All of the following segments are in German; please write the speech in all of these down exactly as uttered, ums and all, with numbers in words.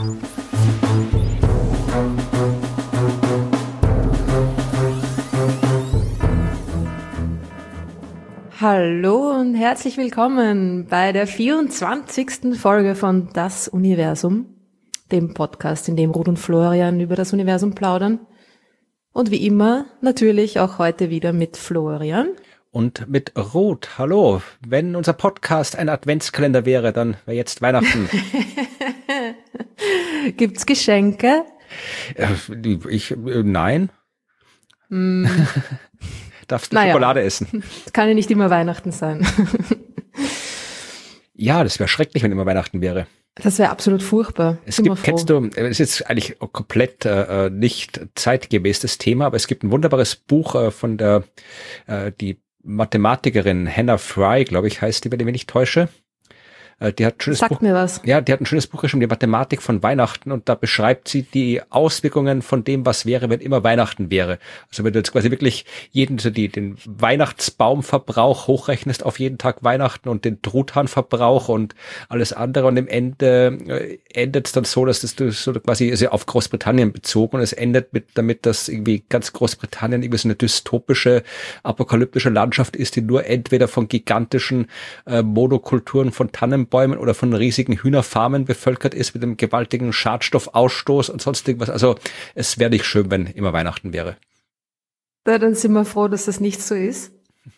Hallo und herzlich willkommen bei der vierundzwanzigsten Folge von Das Universum, dem Podcast, in dem Ruth und Florian über das Universum plaudern. Und wie immer natürlich auch heute wieder mit Florian. Und mit Ruth. Hallo. Wenn unser Podcast ein Adventskalender wäre, dann wäre jetzt Weihnachten. Gibt's Geschenke? Ich, nein. Mm. Darfst du naja. Schokolade essen? Das kann ja nicht immer Weihnachten sein. Ja, das wäre schrecklich, wenn immer Weihnachten wäre. Das wäre absolut furchtbar. Es gibt, kennst du, es ist jetzt eigentlich komplett äh, nicht zeitgemäß das Thema, aber es gibt ein wunderbares Buch äh, von der, äh, die Mathematikerin Hannah Fry, glaube ich, heißt die, wenn ich mich nicht täusche. Die hat ein schönes Sagt Buch, mir was. Ja, die hat ein schönes Buch geschrieben, die Mathematik von Weihnachten, und da beschreibt sie die Auswirkungen von dem, was wäre, wenn immer Weihnachten wäre. Also wenn du jetzt quasi wirklich jeden, so die, den Weihnachtsbaumverbrauch hochrechnest auf jeden Tag Weihnachten und den Truthahnverbrauch und alles andere, und im Ende äh, endet es dann so, dass das so quasi also auf Großbritannien bezogen, und es endet mit damit, dass irgendwie ganz Großbritannien irgendwie so eine dystopische, apokalyptische Landschaft ist, die nur entweder von gigantischen äh, Monokulturen von Tannen Bäumen oder von riesigen Hühnerfarmen bevölkert ist mit einem gewaltigen Schadstoffausstoß und sonst irgendwas. Also es wäre nicht schön, wenn immer Weihnachten wäre. Ja, dann sind wir froh, dass das nicht so ist.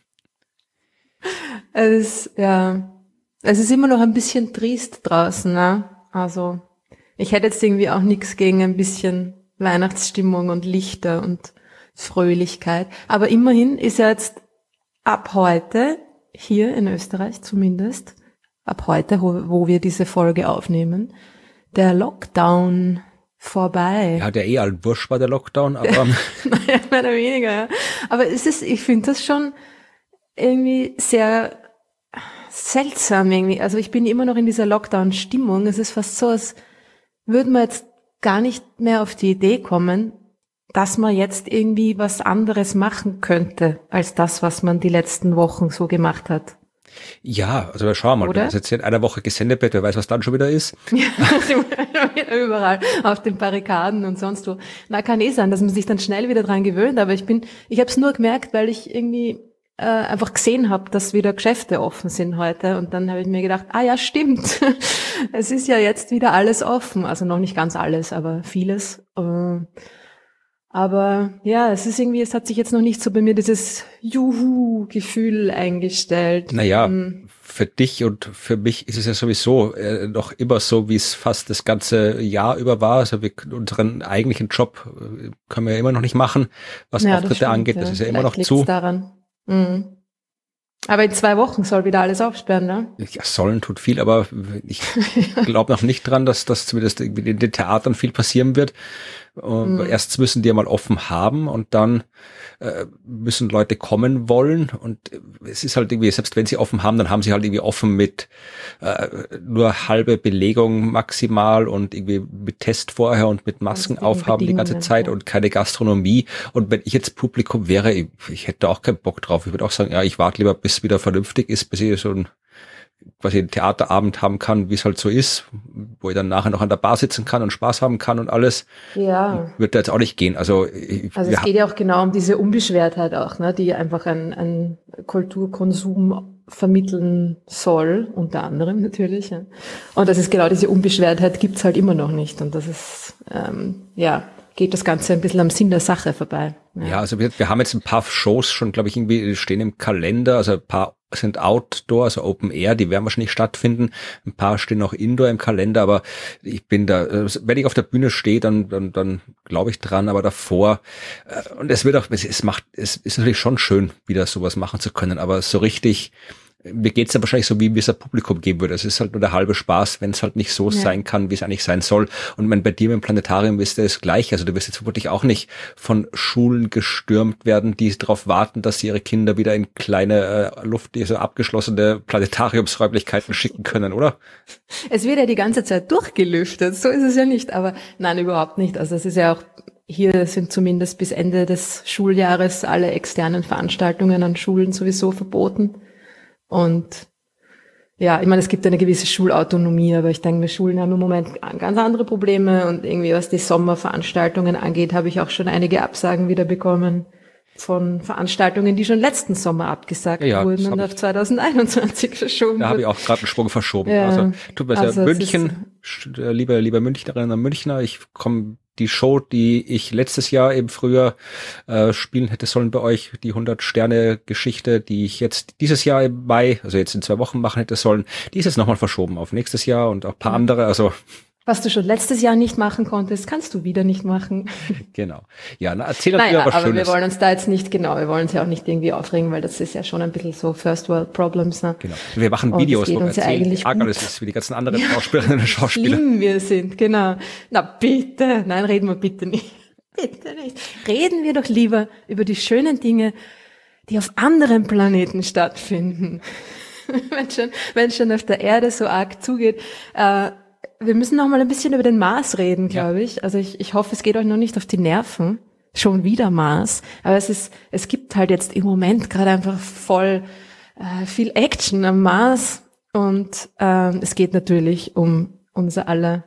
Es ist, ja, es ist immer noch ein bisschen trist draußen, ne? Also ich hätte jetzt irgendwie auch nichts gegen ein bisschen Weihnachtsstimmung und Lichter und Fröhlichkeit. Aber immerhin ist ja jetzt ab heute, hier in Österreich zumindest, ab heute, wo, wo wir diese Folge aufnehmen, der Lockdown vorbei. Ja, der eh allen Bursch war der Lockdown, aber... naja, mehr oder weniger, ja. Aber es ist, ich finde das schon irgendwie sehr seltsam irgendwie. Also ich bin immer noch in dieser Lockdown-Stimmung. Es ist fast so, als würde man jetzt gar nicht mehr auf die Idee kommen, dass man jetzt irgendwie was anderes machen könnte, als das, was man die letzten Wochen so gemacht hat. Ja, also schauen wir mal, Oder? wenn das jetzt in einer Woche gesendet wird, wer weiß, was dann schon wieder ist. Ja, überall, auf den Barrikaden und sonst wo. Na, kann eh sein, dass man sich dann schnell wieder dran gewöhnt, aber ich bin, ich habe es nur gemerkt, weil ich irgendwie äh, einfach gesehen habe, dass wieder Geschäfte offen sind heute, und dann habe ich mir gedacht, ah ja, stimmt, es ist ja jetzt wieder alles offen, also noch nicht ganz alles, aber vieles. Äh, Aber ja, es ist irgendwie, es hat sich jetzt noch nicht so bei mir dieses Juhu-Gefühl eingestellt. Naja, um, für dich und für mich ist es ja sowieso äh, noch immer so, wie es fast das ganze Jahr über war. Also wir unseren eigentlichen Job äh, können wir ja immer noch nicht machen, was ja, Auftritte das stimmt, angeht. Ja. Das ist ja Vielleicht immer noch liegt's zu. Daran. Mhm. Aber in zwei Wochen soll wieder alles aufsperren, ne? Ja, sollen tut viel, aber ich glaube noch nicht dran, dass das zumindest irgendwie in den Theatern viel passieren wird. Mhm. Erst müssen die ja mal offen haben, und dann äh, müssen Leute kommen wollen, und es ist halt irgendwie, selbst wenn sie offen haben, dann haben sie halt irgendwie offen mit äh, nur halbe Belegung maximal und irgendwie mit Test vorher und mit Masken aufhaben die ganze Zeit, ja. Und keine Gastronomie. Und wenn ich jetzt Publikum wäre, ich, ich hätte auch keinen Bock drauf. Ich würde auch sagen, ja, ich warte lieber, bis es wieder vernünftig ist, bis ich so ein quasi einen Theaterabend haben kann, wie es halt so ist, wo ich dann nachher noch an der Bar sitzen kann und Spaß haben kann und alles. Ja. Wird da jetzt auch nicht gehen. Also, ich, also es geht ja auch genau um diese Unbeschwertheit auch, ne, die einfach ein, ein Kulturkonsum vermitteln soll, unter anderem natürlich. Ja. Und das ist genau diese Unbeschwertheit gibt's halt immer noch nicht. Und das ist, ähm, ja, geht das Ganze ein bisschen am Sinn der Sache vorbei. Ja, ja, also wir, wir haben jetzt ein paar Shows schon, glaube ich, irgendwie stehen im Kalender, also ein paar sind Outdoor, also Open Air, die werden wahrscheinlich stattfinden. Ein paar stehen auch Indoor im Kalender, aber ich bin da, wenn ich auf der Bühne stehe, dann, dann, dann glaube ich dran, aber davor, und es wird auch, es macht, es ist natürlich schon schön, wieder sowas machen zu können, aber so richtig, mir geht's dann wahrscheinlich so, wie es ein Publikum geben würde. Es ist halt nur der halbe Spaß, wenn es halt nicht so ja. sein kann, wie es eigentlich sein soll. Und mein, bei dir im Planetarium ist das gleich. Also du wirst jetzt vermutlich auch nicht von Schulen gestürmt werden, die darauf warten, dass sie ihre Kinder wieder in kleine, äh, Luft, diese abgeschlossene Planetariumsräumlichkeiten schicken können, oder? Es wird ja die ganze Zeit durchgelüftet. So ist es ja nicht. Aber nein, überhaupt nicht. Also es ist ja auch, hier sind zumindest bis Ende des Schuljahres alle externen Veranstaltungen an Schulen sowieso verboten. Und ja, ich meine, es gibt eine gewisse Schulautonomie, aber ich denke, wir Schulen haben im Moment ganz andere Probleme und irgendwie, was die Sommerveranstaltungen angeht, habe ich auch schon einige Absagen wieder bekommen von Veranstaltungen, die schon letzten Sommer abgesagt ja, ja, wurden und auf zwanzig einundzwanzig verschoben. Da habe ich auch gerade einen Sprung verschoben. Ja, also tut mir sehr also München, lieber lieber Münchnerinnen und Münchner, ich komme die Show, die ich letztes Jahr im Frühjahr äh, spielen hätte sollen bei euch, die hundert-Sterne-Geschichte, die ich jetzt dieses Jahr im Mai, also jetzt in zwei Wochen machen hätte sollen, die ist jetzt nochmal verschoben auf nächstes Jahr und auch ein paar mhm. andere, also was du schon letztes Jahr nicht machen konntest, kannst du wieder nicht machen. Genau. Ja, na, erzähl uns naja, was aber Schönes. Wir wollen uns da jetzt nicht, genau, wir wollen uns ja auch nicht irgendwie aufregen, weil das ist ja schon ein bisschen so First World Problems. Ne? Genau. Wir machen und Videos, wo wir erzählen, wie arg alles ist, wie die ganzen anderen ja, Schauspielerinnen und Schauspieler. Wie schlimm wir sind, genau. Na bitte, nein, reden wir bitte nicht. Bitte nicht. Reden wir doch lieber über die schönen Dinge, die auf anderen Planeten stattfinden. wenn schon, wenn schon auf der Erde so arg zugeht, äh, wir müssen noch mal ein bisschen über den Mars reden, glaube ja. ich. Also ich, ich hoffe, es geht euch noch nicht auf die Nerven. Schon wieder Mars. Aber es ist, es gibt halt jetzt im Moment gerade einfach voll äh, viel Action am Mars. Und ähm, es geht natürlich um unser aller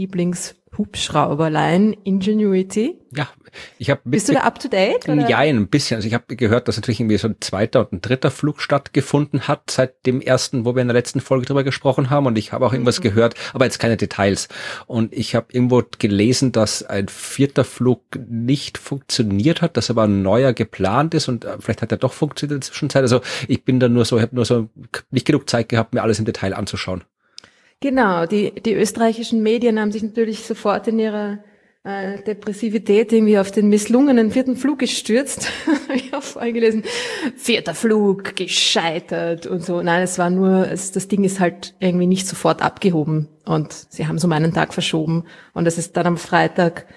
Lieblingshubschrauberlein Ingenuity. Ja, ich habe bist du da up to date? Oder? Ja, ein bisschen. Also ich habe gehört, dass natürlich irgendwie so ein zweiter und ein dritter Flug stattgefunden hat seit dem ersten, wo wir in der letzten Folge drüber gesprochen haben. Und ich habe auch irgendwas mhm. gehört, aber jetzt keine Details. Und ich habe irgendwo gelesen, dass ein vierter Flug nicht funktioniert hat, dass aber ein neuer geplant ist und vielleicht hat er doch funktioniert in der Zwischenzeit. Also ich bin da nur so, ich habe nur so nicht genug Zeit gehabt, mir alles im Detail anzuschauen. Genau, die, die österreichischen Medien haben sich natürlich sofort in ihrer äh, Depressivität irgendwie auf den misslungenen vierten Flug gestürzt. Ich habe vorhin gelesen, vierter Flug, gescheitert und so. Nein, es war nur, es, das Ding ist halt irgendwie nicht sofort abgehoben und sie haben es um einen Tag verschoben und es ist dann am Freitag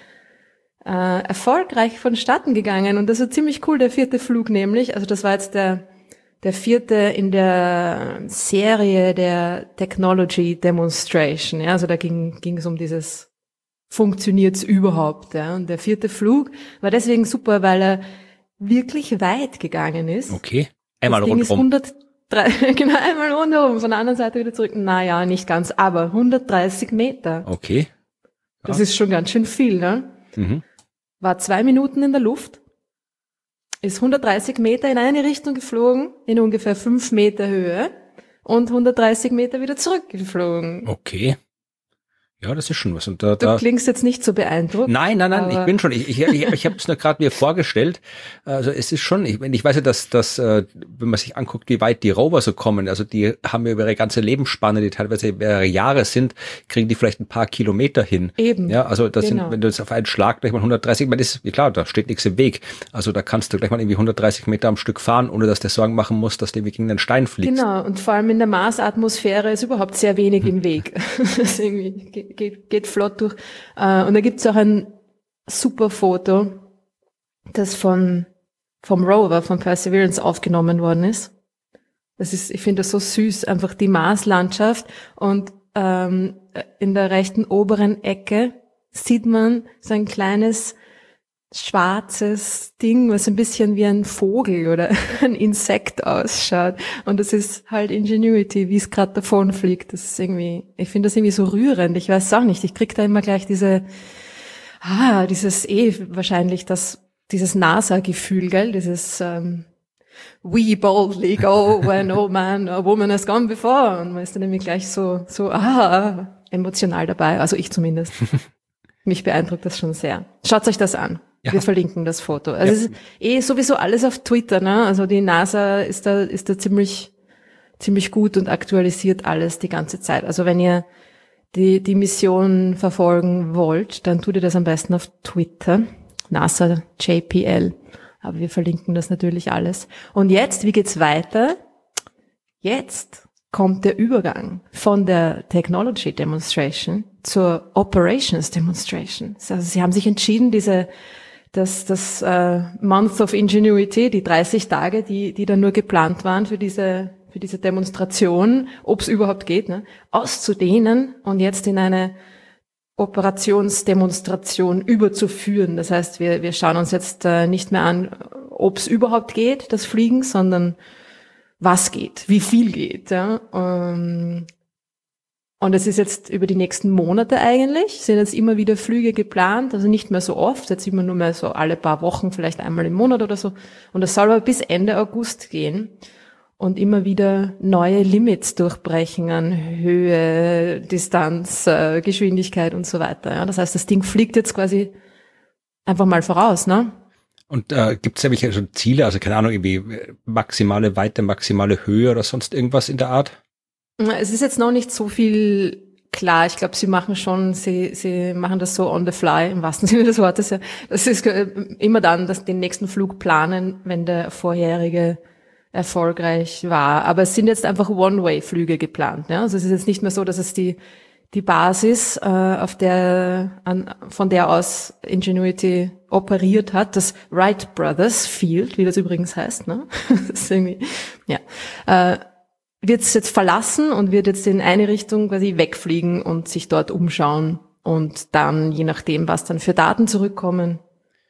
äh, erfolgreich vonstatten gegangen und das war ziemlich cool, der vierte Flug nämlich. Also das war jetzt der Der vierte in der Serie der Technology Demonstration, ja, also da ging ging es um dieses funktioniert's überhaupt, ja, und der vierte Flug war deswegen super, weil er wirklich weit gegangen ist. Okay, einmal rundherum. Das Ding rundrum. ist hundertdrei genau, einmal rundherum, von der anderen Seite wieder zurück. Na ja, nicht ganz, aber hundertdreißig Meter. Okay. Ja. Das ist schon ganz schön viel, ne? Mhm. War zwei Minuten in der Luft. Ist hundertdreißig Meter in eine Richtung geflogen, in ungefähr fünf Meter Höhe und hundertdreißig Meter wieder zurückgeflogen. Okay. Ja, das ist schon was. Und da, du da klingst jetzt nicht so beeindruckt. Nein, nein, nein, ich bin schon, ich, ich, ich, ich habe es nur gerade mir vorgestellt. Also es ist schon, ich, ich weiß ja, dass, dass äh, wenn man sich anguckt, wie weit die Rover so kommen, also die haben ja über ihre ganze Lebensspanne, die teilweise mehrere Jahre sind, kriegen die vielleicht ein paar Kilometer hin. Eben. Ja, also das genau. sind, wenn du jetzt auf einen Schlag gleich mal hundertdreißig, man ist, klar, da steht nichts im Weg. Also da kannst du gleich mal irgendwie hundertdreißig Meter am Stück fahren, ohne dass du Sorgen machen musst, dass du irgendwie gegen einen Stein fliegst. Genau, und vor allem in der Marsatmosphäre ist überhaupt sehr wenig im Weg. Das irgendwie geht, geht, geht flott durch. Und da gibt's auch ein super Foto, das von vom Rover, von Perseverance aufgenommen worden ist. Das ist, ich finde das so süß, einfach die Marslandschaft. Und ähm, in der rechten oberen Ecke sieht man so ein kleines schwarzes Ding, was ein bisschen wie ein Vogel oder ein Insekt ausschaut. Und das ist halt Ingenuity, wie es gerade davon fliegt. Das ist irgendwie, ich finde das irgendwie so rührend. Ich weiß auch nicht, ich krieg da immer gleich diese, ah, dieses eh wahrscheinlich das, dieses NASA-Gefühl, gell, dieses ähm, We boldly go where no man or woman has gone before. Und man ist dann nämlich gleich so, so, ah, emotional dabei. Also ich zumindest. Mich beeindruckt das schon sehr. Schaut euch das an. Ja. Wir verlinken das Foto. Also ja. Es ist eh sowieso alles auf Twitter, ne? Also die NASA ist da, ist da ziemlich, ziemlich gut und aktualisiert alles die ganze Zeit. Also wenn ihr die, die Mission verfolgen wollt, dann tut ihr das am besten auf Twitter. NASA J P L. Aber wir verlinken das natürlich alles. Und jetzt, wie geht's weiter? Jetzt kommt der Übergang von der Technology Demonstration zur Operations Demonstration. Also sie haben sich entschieden, diese das das äh, Month of Ingenuity, die dreißig Tage, die die dann nur geplant waren für diese für diese Demonstration, ob es überhaupt geht, ne, auszudehnen und jetzt in eine Operationsdemonstration überzuführen. Das heißt, wir wir schauen uns jetzt äh, nicht mehr an, ob es überhaupt geht, das Fliegen, sondern was geht, wie viel geht. Ja. Und es ist jetzt über die nächsten Monate eigentlich, sind jetzt immer wieder Flüge geplant, also nicht mehr so oft, jetzt immer nur mehr so alle paar Wochen, vielleicht einmal im Monat oder so. Und das soll aber bis Ende August gehen und immer wieder neue Limits durchbrechen an Höhe, Distanz, Geschwindigkeit und so weiter. Ja. Das heißt, das Ding fliegt jetzt quasi einfach mal voraus, ne? Und äh, gibt es nämlich schon Ziele, also keine Ahnung, irgendwie maximale Weite, maximale Höhe oder sonst irgendwas in der Art? Es ist jetzt noch nicht so viel klar. Ich glaube, sie machen schon, sie sie machen das so on the fly, im wahrsten Sinne des Wortes. Ja. Das ist immer dann, dass den nächsten Flug planen, wenn der vorherige erfolgreich war. Aber es sind jetzt einfach One-Way-Flüge geplant. Ja. Also es ist jetzt nicht mehr so, dass es die die Basis, äh, auf der an, von der aus Ingenuity operiert hat, das Wright Brothers Field, wie das übrigens heißt, ne? Das ist irgendwie, ja, äh, wird es jetzt verlassen und wird jetzt in eine Richtung quasi wegfliegen und sich dort umschauen und dann, je nachdem, was dann für Daten zurückkommen,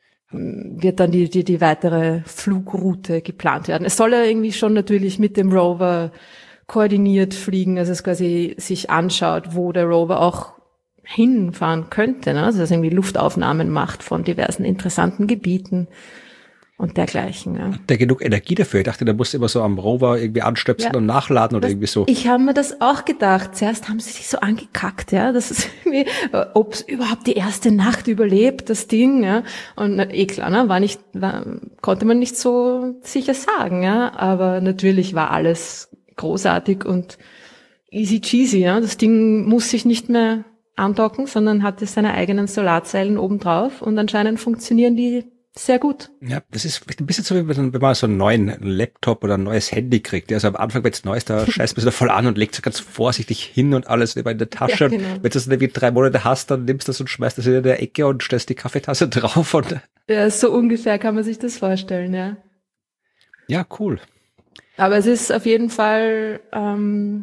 wird dann die die die weitere Flugroute geplant werden. Es soll ja irgendwie schon natürlich mit dem Rover koordiniert fliegen, also es quasi sich anschaut, wo der Rover auch hinfahren könnte, ne? Also dass es irgendwie Luftaufnahmen macht von diversen interessanten Gebieten und dergleichen. Ja. Hat der genug Energie dafür? Ich dachte, der muss immer so am Rover irgendwie anstöpseln ja. und nachladen oder das, irgendwie so. Ich habe mir das auch gedacht. Zuerst haben sie sich so angekackt, ja, das ist irgendwie, ob es überhaupt die erste Nacht überlebt, das Ding, ja. Und na, eh klar, ne, war nicht, war, konnte man nicht so sicher sagen, ja. Aber natürlich war alles großartig und easy cheesy, ja. Das Ding muss sich nicht mehr andocken, sondern hat jetzt seine eigenen Solarzellen obendrauf und anscheinend funktionieren die sehr gut. Ja, das ist ein bisschen so, wie wenn man so einen neuen Laptop oder ein neues Handy kriegt. Also am Anfang, wenn es neu ist, da scheißt man sich da voll an und legt es ganz vorsichtig hin und alles immer in der Tasche. Ja, genau. Wenn du das irgendwie drei Monate hast, dann nimmst du das und schmeißt das in der Ecke und stellst die Kaffeetasse drauf. Und ja, so ungefähr kann man sich das vorstellen, ja. Ja, cool. Aber es ist auf jeden Fall, ähm,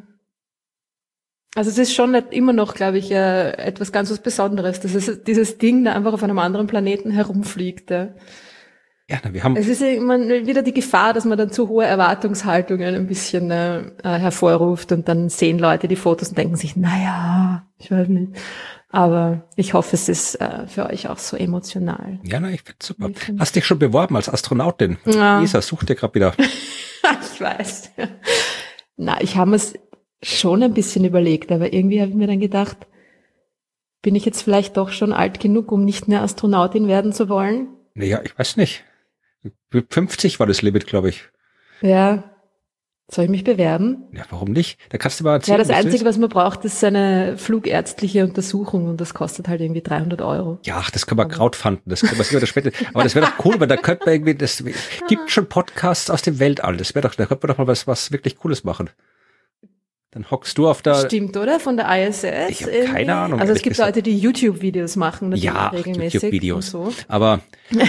also es ist schon immer noch, glaube ich, äh, etwas ganz was Besonderes, dass es dieses Ding da einfach auf einem anderen Planeten herumfliegt. Ja, ja na, wir haben. Es ist ja immer wieder die Gefahr, dass man dann zu hohe Erwartungshaltungen ein bisschen äh, hervorruft und dann sehen Leute die Fotos und denken sich, naja, ich weiß nicht. Aber ich hoffe, es ist äh, für euch auch so emotional. Ja, na, ich find's super. Hast dich schon beworben als Astronautin? Ja. Isa, sucht dir gerade wieder. Ich weiß. Na, ich habe es schon ein bisschen überlegt, aber irgendwie habe ich mir dann gedacht, bin ich jetzt vielleicht doch schon alt genug, um nicht mehr Astronautin werden zu wollen? Naja, ich weiß nicht. fünfzig war das Limit, glaube ich. Ja. Soll ich mich bewerben? Ja, warum nicht? Da kannst du mal erzählen. Ja, das Einzige, was man braucht, ist eine flugärztliche Untersuchung und das kostet halt irgendwie dreihundert Euro. Ja, das kann man crowdfunden, das kann man sich oder später. Aber das wäre doch cool, weil da könnte man irgendwie, das gibt schon Podcasts aus dem Weltall. Das wäre doch, da könnte man doch mal was, was wirklich Cooles machen. Dann hockst du auf der... Stimmt, oder? Von der I S S? Ich habe keine Ahnung. Also es gibt gesagt. Leute, die YouTube-Videos machen. Ja, regelmäßig YouTube-Videos. So. Aber...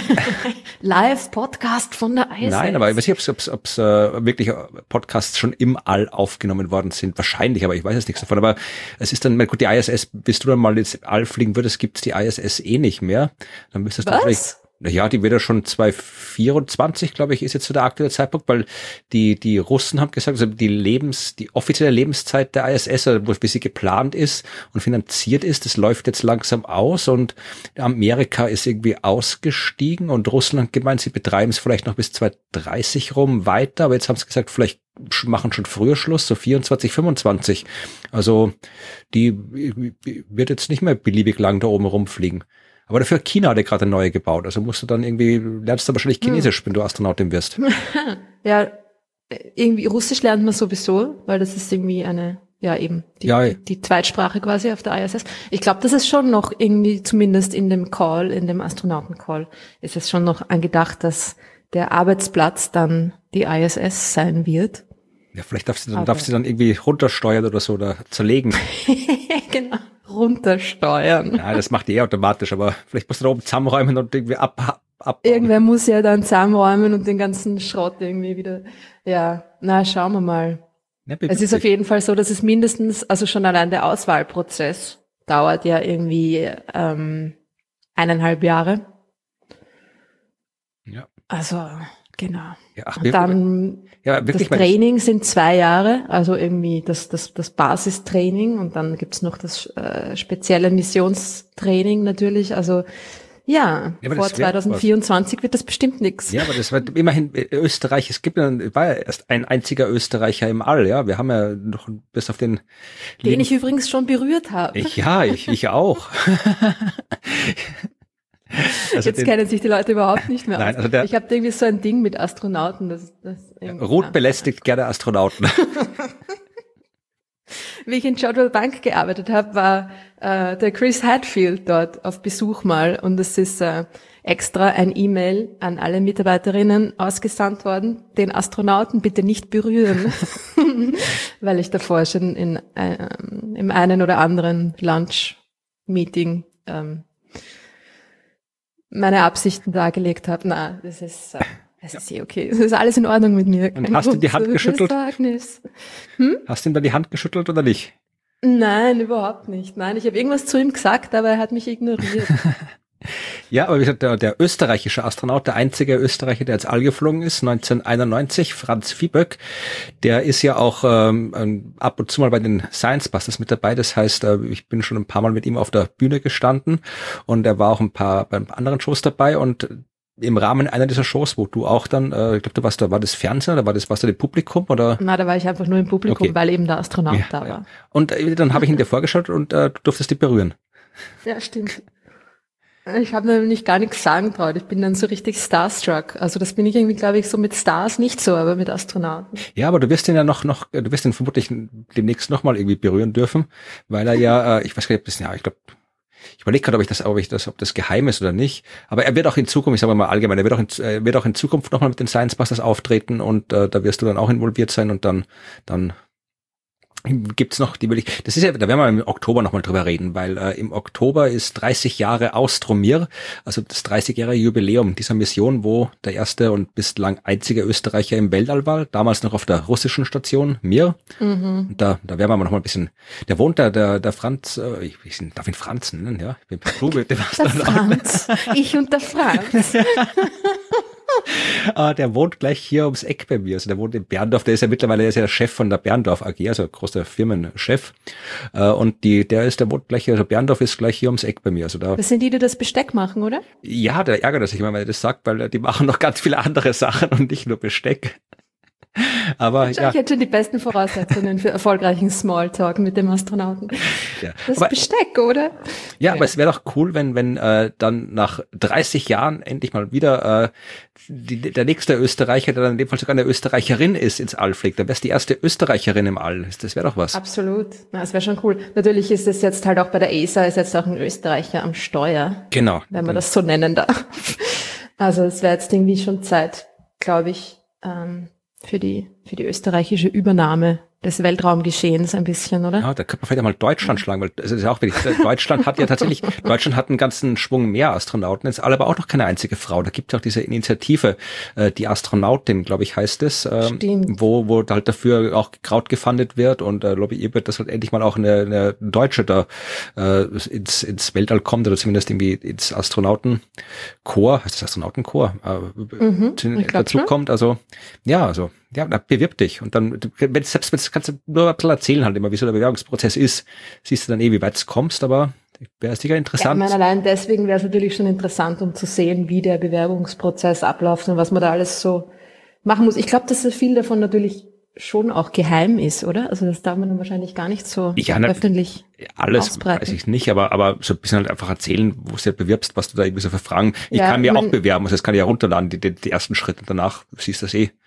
Live-Podcast von der I S S. Nein, aber ich weiß nicht, ob es äh, wirklich Podcasts schon im All aufgenommen worden sind. Wahrscheinlich, aber ich weiß jetzt nichts davon. Aber es ist dann, gut, die I S S, bis du dann mal ins All fliegen würdest, gibt's die I S S eh nicht mehr. Dann müsstest du vielleicht... Ja, die wird ja schon zwanzig vierundzwanzig, glaube ich, ist jetzt so der aktuelle Zeitpunkt, weil die die Russen haben gesagt, also die Lebens, die offizielle Lebenszeit der I S S, also wie sie geplant ist und finanziert ist, das läuft jetzt langsam aus und Amerika ist irgendwie ausgestiegen und Russland gemeint, sie betreiben es vielleicht noch bis zwanzig dreißig rum weiter, aber jetzt haben sie gesagt, vielleicht machen schon früher Schluss, so vierundzwanzig, fünfundzwanzig. Also die wird jetzt nicht mehr beliebig lang da oben rumfliegen. Aber dafür China hat ja gerade eine neue gebaut. Also musst du dann irgendwie, lernst du wahrscheinlich Chinesisch, hm. wenn du Astronautin wirst. Ja, irgendwie Russisch lernt man sowieso, weil das ist irgendwie eine, ja eben, die, ja, die, die Zweitsprache quasi auf der I S S. Ich glaube, das ist schon noch irgendwie, zumindest in dem Call, in dem Astronauten-Call, ist es schon noch angedacht, dass der Arbeitsplatz dann die I S S sein wird. Ja, vielleicht darf sie dann, darf sie dann irgendwie runtersteuern oder so oder zerlegen. Genau. Runtersteuern. Ja, das macht die eh automatisch, aber vielleicht musst du da oben zusammenräumen und irgendwie ab, ab abbauen. Irgendwer muss ja dann zusammenräumen und den ganzen Schrott irgendwie wieder, ja, na, schauen wir mal. Ja, es ist auf jeden Fall so, dass es mindestens, also schon allein der Auswahlprozess dauert ja irgendwie ähm, eineinhalb Jahre. Ja. Also Genau. Ja, ach, und dann ja, wirklich das Training sind zwei Jahre, also irgendwie das das das Basistraining und dann gibt's noch das äh, spezielle Missionstraining natürlich. Also ja, ja vor zwanzig vierundzwanzig wird das bestimmt nichts. Ja, aber das wird immerhin Österreich. Es gibt ja, war ja erst ein einziger Österreicher im All. Ja, wir haben ja noch bis auf den den Leben ich übrigens schon berührt habe. Ja, ich ich auch. Also Jetzt den, kennen sich die Leute überhaupt nicht mehr nein, aus. Also der, ich habe irgendwie so ein Ding mit Astronauten. Das, das Ruth ja. belästigt gerne Astronauten. Wie ich in Jodrell Bank gearbeitet habe, war äh, der Chris Hadfield dort auf Besuch mal und es ist äh, extra ein E-Mail an alle Mitarbeiterinnen ausgesandt worden, den Astronauten bitte nicht berühren, weil ich davor schon in äh, im einen oder anderen Lunch-Meeting ähm, meine Absichten dargelegt habe. Na, das ist äh, das ist eh okay. Das ist alles in Ordnung mit mir. Und hast du die Hand geschüttelt? Hm? Hast du ihm da die Hand geschüttelt oder nicht? Nein, überhaupt nicht. Nein, ich habe irgendwas zu ihm gesagt, aber er hat mich ignoriert. Ja, aber wie gesagt, der, der österreichische Astronaut, der einzige Österreicher, der ins All geflogen ist, neunzehnhunderteinundneunzig, Franz Viehböck, der ist ja auch ähm, ab und zu mal bei den Science Busters mit dabei. Das heißt, äh, ich bin schon ein paar Mal mit ihm auf der Bühne gestanden und er war auch ein paar bei anderen Shows dabei und im Rahmen einer dieser Shows, wo du auch dann, äh, ich glaube, du warst da, war das Fernsehen oder war das, warst du im Publikum oder? Na, da war ich einfach nur im Publikum, okay. Weil eben der Astronaut ja, da war. Ja. Und äh, dann habe ich ihn dir vorgestellt und äh, du durftest dich berühren. Ja, stimmt. Ich habe nämlich gar nichts sagen traut. Ich bin dann so richtig starstruck. Also das bin ich irgendwie, glaube ich, so mit Stars nicht so, aber mit Astronauten. Ja, aber du wirst ihn ja noch, noch, du wirst ihn vermutlich demnächst nochmal irgendwie berühren dürfen, weil er ja, äh, ich weiß gar nicht, ob das, ja, ich glaube, ich überlege gerade, ob ich das, ob ich das, ob das geheim ist oder nicht. Aber er wird auch in Zukunft, ich sage mal allgemein, er wird auch in, er wird auch in Zukunft nochmal mit den Science Busters auftreten und äh, da wirst du dann auch involviert sein und dann, dann gibt's noch die Möglichkeit, das ist ja, da werden wir im Oktober nochmal drüber reden, weil äh, im Oktober ist dreißig Jahre Austromir, also das dreißigjährige Jubiläum dieser Mission, wo der erste und bislang einzige Österreicher im Weltall war, damals noch auf der russischen Station Mir. Mhm. Und da, da werden wir mal noch mal ein bisschen, der wohnt da, der, der Franz, äh, ich, ich darf ihn Franz nennen, ja, ich bin Pro mit dem Franz, ich und der Franz. Ah, der wohnt gleich hier ums Eck bei mir. Also der wohnt in Berndorf. Der ist ja mittlerweile der ist ja der Chef von der Berndorf A G, also großer Firmenchef. Und die, der ist, der wohnt gleich, also Berndorf ist gleich hier ums Eck bei mir. Also da. Das sind die, die das Besteck machen, oder? Ja, der ärgert sich immer, wenn er das sagt, weil die machen noch ganz viele andere Sachen und nicht nur Besteck. Aber ich ja. hätte schon die besten Voraussetzungen für erfolgreichen Smalltalk mit dem Astronauten. Ja. Das aber, Besteck, oder? Ja, ja, aber es wäre doch cool, wenn wenn äh, dann nach dreißig Jahren endlich mal wieder äh, die, der nächste Österreicher, der dann in dem Fall sogar eine Österreicherin ist, ins All fliegt. Dann wär's die erste Österreicherin im All. Das wäre doch was. Absolut. Na, das wäre schon cool. Natürlich ist es jetzt halt auch bei der E S A ist jetzt auch ein Österreicher am Steuer. Genau. Wenn man das so nennen darf. Also es wäre jetzt irgendwie schon Zeit, glaube ich, ähm, für die für die österreichische Übernahme des Weltraumgeschehens ein bisschen, oder? Ja, da könnte man vielleicht einmal Deutschland schlagen, weil es ist ja auch wirklich, Deutschland hat ja tatsächlich, Deutschland hat einen ganzen Schwung mehr Astronauten, jetzt alle aber auch noch keine einzige Frau. Da gibt es auch diese Initiative, äh, die Astronautin, glaube ich, heißt es, ähm, wo wo halt dafür auch Kraut gefundet wird und äh, lobbyiert wird, dass halt endlich mal auch eine, eine Deutsche da äh, ins ins Weltall kommt oder zumindest irgendwie ins Astronautenchor, heißt das Astronautenchor, äh, mhm, dazu kommt. Also ja, also ja, da bewirb dich und dann, wenn selbst wenn kannst du nur ein bisschen erzählen halt immer, wie so der Bewerbungsprozess ist, siehst du dann eh, wie weit es kommst, aber wäre sicher interessant. Ja, ich meine, allein deswegen wäre es natürlich schon interessant, um zu sehen, wie der Bewerbungsprozess abläuft und was man da alles so machen muss. Ich glaube, dass so viel davon natürlich schon auch geheim ist, oder? Also das darf man dann wahrscheinlich gar nicht so ja, na, öffentlich alles ausbreiten. Weiß ich nicht, aber aber so ein bisschen halt einfach erzählen, wo du halt bewirbst, was du da irgendwie so für Fragen. Ich ja, kann mir mein, auch bewerben, also das kann ich ja runterladen, die, die, die ersten Schritte danach siehst du das eh.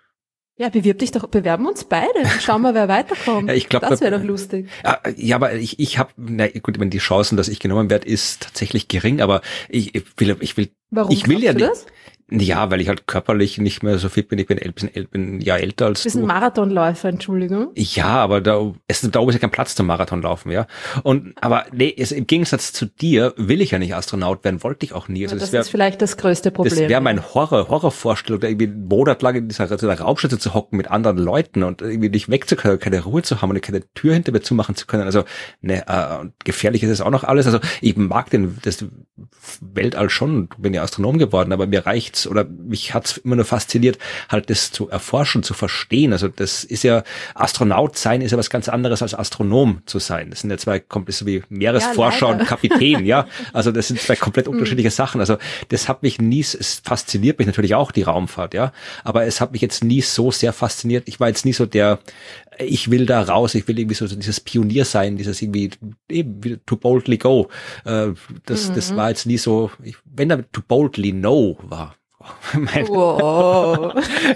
Ja, bewirb dich doch, bewerben uns beide. Schauen wir, wer weiterkommt. Ja, ich glaub, das wäre doch lustig. Ja, aber ich, ich habe, na gut, ich meine, die Chancen, dass ich genommen werde, ist tatsächlich gering, aber ich, ich will, ich will, Warum ich will ja du nicht. Das? Ja, weil ich halt körperlich nicht mehr so fit bin. Ich bin ein bisschen, bin ein Jahr älter als du. Du bist ein Marathonläufer, Entschuldigung. Ja, aber da, es, da oben ist ja kein Platz zum Marathonlaufen, ja. Und, aber nee, es, im Gegensatz zu dir will ich ja nicht Astronaut werden, wollte ich auch nie. Also ja, das das wär, ist vielleicht das größte Problem. Das wäre mein Horror, Horrorvorstellung, da irgendwie einen Monat lang in dieser, dieser Raumstation zu hocken mit anderen Leuten und irgendwie nicht wegzukommen, keine Ruhe zu haben und keine Tür hinter mir zumachen zu können. Also, ne, äh, gefährlich ist es auch noch alles. Also, ich mag den, das Weltall schon, bin ja Astronom geworden, aber mir reicht's oder mich hat's immer nur fasziniert, halt das zu erforschen, zu verstehen. Also das ist ja, Astronaut sein ist ja was ganz anderes als Astronom zu sein. Das sind ja zwei komplett so wie Meeresforscher ja, und Kapitän, ja. Also das sind zwei komplett unterschiedliche Sachen. Also das hat mich nie, es fasziniert mich natürlich auch die Raumfahrt, ja. Aber es hat mich jetzt nie so sehr fasziniert. Ich war jetzt nie so der, ich will da raus, ich will irgendwie so dieses Pionier sein, dieses irgendwie eben to boldly go. Äh, das, mhm. das war jetzt nie so, ich, wenn da to boldly no war. Mein, wow.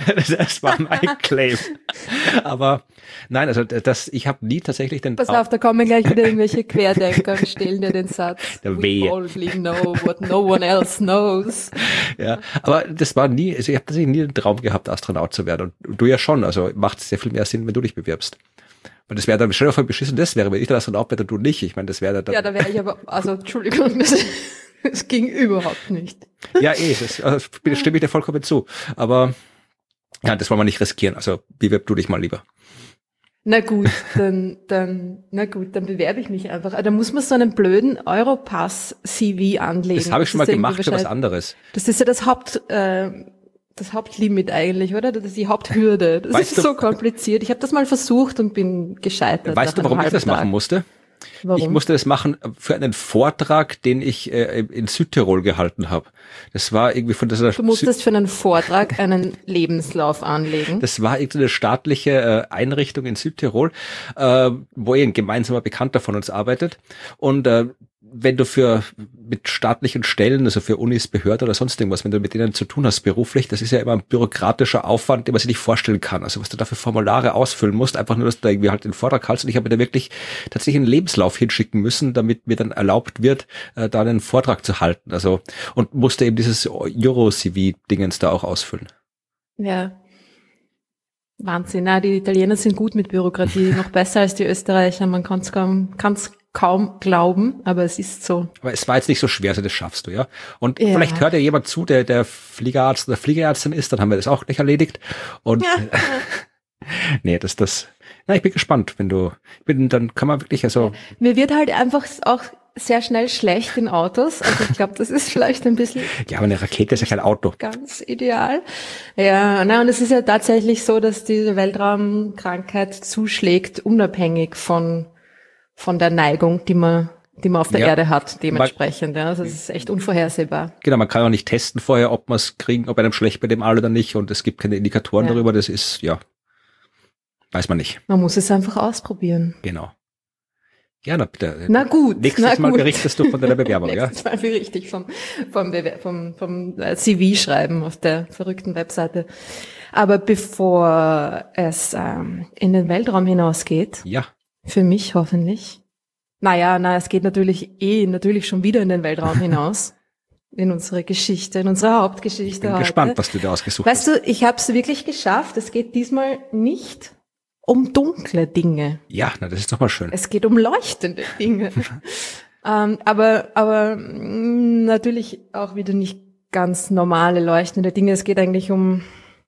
Das war mein Claim. Aber nein, also das, ich habe nie tatsächlich den. Pass auf, da kommen gleich wieder irgendwelche Querdenker und stellen dir den Satz. Der We boldly know what no one else knows. Ja, aber das war nie, also ich habe tatsächlich nie den Traum gehabt, Astronaut zu werden. Und du ja schon, also macht sehr viel mehr Sinn, wenn du dich bewirbst. Und das wäre dann schon voll beschissen, das wäre, wenn ich der Astronaut wäre, du nicht. Ich meine, das wäre dann. Ja, da wäre ich aber, also Entschuldigung, das, das ging überhaupt nicht. Ja, eh, das, also, das stimme ich dir vollkommen zu. Aber ja, das wollen wir nicht riskieren. Also bewirb du dich mal lieber. Na gut, dann, dann, na gut, dann bewerbe ich mich einfach. Da muss man so einen blöden Europass-C V anlegen. Das habe ich schon mal gemacht für was anderes. Das ist ja das Haupt, äh, das Hauptlimit eigentlich, oder? Das ist die Haupthürde. Das weißt ist du, so kompliziert. Ich habe das mal versucht und bin gescheitert. Weißt du, warum ich das machen musste? Warum? Ich musste das machen für einen Vortrag, den ich äh, in Südtirol gehalten habe. Das war irgendwie von dieser. Du musstest Sü- für einen Vortrag einen Lebenslauf anlegen. Das war irgendeine staatliche äh, Einrichtung in Südtirol, äh, wo ein gemeinsamer Bekannter von uns arbeitet. Und äh, wenn du für mit staatlichen Stellen, also für Unis, Behörden oder sonst irgendwas, wenn du mit denen zu tun hast beruflich, das ist ja immer ein bürokratischer Aufwand, den man sich nicht vorstellen kann. Also was du da für Formulare ausfüllen musst, einfach nur, dass du da irgendwie halt den Vortrag hältst. Und ich habe da wirklich tatsächlich einen Lebenslauf hinschicken müssen, damit mir dann erlaubt wird, äh, da einen Vortrag zu halten. Also und musste eben dieses Euro-C V-Dingens da auch ausfüllen. Ja. Wahnsinn. Na, die Italiener sind gut mit Bürokratie, noch besser als die Österreicher. Man kann es kaum, kann's kaum glauben, aber es ist so. Aber es war jetzt nicht so schwer, also das schaffst du, ja. Und ja. Vielleicht hört ja jemand zu, der der Fliegerarzt oder Fliegerärztin ist, dann haben wir das auch gleich erledigt. Und ja. nee, das, das, na, ich bin gespannt, wenn du, bin, dann kann man wirklich, also. Mir wird halt einfach auch sehr schnell schlecht in Autos. Also ich glaube, das ist vielleicht ein bisschen. Ja, aber eine Rakete ist ja kein Auto. Ganz ideal. Ja, na, und es ist ja tatsächlich so, dass diese Weltraumkrankheit zuschlägt, unabhängig von von der Neigung, die man, die man auf der ja. Erde hat, dementsprechend. Ja, also es ist echt unvorhersehbar. Genau, man kann auch nicht testen vorher, ob man es kriegen, ob einem schlecht bei dem All oder nicht. Und es gibt keine Indikatoren ja. darüber. Das ist, ja, weiß man nicht. Man muss es einfach ausprobieren. Genau. Ja, na bitte. Na gut. Nächstes na Mal gut. berichtest du von deiner Bewerbung, ja? Nächstes Mal berichte ich vom, vom, Bewer- vom, vom C V schreiben auf der verrückten Webseite. Aber bevor es ähm, in den Weltraum hinausgeht, ja. für mich hoffentlich. Naja, na, es geht natürlich eh natürlich schon wieder in den Weltraum hinaus. In unsere Geschichte, in unsere Hauptgeschichte. Ich bin heute. gespannt, was du da ausgesucht weißt hast. Weißt du, ich habe es wirklich geschafft. Es geht diesmal nicht um dunkle Dinge. Ja, na, das ist doch mal schön. Es geht um leuchtende Dinge. ähm, aber aber mh, natürlich auch wieder nicht ganz normale leuchtende Dinge. Es geht eigentlich um,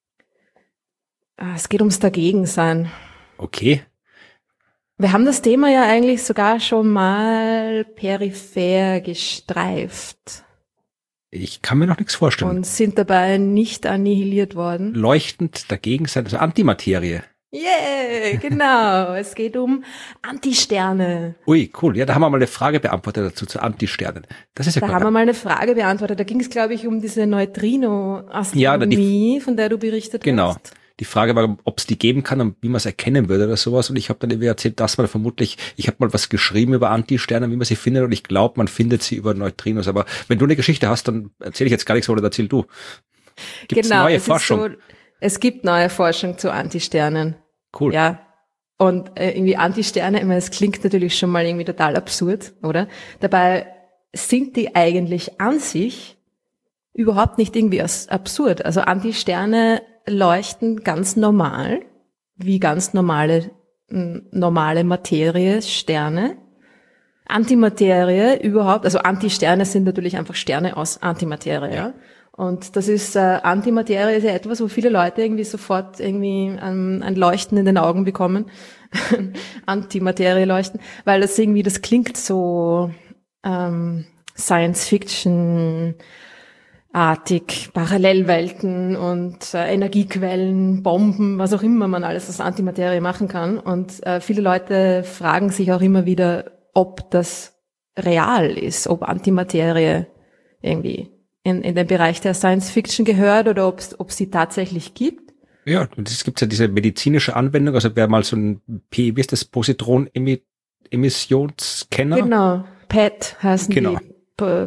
äh, es geht ums Dagegensein. Okay. Wir haben das Thema ja eigentlich sogar schon mal peripher gestreift. Ich kann mir noch nichts vorstellen. Und sind dabei nicht annihiliert worden. Leuchtend dagegen sein, also Antimaterie. Yeah, genau. Es geht um Antisterne. Ui, cool. Ja, da haben wir mal eine Frage beantwortet dazu, zu Antisternen. Das ist ja Da cool. haben wir mal eine Frage beantwortet. Da ging es, glaube ich, um diese Neutrino-Astronomie, ja, von der du berichtet genau. hast. Genau. Die Frage war, ob es die geben kann und wie man es erkennen würde oder sowas. Und ich habe dann irgendwie erzählt, dass man vermutlich, ich habe mal was geschrieben über Antisterne, wie man sie findet. Und ich glaube, man findet sie über Neutrinos. Aber wenn du eine Geschichte hast, dann erzähle ich jetzt gar nichts, oder erzähl du. Gibt es genau, neue es Forschung? So, es gibt neue Forschung zu Antisternen. Cool. Ja. Und äh, irgendwie Antisterne, ich meine, es klingt natürlich schon mal irgendwie total absurd, oder? Dabei sind die eigentlich an sich überhaupt nicht irgendwie absurd. Also Antisterne leuchten ganz normal, wie ganz normale, normale Materie, Sterne. Antimaterie überhaupt, also Antisterne sind natürlich einfach Sterne aus Antimaterie, ja. Und das ist, äh, Antimaterie ist ja etwas, wo viele Leute irgendwie sofort irgendwie ähm, ein Leuchten in den Augen bekommen. Antimaterie leuchten, weil das irgendwie, das klingt so, ähm, Science-Fiction artig, Parallelwelten und äh, Energiequellen, Bomben, was auch immer man alles aus Antimaterie machen kann. Und äh, viele Leute fragen sich auch immer wieder, ob das real ist, ob Antimaterie irgendwie in, in den Bereich der Science-Fiction gehört oder ob es sie tatsächlich gibt. Ja, und es gibt ja diese medizinische Anwendung, also wer mal so ein P, wie ist das, Positronemissionsscanner? Genau, P E T heißen genau. die. P-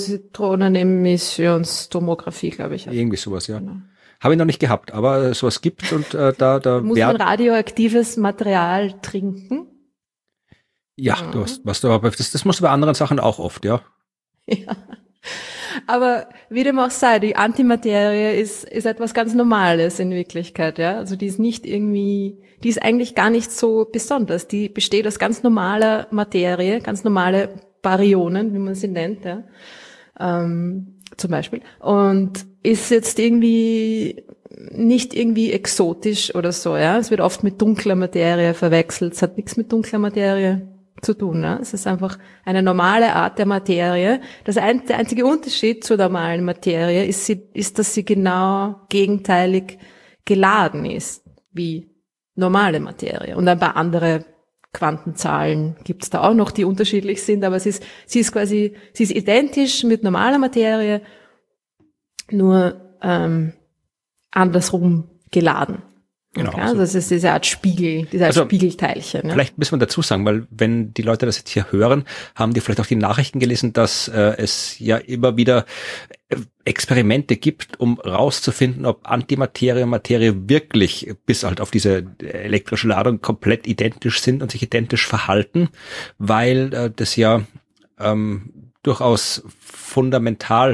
Positronenemissionstomographie, glaube ich. Irgendwie sowas, ja. Genau. Genau. Habe ich noch nicht gehabt, aber sowas gibt und äh, da, da muss man radioaktives Material trinken? Ja, ja. Du hast, was du aber, das, das musst du bei anderen Sachen auch oft, ja. Ja. Aber wie dem auch sei, die Antimaterie ist, ist etwas ganz Normales in Wirklichkeit, ja. Also die ist nicht irgendwie, die ist eigentlich gar nicht so besonders. Die besteht aus ganz normaler Materie, ganz normale Baryonen, wie man sie nennt, ja, ähm, zum Beispiel, und ist jetzt irgendwie nicht irgendwie exotisch oder so, ja. Es wird oft mit dunkler Materie verwechselt. Es hat nichts mit dunkler Materie zu tun, ja. Es ist einfach eine normale Art der Materie. Das ein, der einzige Unterschied zur normalen Materie ist, sie, ist, dass sie genau gegenteilig geladen ist, wie normale Materie. Und ein paar andere Quantenzahlen gibt's da auch noch, die unterschiedlich sind, aber sie ist, sie ist quasi, sie ist identisch mit normaler Materie, nur ähm, andersrum geladen. Genau. Okay? Also das ist diese Art Spiegel, diese Art also, Spiegelteilchen. Ja? Vielleicht müssen wir dazu sagen, weil wenn die Leute das jetzt hier hören, haben die vielleicht auch die Nachrichten gelesen, dass äh, es ja immer wieder Experimente gibt, um rauszufinden, ob Antimaterie und Materie wirklich bis halt auf diese elektrische Ladung komplett identisch sind und sich identisch verhalten, weil äh, das ja ähm, durchaus fundamental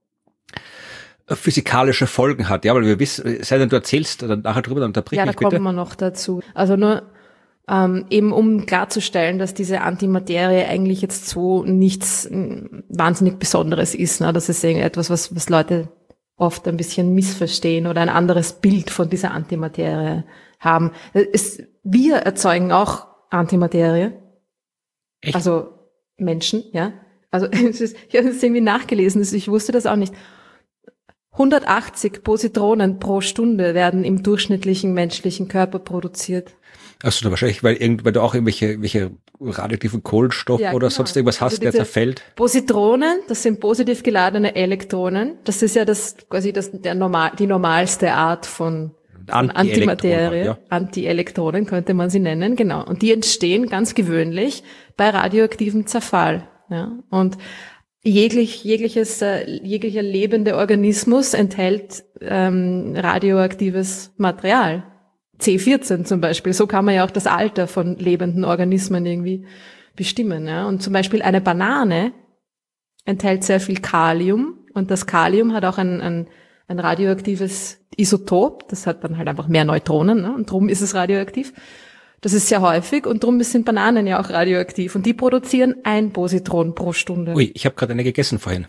physikalische Folgen hat, ja, weil wir wissen, sei denn du erzählst dann nachher drüber, dann unterbrich ja, mich bitte. bitte. Ja, da kommen wir noch dazu. Also nur ähm, eben um klarzustellen, dass diese Antimaterie eigentlich jetzt so nichts m, wahnsinnig Besonderes ist, ne? Das ist irgendwie etwas, was, was Leute oft ein bisschen missverstehen oder ein anderes Bild von dieser Antimaterie haben. Es, wir erzeugen auch Antimaterie. Echt? Also Menschen, ja. Also es ist, ich habe es irgendwie nachgelesen, ich wusste das auch nicht. hundertachtzig Positronen pro Stunde werden im durchschnittlichen menschlichen Körper produziert. Also da wahrscheinlich, weil, irgend, weil du auch irgendwelche, irgendwelche radioaktiven Kohlenstoff ja, oder genau. sonst irgendwas hast, also der zerfällt. Positronen, das sind positiv geladene Elektronen. Das ist ja das quasi das der normal die normalste Art von, von Antimaterie. Ja. Antielektronen könnte man sie nennen, genau. Und die entstehen ganz gewöhnlich bei radioaktivem Zerfall. Ja. Und Jeglich, jegliches, äh, jeglicher lebende Organismus enthält ähm, radioaktives Material. C vierzehn zum Beispiel. So kann man ja auch das Alter von lebenden Organismen irgendwie bestimmen. Ja? Und zum Beispiel eine Banane enthält sehr viel Kalium. Und das Kalium hat auch ein, ein, ein radioaktives Isotop. Das hat dann halt einfach mehr Neutronen. Ne? Und darum ist es radioaktiv. Das ist sehr häufig und darum sind Bananen ja auch radioaktiv und die produzieren ein Positron pro Stunde. Ui, ich habe gerade eine gegessen vorhin.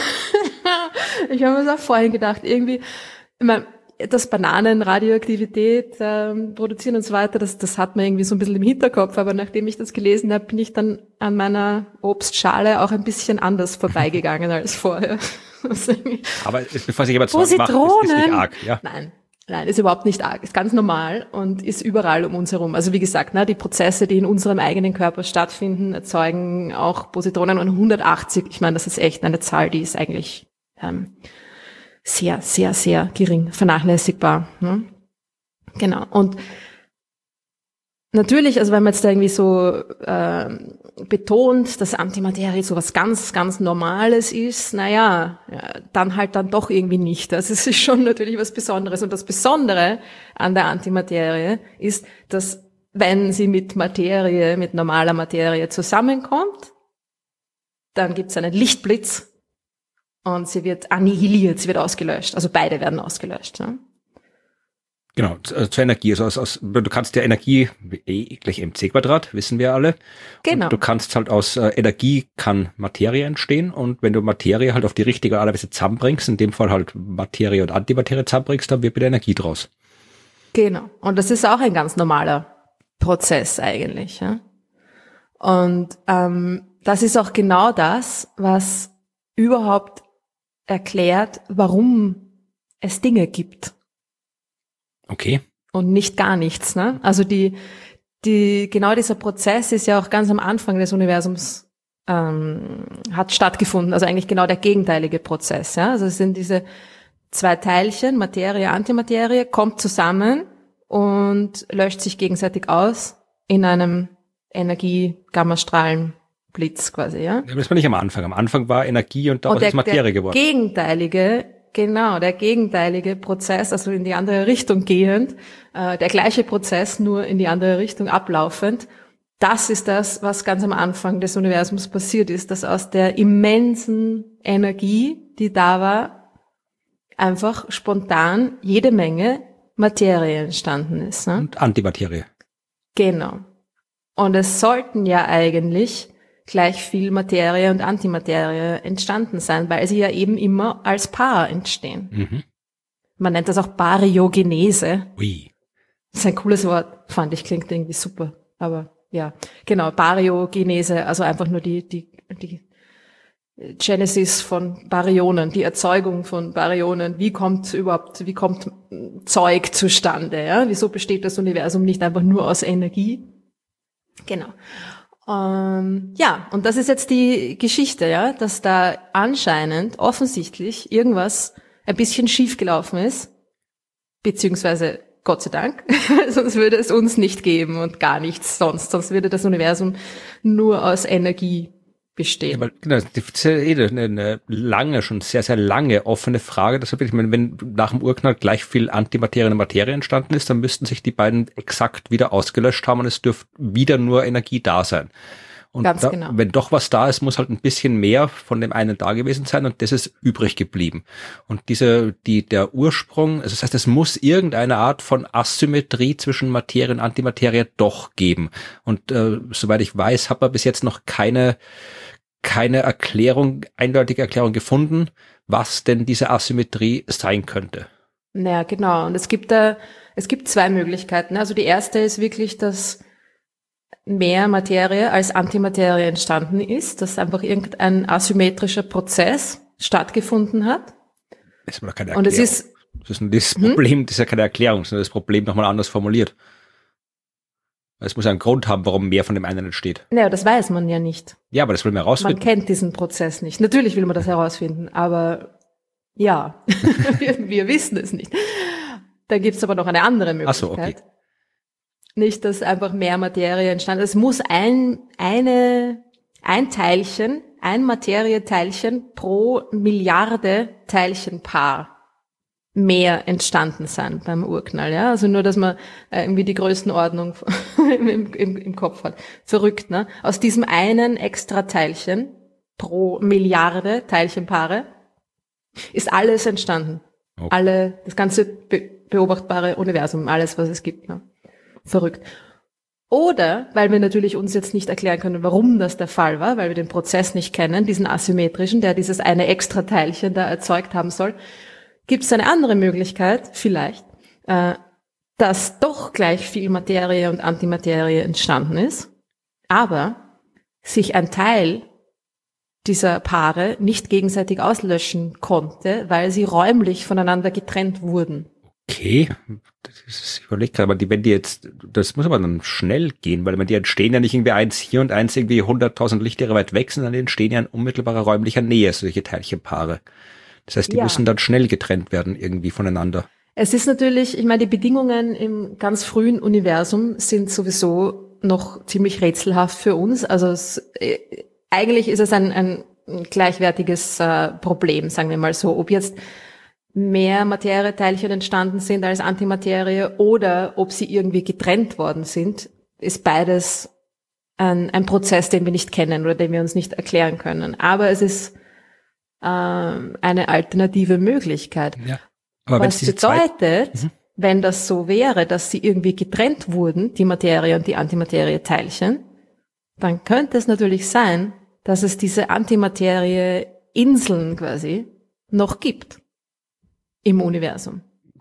Ich habe mir das auch vorhin gedacht, irgendwie, ich meine, dass Bananen Radioaktivität ähm, produzieren und so weiter, das, das hat man irgendwie so ein bisschen im Hinterkopf, aber nachdem ich das gelesen habe, bin ich dann an meiner Obstschale auch ein bisschen anders vorbeigegangen als vorher. Aber bevor sich jemand Sorgen macht, ist, ist nicht arg, ja? Nein. Nein, ist überhaupt nicht arg, ist ganz normal und ist überall um uns herum. Also wie gesagt, ne, die Prozesse, die in unserem eigenen Körper stattfinden, erzeugen auch Positronen und hundertachtzig. Ich meine, das ist echt eine Zahl, die ist eigentlich ähm, sehr, sehr, sehr gering, vernachlässigbar. Ne? Genau. Und natürlich, also wenn man jetzt da irgendwie so äh, betont, dass Antimaterie so was ganz, ganz Normales ist, naja, ja, dann halt dann doch irgendwie nicht. Also es ist schon natürlich was Besonderes. Und das Besondere an der Antimaterie ist, dass wenn sie mit Materie, mit normaler Materie zusammenkommt, dann gibt es einen Lichtblitz und sie wird annihiliert, sie wird ausgelöscht. Also beide werden ausgelöscht. Ja? Genau, zur Energie. Also aus, aus, du kannst ja Energie, E gleich mc Quadrat, wissen wir alle. Genau. Und du kannst halt aus äh, Energie kann Materie entstehen und wenn du Materie halt auf die richtige Art und Weise zusammenbringst, in dem Fall halt Materie und Antimaterie zusammenbringst, dann wird wieder Energie draus. Genau. Und das ist auch ein ganz normaler Prozess eigentlich. Ja? Und ähm, das ist auch genau das, was überhaupt erklärt, warum es Dinge gibt. Okay. Und nicht gar nichts, ne? Also die, die, genau dieser Prozess ist ja auch ganz am Anfang des Universums, ähm, hat stattgefunden. Also eigentlich genau der gegenteilige Prozess, ja? Also es sind diese zwei Teilchen, Materie, Antimaterie, kommt zusammen und löscht sich gegenseitig aus in einem Energie-Gammastrahlen-Blitz quasi, ja? Das war nicht am Anfang. Am Anfang war Energie und daraus ist Materie geworden. Der gegenteilige, genau, der gegenteilige Prozess, also in die andere Richtung gehend, äh, der gleiche Prozess, nur in die andere Richtung ablaufend, das ist das, was ganz am Anfang des Universums passiert ist, dass aus der immensen Energie, die da war, einfach spontan jede Menge Materie entstanden ist. Ne? Und Antimaterie. Genau. Und es sollten ja eigentlich gleich viel Materie und Antimaterie entstanden sein, weil sie ja eben immer als Paar entstehen. Mhm. Man nennt das auch Baryogenese. Ui. Das ist ein cooles Wort, fand ich, klingt irgendwie super. Aber ja, genau, Baryogenese, also einfach nur die, die, die Genesis von Baryonen, die Erzeugung von Baryonen. Wie kommt überhaupt, wie kommt Zeug zustande? Ja? Wieso besteht das Universum nicht einfach nur aus Energie? Genau. Ähm, ja, und das ist jetzt die Geschichte, ja, dass da anscheinend offensichtlich irgendwas ein bisschen schiefgelaufen ist, beziehungsweise Gott sei Dank, sonst würde es uns nicht geben und gar nichts sonst, sonst würde das Universum nur aus Energie bestehen. Ja, weil, genau, das ist ja eh eine, eine lange, schon sehr, sehr lange offene Frage. Deshalb, ich meine, wenn nach dem Urknall gleich viel Antimaterie und Materie entstanden ist, dann müssten sich die beiden exakt wieder ausgelöscht haben und es dürfte wieder nur Energie da sein. Und Ganz da, genau. wenn doch was da ist, muss halt ein bisschen mehr von dem einen da gewesen sein und das ist übrig geblieben. Und diese, die, der Ursprung, also das heißt, es muss irgendeine Art von Asymmetrie zwischen Materie und Antimaterie doch geben. Und äh, soweit ich weiß, hat man bis jetzt noch keine keine Erklärung, eindeutige Erklärung gefunden, was denn diese Asymmetrie sein könnte. Naja, genau. Und es gibt da, es gibt zwei Möglichkeiten. Also die erste ist wirklich, dass mehr Materie als Antimaterie entstanden ist, dass einfach irgendein asymmetrischer Prozess stattgefunden hat. Das ist aber keine Erklärung. Und es ist, das ist das Problem, hm? das ist ja keine Erklärung, sondern das Problem nochmal anders formuliert. Es muss einen Grund haben, warum mehr von dem einen entsteht. Naja, das weiß man ja nicht. Ja, aber das will man herausfinden. Man kennt diesen Prozess nicht. Natürlich will man das herausfinden, aber ja, wir, wir wissen es nicht. Da gibt's aber noch eine andere Möglichkeit. Ach so, okay. Nicht, dass einfach mehr Materie entstanden ist. Es muss ein, eine, ein Teilchen, ein Materieteilchen pro Milliarde Teilchenpaar mehr entstanden sein beim Urknall, ja. Also nur, dass man äh, irgendwie die Größenordnung im, im, im Kopf hat. Verrückt, ne? Aus diesem einen extra Teilchen pro Milliarde Teilchenpaare ist alles entstanden. Okay. Alle, das ganze be- beobachtbare Universum, alles, was es gibt, ne? Verrückt. Oder, weil wir natürlich uns jetzt nicht erklären können, warum das der Fall war, weil wir den Prozess nicht kennen, diesen asymmetrischen, der dieses eine extra Teilchen da erzeugt haben soll, gibt es eine andere Möglichkeit, vielleicht, äh, dass doch gleich viel Materie und Antimaterie entstanden ist, aber sich ein Teil dieser Paare nicht gegenseitig auslöschen konnte, weil sie räumlich voneinander getrennt wurden. Okay, das ist, ich überlege gerade, aber die, wenn die jetzt, das muss aber dann schnell gehen, weil die entstehen ja nicht irgendwie eins hier und eins irgendwie hunderttausend Lichtjahre weit weg, sondern die entstehen ja in unmittelbarer räumlicher Nähe, solche Teilchenpaare. Das heißt, die ja. müssen dann schnell getrennt werden irgendwie voneinander. Es ist natürlich, ich meine, die Bedingungen im ganz frühen Universum sind sowieso noch ziemlich rätselhaft für uns. Also es, äh, eigentlich ist es ein, ein gleichwertiges äh, Problem, sagen wir mal so. Ob jetzt mehr Materieteilchen entstanden sind als Antimaterie oder ob sie irgendwie getrennt worden sind, ist beides ein, ein Prozess, den wir nicht kennen oder den wir uns nicht erklären können. Aber es ist äh, eine alternative Möglichkeit. Ja. Aber was bedeutet, mhm. wenn das so wäre, dass sie irgendwie getrennt wurden, die Materie und die Antimaterie-Teilchen, dann könnte es natürlich sein, dass es diese Antimaterie-Inseln quasi noch gibt im Universum.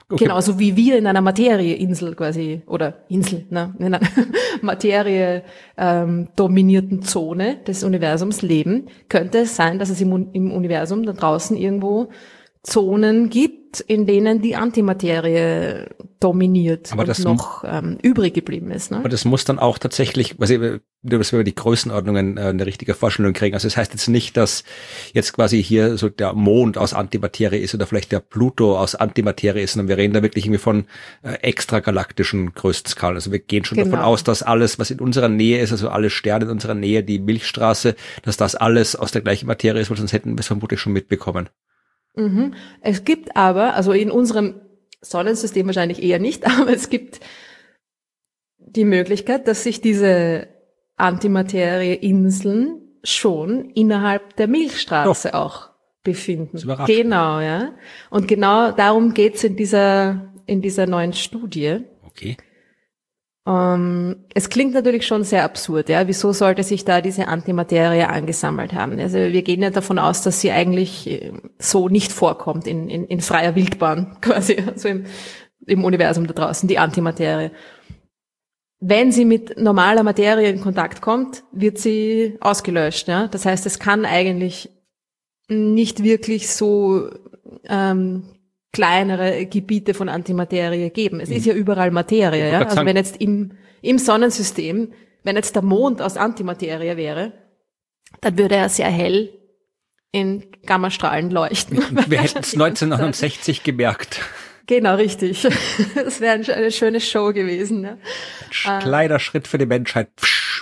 Okay. Genauso wie wir in einer Materieinsel quasi, oder Insel, ne, in einer Materie ähm, dominierten Zone des Universums leben, könnte es sein, dass es im, im Universum da draußen irgendwo Zonen gibt, in denen die Antimaterie dominiert aber und das noch ähm, übrig geblieben ist. Ne? Aber das muss dann auch tatsächlich, was ich, dass wir die Größenordnungen äh, eine richtige Vorstellung kriegen. Also das heißt jetzt nicht, dass jetzt quasi hier so der Mond aus Antimaterie ist oder vielleicht der Pluto aus Antimaterie ist, sondern wir reden da wirklich irgendwie von äh, extragalaktischen Größenskalen. Also wir gehen schon Genau. davon aus, dass alles, was in unserer Nähe ist, also alle Sterne in unserer Nähe, die Milchstraße, dass das alles aus der gleichen Materie ist, weil sonst hätten wir es vermutlich schon mitbekommen. Mhm. Es gibt aber, also in unserem Sonnensystem wahrscheinlich eher nicht, aber es gibt die Möglichkeit, dass sich diese Antimaterieinseln schon innerhalb der Milchstraße Doch. auch befinden. Das überrascht. Genau, ja. Und genau darum geht's in dieser in dieser neuen Studie. Okay. Um, es klingt natürlich schon sehr absurd, ja. Wieso sollte sich da diese Antimaterie angesammelt haben? Also wir gehen ja davon aus, dass sie eigentlich so nicht vorkommt in, in, in freier Wildbahn, quasi, also im, im Universum da draußen, die Antimaterie. Wenn sie mit normaler Materie in Kontakt kommt, wird sie ausgelöscht, ja. Das heißt, es kann eigentlich nicht wirklich so ähm, kleinere Gebiete von Antimaterie geben. Es ist ja überall Materie, ja. Also wenn jetzt im, im Sonnensystem, wenn jetzt der Mond aus Antimaterie wäre, dann würde er sehr hell in Gammastrahlen leuchten. Wir hätten es neunzehnhundertsechzig gemerkt. Genau, richtig. Das wäre eine schöne Show gewesen. Ja. Ein kleiner äh. Schritt für die Menschheit.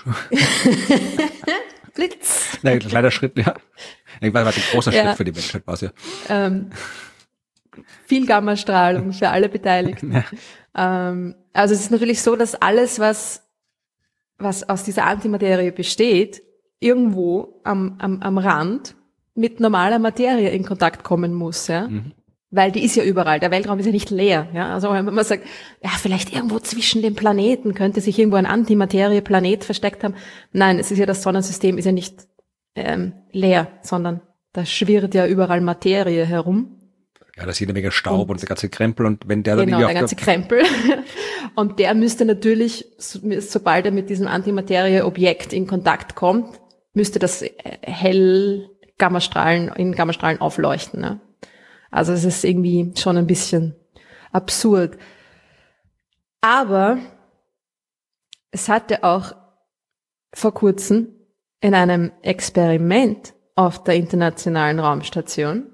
Blitz. Nein, ein kleiner Schritt, ja. Ich weiß, was ein großer ja. Schritt für die Menschheit war es ja. Ähm, viel Gammastrahlung für alle Beteiligten. Ja. Ähm, also es ist natürlich so, dass alles, was, was aus dieser Antimaterie besteht, irgendwo am, am, am Rand mit normaler Materie in Kontakt kommen muss, ja. Mhm. Weil die ist ja überall. Der Weltraum ist ja nicht leer, ja. Also wenn man sagt, ja, vielleicht irgendwo zwischen den Planeten könnte sich irgendwo ein Antimaterie-Planet versteckt haben. Nein, es ist ja, das Sonnensystem ist ja nicht ähm, leer, sondern da schwirrt ja überall Materie herum. Ja, da ist jede Menge Staub und, und der ganze Krempel und wenn der dann dann Genau, der ganze Krempel. Und der müsste natürlich, sobald er mit diesem Antimaterie-Objekt in Kontakt kommt, müsste das hell Gammastrahlen, in Gammastrahlen aufleuchten, ne? Also es ist irgendwie schon ein bisschen absurd. Aber es hatte auch vor kurzem in einem Experiment auf der Internationalen Raumstation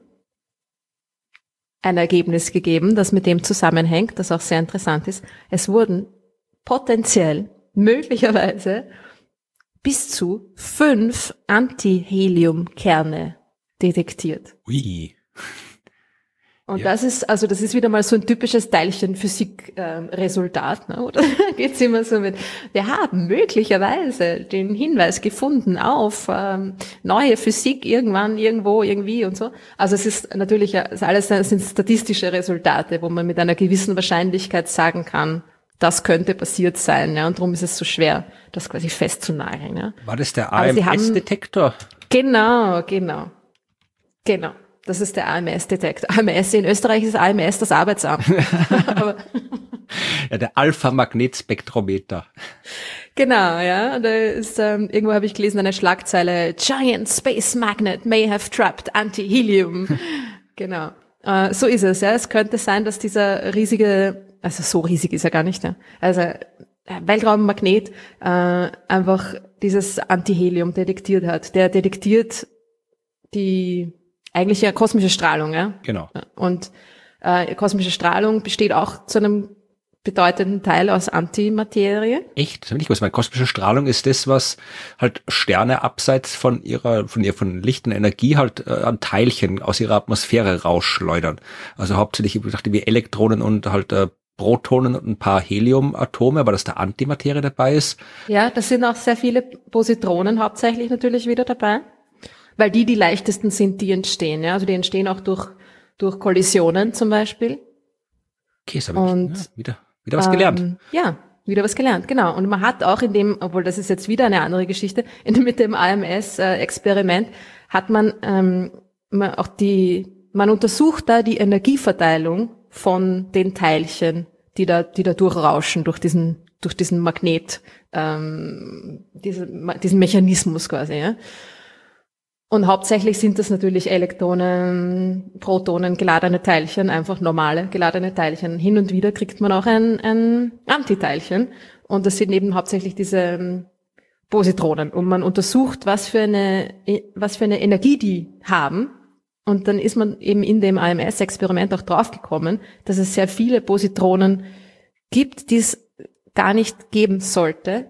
ein Ergebnis gegeben, das mit dem zusammenhängt, das auch sehr interessant ist. Es wurden potenziell, möglicherweise, bis zu fünf Antiheliumkerne detektiert. Ui. Und ja. das ist, also das ist wieder mal so ein typisches Teilchenphysik-Resultat, ähm, ne? Oder geht's immer so mit, wir haben möglicherweise den Hinweis gefunden auf ähm, neue Physik irgendwann, irgendwo, irgendwie und so. Also es ist natürlich, das alles das sind statistische Resultate, wo man mit einer gewissen Wahrscheinlichkeit sagen kann, das könnte passiert sein, ja, und darum ist es so schwer, das quasi festzunageln, ja. War das der A M S-Detektor? Genau, genau, genau. Das ist der A M S-Detektor. A M S, in Österreich ist A M S das Arbeitsamt. Aber ja, der Alpha-Magnetspektrometer. Genau, ja. Da ist, ähm, irgendwo habe ich gelesen, eine Schlagzeile, Giant Space Magnet may have trapped Anti-Helium. Genau. Äh, so ist es, ja. Es könnte sein, dass dieser riesige, also so riesig ist er gar nicht, ja. Also Weltraummagnet äh, einfach dieses Anti-Helium detektiert hat. Der detektiert die eigentlich ja kosmische Strahlung, ja. Genau. Und äh, kosmische Strahlung besteht auch zu einem bedeutenden Teil aus Antimaterie. Echt? Das habe ich nicht gewusst, weil kosmische Strahlung ist das, was halt Sterne abseits von ihrer, von ihr, von Licht und Energie halt äh, an Teilchen aus ihrer Atmosphäre rausschleudern. Also hauptsächlich, ich dachte, wie Elektronen und halt äh, Protonen und ein paar Heliumatome, aber dass da Antimaterie dabei ist. Ja, das sind auch sehr viele Positronen hauptsächlich natürlich wieder dabei. Weil die die leichtesten sind, die entstehen. Ja? Also die entstehen auch durch durch Kollisionen zum Beispiel. Okay, das habe ich ja, wieder, wieder was gelernt. Ähm, ja, wieder was gelernt, genau. Und man hat auch in dem, obwohl das ist jetzt wieder eine andere Geschichte, in, mit dem A M S-Experiment hat man ähm, auch die, man untersucht da die Energieverteilung von den Teilchen, die da, die da durchrauschen durch diesen, durch diesen Magnet, ähm, diese, diesen Mechanismus quasi, ja. Und hauptsächlich sind das natürlich Elektronen, Protonen, geladene Teilchen, einfach normale geladene Teilchen. Hin und wieder kriegt man auch ein, ein Antiteilchen. Und das sind eben hauptsächlich diese Positronen. Und man untersucht, was für eine, was für eine Energie die haben. Und dann ist man eben in dem A M S-Experiment auch draufgekommen, dass es sehr viele Positronen gibt, die es gar nicht geben sollte,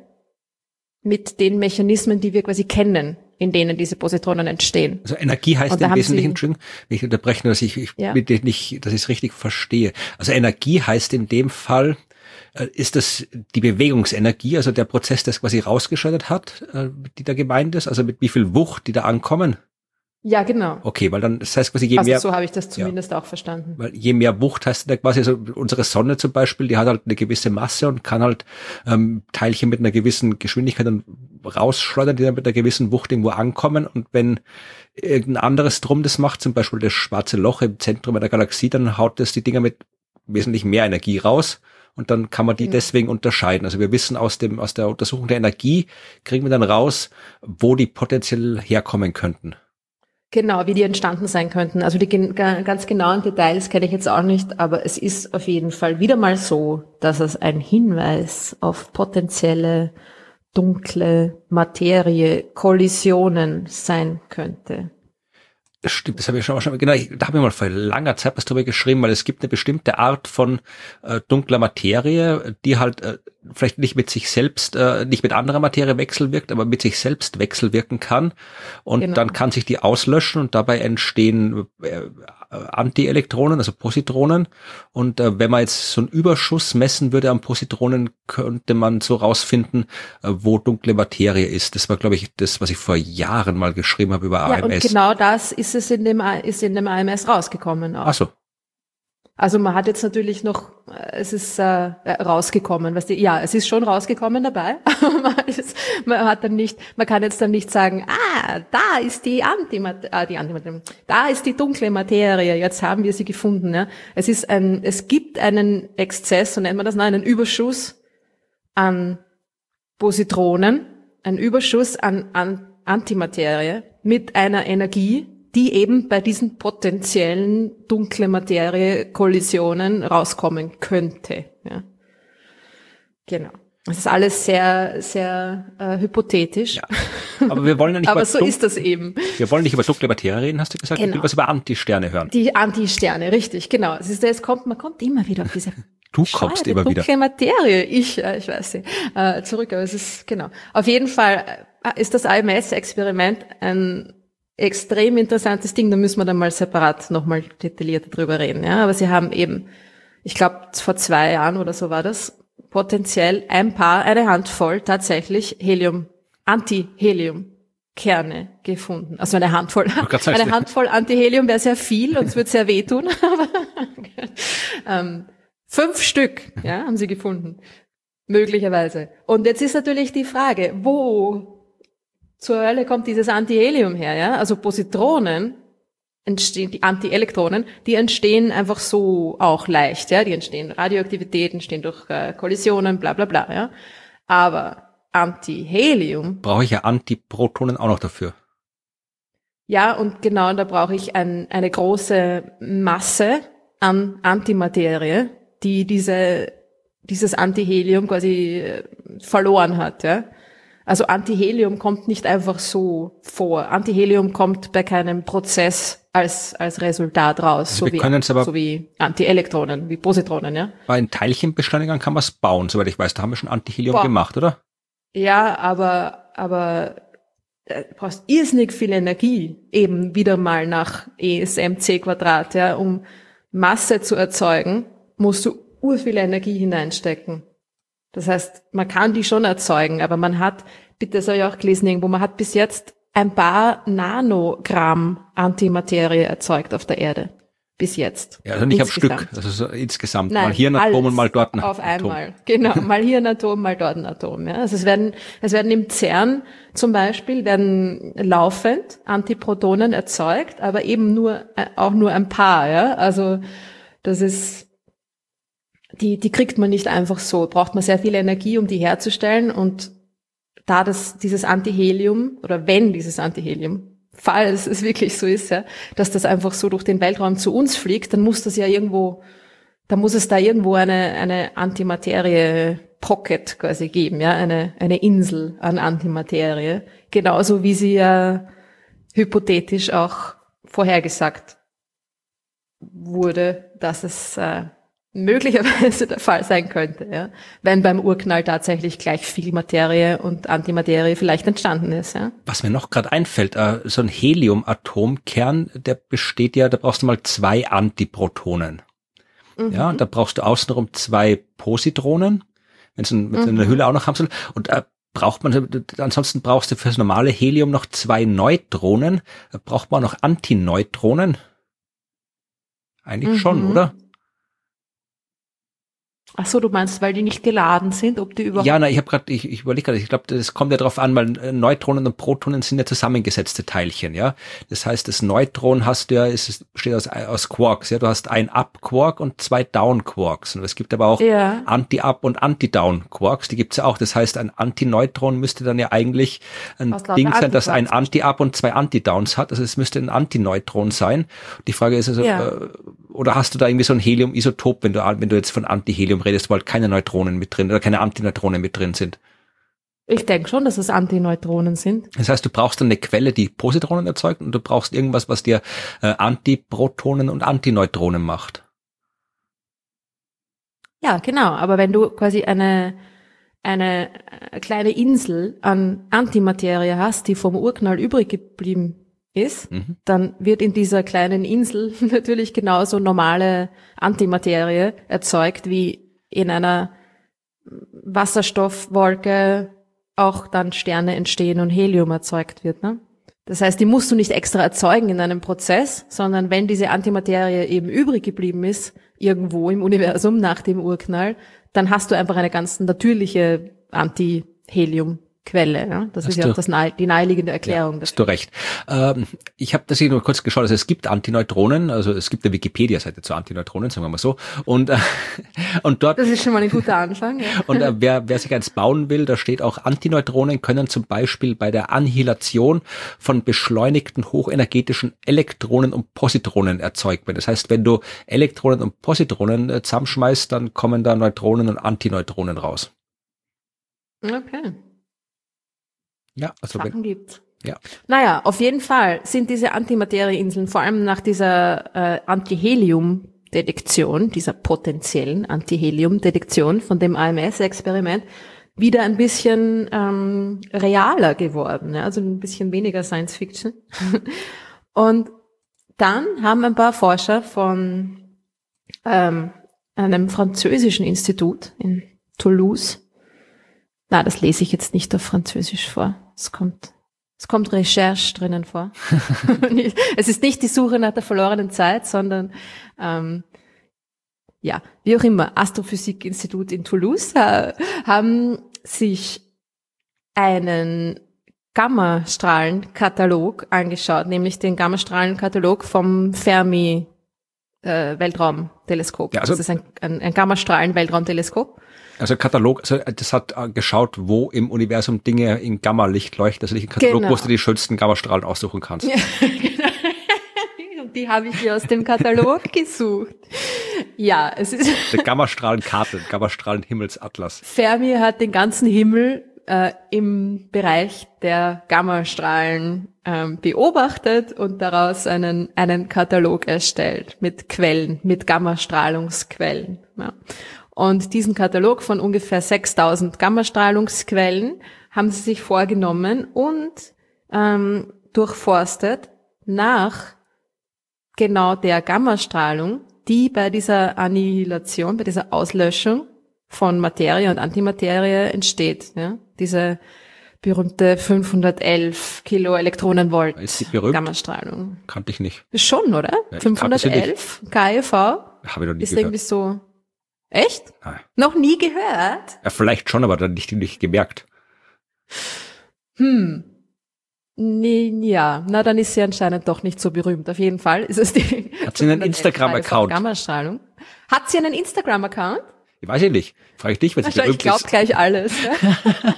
mit den Mechanismen, die wir quasi kennen, in denen diese Positronen entstehen. Also Energie heißt im Wesentlichen, Entschuldigung, wenn ich unterbreche, dass ich, ich ja. mit nicht, dass ich es richtig verstehe. Also Energie heißt in dem Fall, äh, ist das die Bewegungsenergie, also der Prozess, der es quasi rausgeschaltet hat, äh, die da gemeint ist, also mit wie viel Wucht die da ankommen? Ja, genau. Okay, weil dann, das heißt quasi, je also mehr... so habe ich das zumindest ja. auch verstanden. Weil je mehr Wucht heißt da quasi, also unsere Sonne zum Beispiel, die hat halt eine gewisse Masse und kann halt ähm, Teilchen mit einer gewissen Geschwindigkeit dann rausschleudern, die dann mit einer gewissen Wucht irgendwo ankommen. Und wenn irgendein anderes Drum das macht, zum Beispiel das schwarze Loch im Zentrum einer Galaxie, dann haut das die Dinger mit wesentlich mehr Energie raus. Und dann kann man die genau. deswegen unterscheiden. Also wir wissen aus dem aus der Untersuchung der Energie, kriegen wir dann raus, wo die potenziell herkommen könnten. Genau, wie die entstanden sein könnten. Also die ganz genauen Details kenne ich jetzt auch nicht, aber es ist auf jeden Fall wieder mal so, dass es ein Hinweis auf potenzielle dunkle Materie, Kollisionen sein könnte. Das stimmt, das habe ich schon mal schon genau, ich, da habe ich mal vor langer Zeit was drüber geschrieben, weil es gibt eine bestimmte Art von äh, dunkler Materie, die halt äh, vielleicht nicht mit sich selbst, äh, nicht mit anderer Materie wechselwirkt, aber mit sich selbst wechselwirken kann. Und genau. dann kann sich die auslöschen und dabei entstehen äh, Antielektronen, also Positronen. Und äh, wenn man jetzt so einen Überschuss messen würde an Positronen, könnte man so rausfinden, äh, wo dunkle Materie ist. Das war, glaube ich, das, was ich vor Jahren mal geschrieben habe über ja, A M S. Und genau das ist es in dem, ist in dem A M S rausgekommen auch. Ach so. Also man hat jetzt natürlich noch, es ist äh, rausgekommen, was die, ja, es ist schon rausgekommen dabei, man, ist, man hat dann nicht, man kann jetzt dann nicht sagen, ah, da ist die Antimaterie, ah, die Antimaterie, da ist die dunkle Materie, jetzt haben wir sie gefunden. Ja. Es ist ein, es gibt einen Exzess, so nennt man das, nein, einen Überschuss an Positronen, einen Überschuss an, an Antimaterie mit einer Energie, die eben bei diesen potenziellen dunkle Materie-Kollisionen rauskommen könnte. Ja. Genau. Das ist alles sehr, sehr äh, hypothetisch. Ja. Aber wir wollen ja nicht Aber über so ist das eben. Wir wollen nicht über dunkle Materie reden, hast du gesagt? Genau. Ich will was über Antisterne hören. Die Antisterne, richtig, genau. Es ist, es kommt, man kommt immer wieder auf diese Du kommst immer dunkle wieder. Materie. Ich, äh, ich weiß nicht. Äh, zurück, aber es ist, genau. Auf jeden Fall ist das A M S-Experiment ein extrem interessantes Ding, da müssen wir dann mal separat nochmal detaillierter drüber reden, ja. Aber sie haben eben, ich glaube, vor zwei Jahren oder so war das, potenziell ein paar, eine Handvoll tatsächlich Helium, Anti-Helium-Kerne gefunden. Also eine Handvoll. Eine Handvoll Anti-Helium wäre sehr viel und es wird sehr wehtun, aber ähm, fünf Stück, ja, haben sie gefunden. Möglicherweise. Und jetzt ist natürlich die Frage, wo zur Hölle kommt dieses Antihelium her, ja? Also Positronen entstehen, die Antielektronen, die entstehen einfach so auch leicht, ja? Die entstehen Radioaktivität, entstehen durch äh, Kollisionen, bla bla bla, ja? Aber Antihelium... Brauche ich ja Antiprotonen auch noch dafür. Ja, und genau, da brauche ich ein, eine große Masse an Antimaterie, die diese, dieses Antihelium quasi äh, verloren hat, ja? Also Antihelium kommt nicht einfach so vor. Antihelium kommt bei keinem Prozess als als Resultat raus, also so, wie, aber so wie Antielektronen, wie Positronen, ja. Bei den Teilchenbeschleunigern kann man es bauen, soweit ich weiß. Da haben wir schon Antihelium Boah. gemacht, oder? Ja, aber aber du brauchst irrsinnig viel Energie, eben wieder mal nach E ist mc Quadrat, ja, um Masse zu erzeugen, musst du ur viel Energie hineinstecken. Das heißt, man kann die schon erzeugen, aber man hat, bitte soll ich auch gelesen irgendwo, man hat bis jetzt ein paar Nanogramm Antimaterie erzeugt auf der Erde. Bis jetzt. Ja, also nicht insgesamt. Am Stück, also so insgesamt. Nein, mal hier ein Atom und mal dort ein auf Atom. Einmal. Genau, mal hier ein Atom, mal dort ein Atom. Ja. Also es werden, es werden im CERN zum Beispiel, werden laufend Antiprotonen erzeugt, aber eben nur, auch nur ein paar, ja. Also, das ist, die, die kriegt man nicht einfach so. Braucht man sehr viel Energie, um die herzustellen. Und da das, dieses Antihelium, oder wenn dieses Antihelium, falls es wirklich so ist, ja, dass das einfach so durch den Weltraum zu uns fliegt, dann muss das ja irgendwo, da muss es da irgendwo eine, eine Antimaterie-Pocket quasi geben, ja, eine, eine Insel an Antimaterie. Genauso wie sie ja hypothetisch auch vorhergesagt wurde, dass es äh, möglicherweise der Fall sein könnte, ja, wenn beim Urknall tatsächlich gleich viel Materie und Antimaterie vielleicht entstanden ist. Ja. Was mir noch gerade einfällt, äh, so ein Helium-Atomkern, der besteht ja, da brauchst du mal zwei Antiprotonen. Mhm. Ja, und da brauchst du außenrum zwei Positronen, wenn es mit mhm. einer Hülle auch noch haben soll. Und äh, braucht man, ansonsten brauchst du fürs normale Helium noch zwei Neutronen. Da braucht man auch noch Antineutronen. Eigentlich mhm. schon, oder? Ach so, du meinst, weil die nicht geladen sind, ob die überhaupt... Ja, na, ich habe gerade, ich, ich überlege gerade, ich glaube, das kommt ja drauf an, weil Neutronen und Protonen sind ja zusammengesetzte Teilchen, ja. Das heißt, das Neutron hast du ja, es besteht aus, aus Quarks, ja. Du hast ein Up-Quark und zwei Down-Quarks. Und es gibt aber auch ja. Anti-Up und Anti-Down-Quarks, die gibt's ja auch. Das heißt, ein Antineutron müsste dann ja eigentlich ein Ding sein, das ein Anti-Up und zwei Anti-Downs hat. Also es müsste ein Antineutron sein. Die Frage ist also, ja. äh, oder hast du da irgendwie so ein Helium-Isotop, wenn du, wenn du jetzt von Antihelium redest, weil keine Neutronen mit drin oder keine Antineutronen mit drin sind? Ich denke schon, dass es Antineutronen sind. Das heißt, du brauchst dann eine Quelle, die Positronen erzeugt, und du brauchst irgendwas, was dir äh, Antiprotonen und Antineutronen macht. Ja, genau. Aber wenn du quasi eine eine kleine Insel an Antimaterie hast, die vom Urknall übrig geblieben ist, mhm. dann wird in dieser kleinen Insel natürlich genauso normale Antimaterie erzeugt, wie in einer Wasserstoffwolke auch dann Sterne entstehen und Helium erzeugt wird. Ne? Das heißt, die musst du nicht extra erzeugen in einem Prozess, sondern wenn diese Antimaterie eben übrig geblieben ist, irgendwo im Universum nach dem Urknall, dann hast du einfach eine ganz natürliche Anti-Helium Quelle, ja? Das hast ist ja auch das nahe, die naheliegende Erklärung. Ja, hast du recht. Ähm, ich habe das hier nur kurz geschaut, also es gibt Antineutronen, also es gibt eine Wikipedia-Seite zu Antineutronen, sagen wir mal so. Und äh, und dort. Das ist schon mal ein guter Anfang. Ja. Und äh, wer wer sich eins bauen will, da steht auch, Antineutronen können zum Beispiel bei der Annihilation von beschleunigten hochenergetischen Elektronen und Positronen erzeugt werden. Das heißt, wenn du Elektronen und Positronen äh, zusammenschmeißt, dann kommen da Neutronen und Antineutronen raus. Okay. Ja, also Sachen wenn, gibt. Ja. Naja, auf jeden Fall sind diese Antimaterieinseln, vor allem nach dieser äh, Antihelium-Detektion, dieser potenziellen Antihelium-Detektion von dem A M S-Experiment, wieder ein bisschen ähm, realer geworden, ja? Also ein bisschen weniger Science-Fiction. Und dann haben ein paar Forscher von ähm, einem französischen Institut in Toulouse, na, das lese ich jetzt nicht auf Französisch vor. Es kommt, es kommt Recherche drinnen vor. Es ist nicht die Suche nach der verlorenen Zeit, sondern ähm, ja, wie auch immer, Astrophysikinstitut in Toulouse äh, haben sich einen Gammastrahlenkatalog angeschaut, nämlich den Gammastrahlenkatalog vom Fermi äh, Weltraumteleskop. Ja, also, das ist ein, ein, ein Gammastrahlen-Weltraumteleskop. Also Katalog, also das hat geschaut, wo im Universum Dinge in Gamma-Licht leuchten. Also nicht ein Katalog, genau, wo du die schönsten Gammastrahlen aussuchen kannst. Ja, genau. Und die habe ich hier aus dem Katalog gesucht. Ja, es ist der Gammastrahlenkarte, Gammastrahlen-Himmelsatlas. Fermi hat den ganzen Himmel äh, im Bereich der Gammastrahlen ähm, beobachtet und daraus einen einen Katalog erstellt mit Quellen, mit Gammastrahlungsquellen. Ja. Und diesen Katalog von ungefähr sechstausend Gammastrahlungsquellen haben sie sich vorgenommen und ähm, durchforstet nach genau der Gammastrahlung, die bei dieser Annihilation, bei dieser Auslöschung von Materie und Antimaterie entsteht. Ja? Diese berühmte fünfhundertelf Kiloelektronenvolt Gammastrahlung. Kannte ich nicht. Schon, oder? Ja, fünfhundertelf K E V? Habe ich noch nie ist gehört. Irgendwie so. Echt? Nein. Noch nie gehört? Ja, vielleicht schon, aber dann nicht, nicht gemerkt. Hm. Nee, ja, na dann ist sie anscheinend doch nicht so berühmt. Auf jeden Fall ist es die. Hat sie einen Instagram-Account? Gammastrahlung. Hat sie einen Instagram-Account? Ich weiß ich nicht. Frage ich dich, wenn sie berühmt Ich glaube ist. gleich alles. Ja?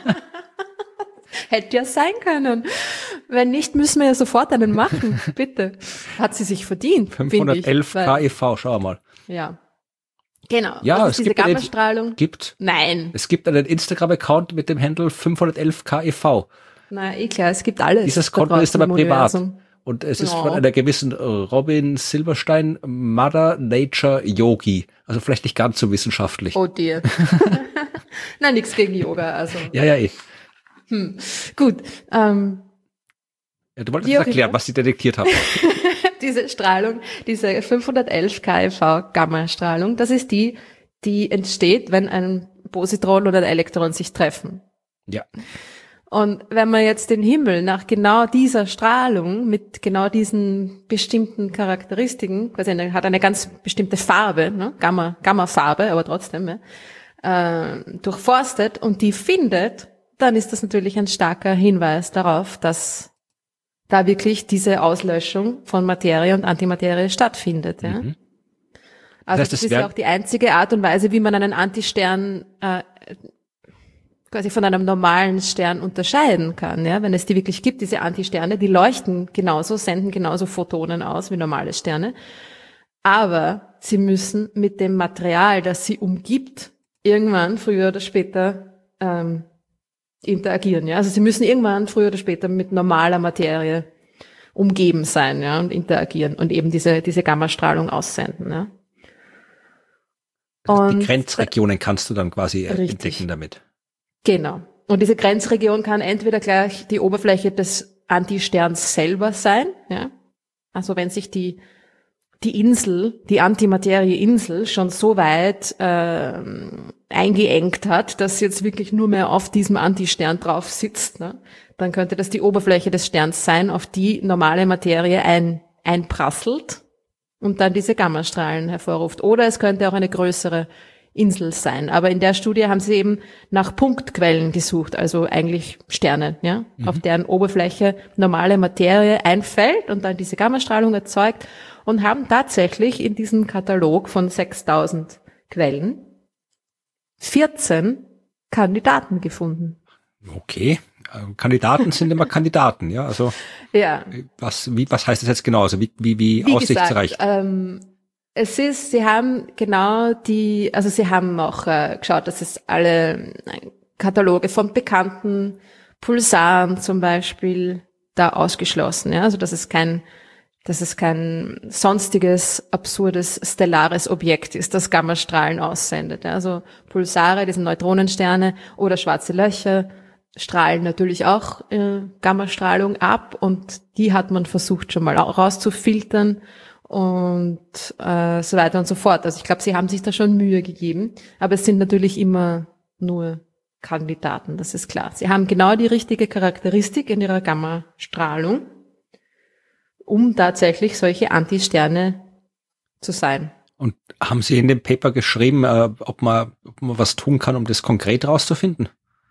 Hätte ja sein können. Wenn nicht, müssen wir ja sofort einen machen. Bitte. Hat sie sich verdient, fünfhundertelf finde ich. KeV, schau mal. Ja. Genau. Ja, Was ist es diese gibt einen- Gammastrahlung? Gibt. Nein. Es gibt einen Instagram-Account mit dem Handle fünfhundertelf KeV. Na, eh klar, es gibt alles. Dieses da Konto ist draußen aber im privat. Universum. Und es ist Ja. von einer gewissen äh, Robin Silberstein, Mother Nature Yogi. Also vielleicht nicht ganz so wissenschaftlich. Oh dear. Na, nichts gegen Yoga, also. Ja, ja, eh. Hm. Gut. Ähm, Ja, du wolltest Wie jetzt auch erklären, immer. was sie detektiert haben. diese Strahlung, diese fünfhundertelf KeV Gammastrahlung, das ist die, die entsteht, wenn ein Positron oder ein Elektron sich treffen. Ja. Und wenn man jetzt den Himmel nach genau dieser Strahlung mit genau diesen bestimmten Charakteristiken, quasi eine, hat eine ganz bestimmte Farbe, ne? Gamma, Gamma-Farbe, aber trotzdem, ja, äh, durchforstet und die findet, dann ist das natürlich ein starker Hinweis darauf, dass da wirklich diese Auslöschung von Materie und Antimaterie stattfindet. Ja? Mhm. Also heißt, das es ist wär- ja auch die einzige Art und Weise, wie man einen Antistern äh, quasi von einem normalen Stern unterscheiden kann. Ja? Wenn es die wirklich gibt, diese Antisterne, die leuchten genauso, senden genauso Photonen aus wie normale Sterne. Aber sie müssen mit dem Material, das sie umgibt, irgendwann, früher oder später, ähm, interagieren, ja. Also sie müssen irgendwann früher oder später mit normaler Materie umgeben sein, ja, und interagieren und eben diese, diese Gammastrahlung aussenden, ja. Das heißt, Und die Grenzregionen kannst du dann quasi äh, Richtig. entdecken damit. Genau. Und diese Grenzregion kann entweder gleich die Oberfläche des Antisterns selber sein, ja. Also wenn sich die die Insel, die Antimaterie-Insel schon so weit ähm, eingeengt hat, dass sie jetzt wirklich nur mehr auf diesem Antistern drauf sitzt, ne? Dann könnte das die Oberfläche des Sterns sein, auf die normale Materie ein, einprasselt und dann diese Gammastrahlen hervorruft. Oder es könnte auch eine größere Insel sein. Aber in der Studie haben sie eben nach Punktquellen gesucht, also eigentlich Sterne, ja, mhm. auf deren Oberfläche normale Materie einfällt und dann diese Gammastrahlung erzeugt und haben tatsächlich in diesem Katalog von sechstausend Quellen vierzehn Kandidaten gefunden. Okay. Äh, Kandidaten sind immer Kandidaten, ja. Also Ja. was, wie, was heißt das jetzt genau? Also wie, wie, wie, Wie aussichtsreich? gesagt, ähm, es ist, sie haben genau die, also sie haben auch äh, geschaut, dass es alle äh, Kataloge von bekannten Pulsaren zum Beispiel da ausgeschlossen, ja, also dass es kein, dass es kein sonstiges, absurdes, stellares Objekt ist, das Gammastrahlen aussendet. Ja. Also Pulsare, diese Neutronensterne oder schwarze Löcher strahlen natürlich auch äh, Gammastrahlung ab und die hat man versucht schon mal rauszufiltern und äh, so weiter und so fort. Also ich glaube, sie haben sich da schon Mühe gegeben, aber es sind natürlich immer nur Kandidaten, das ist klar. Sie haben genau die richtige Charakteristik in ihrer Gammastrahlung, um tatsächlich solche Antisterne zu sein. Und haben Sie in dem Paper geschrieben, äh, ob man, ob man was tun kann, um das konkret rauszufinden?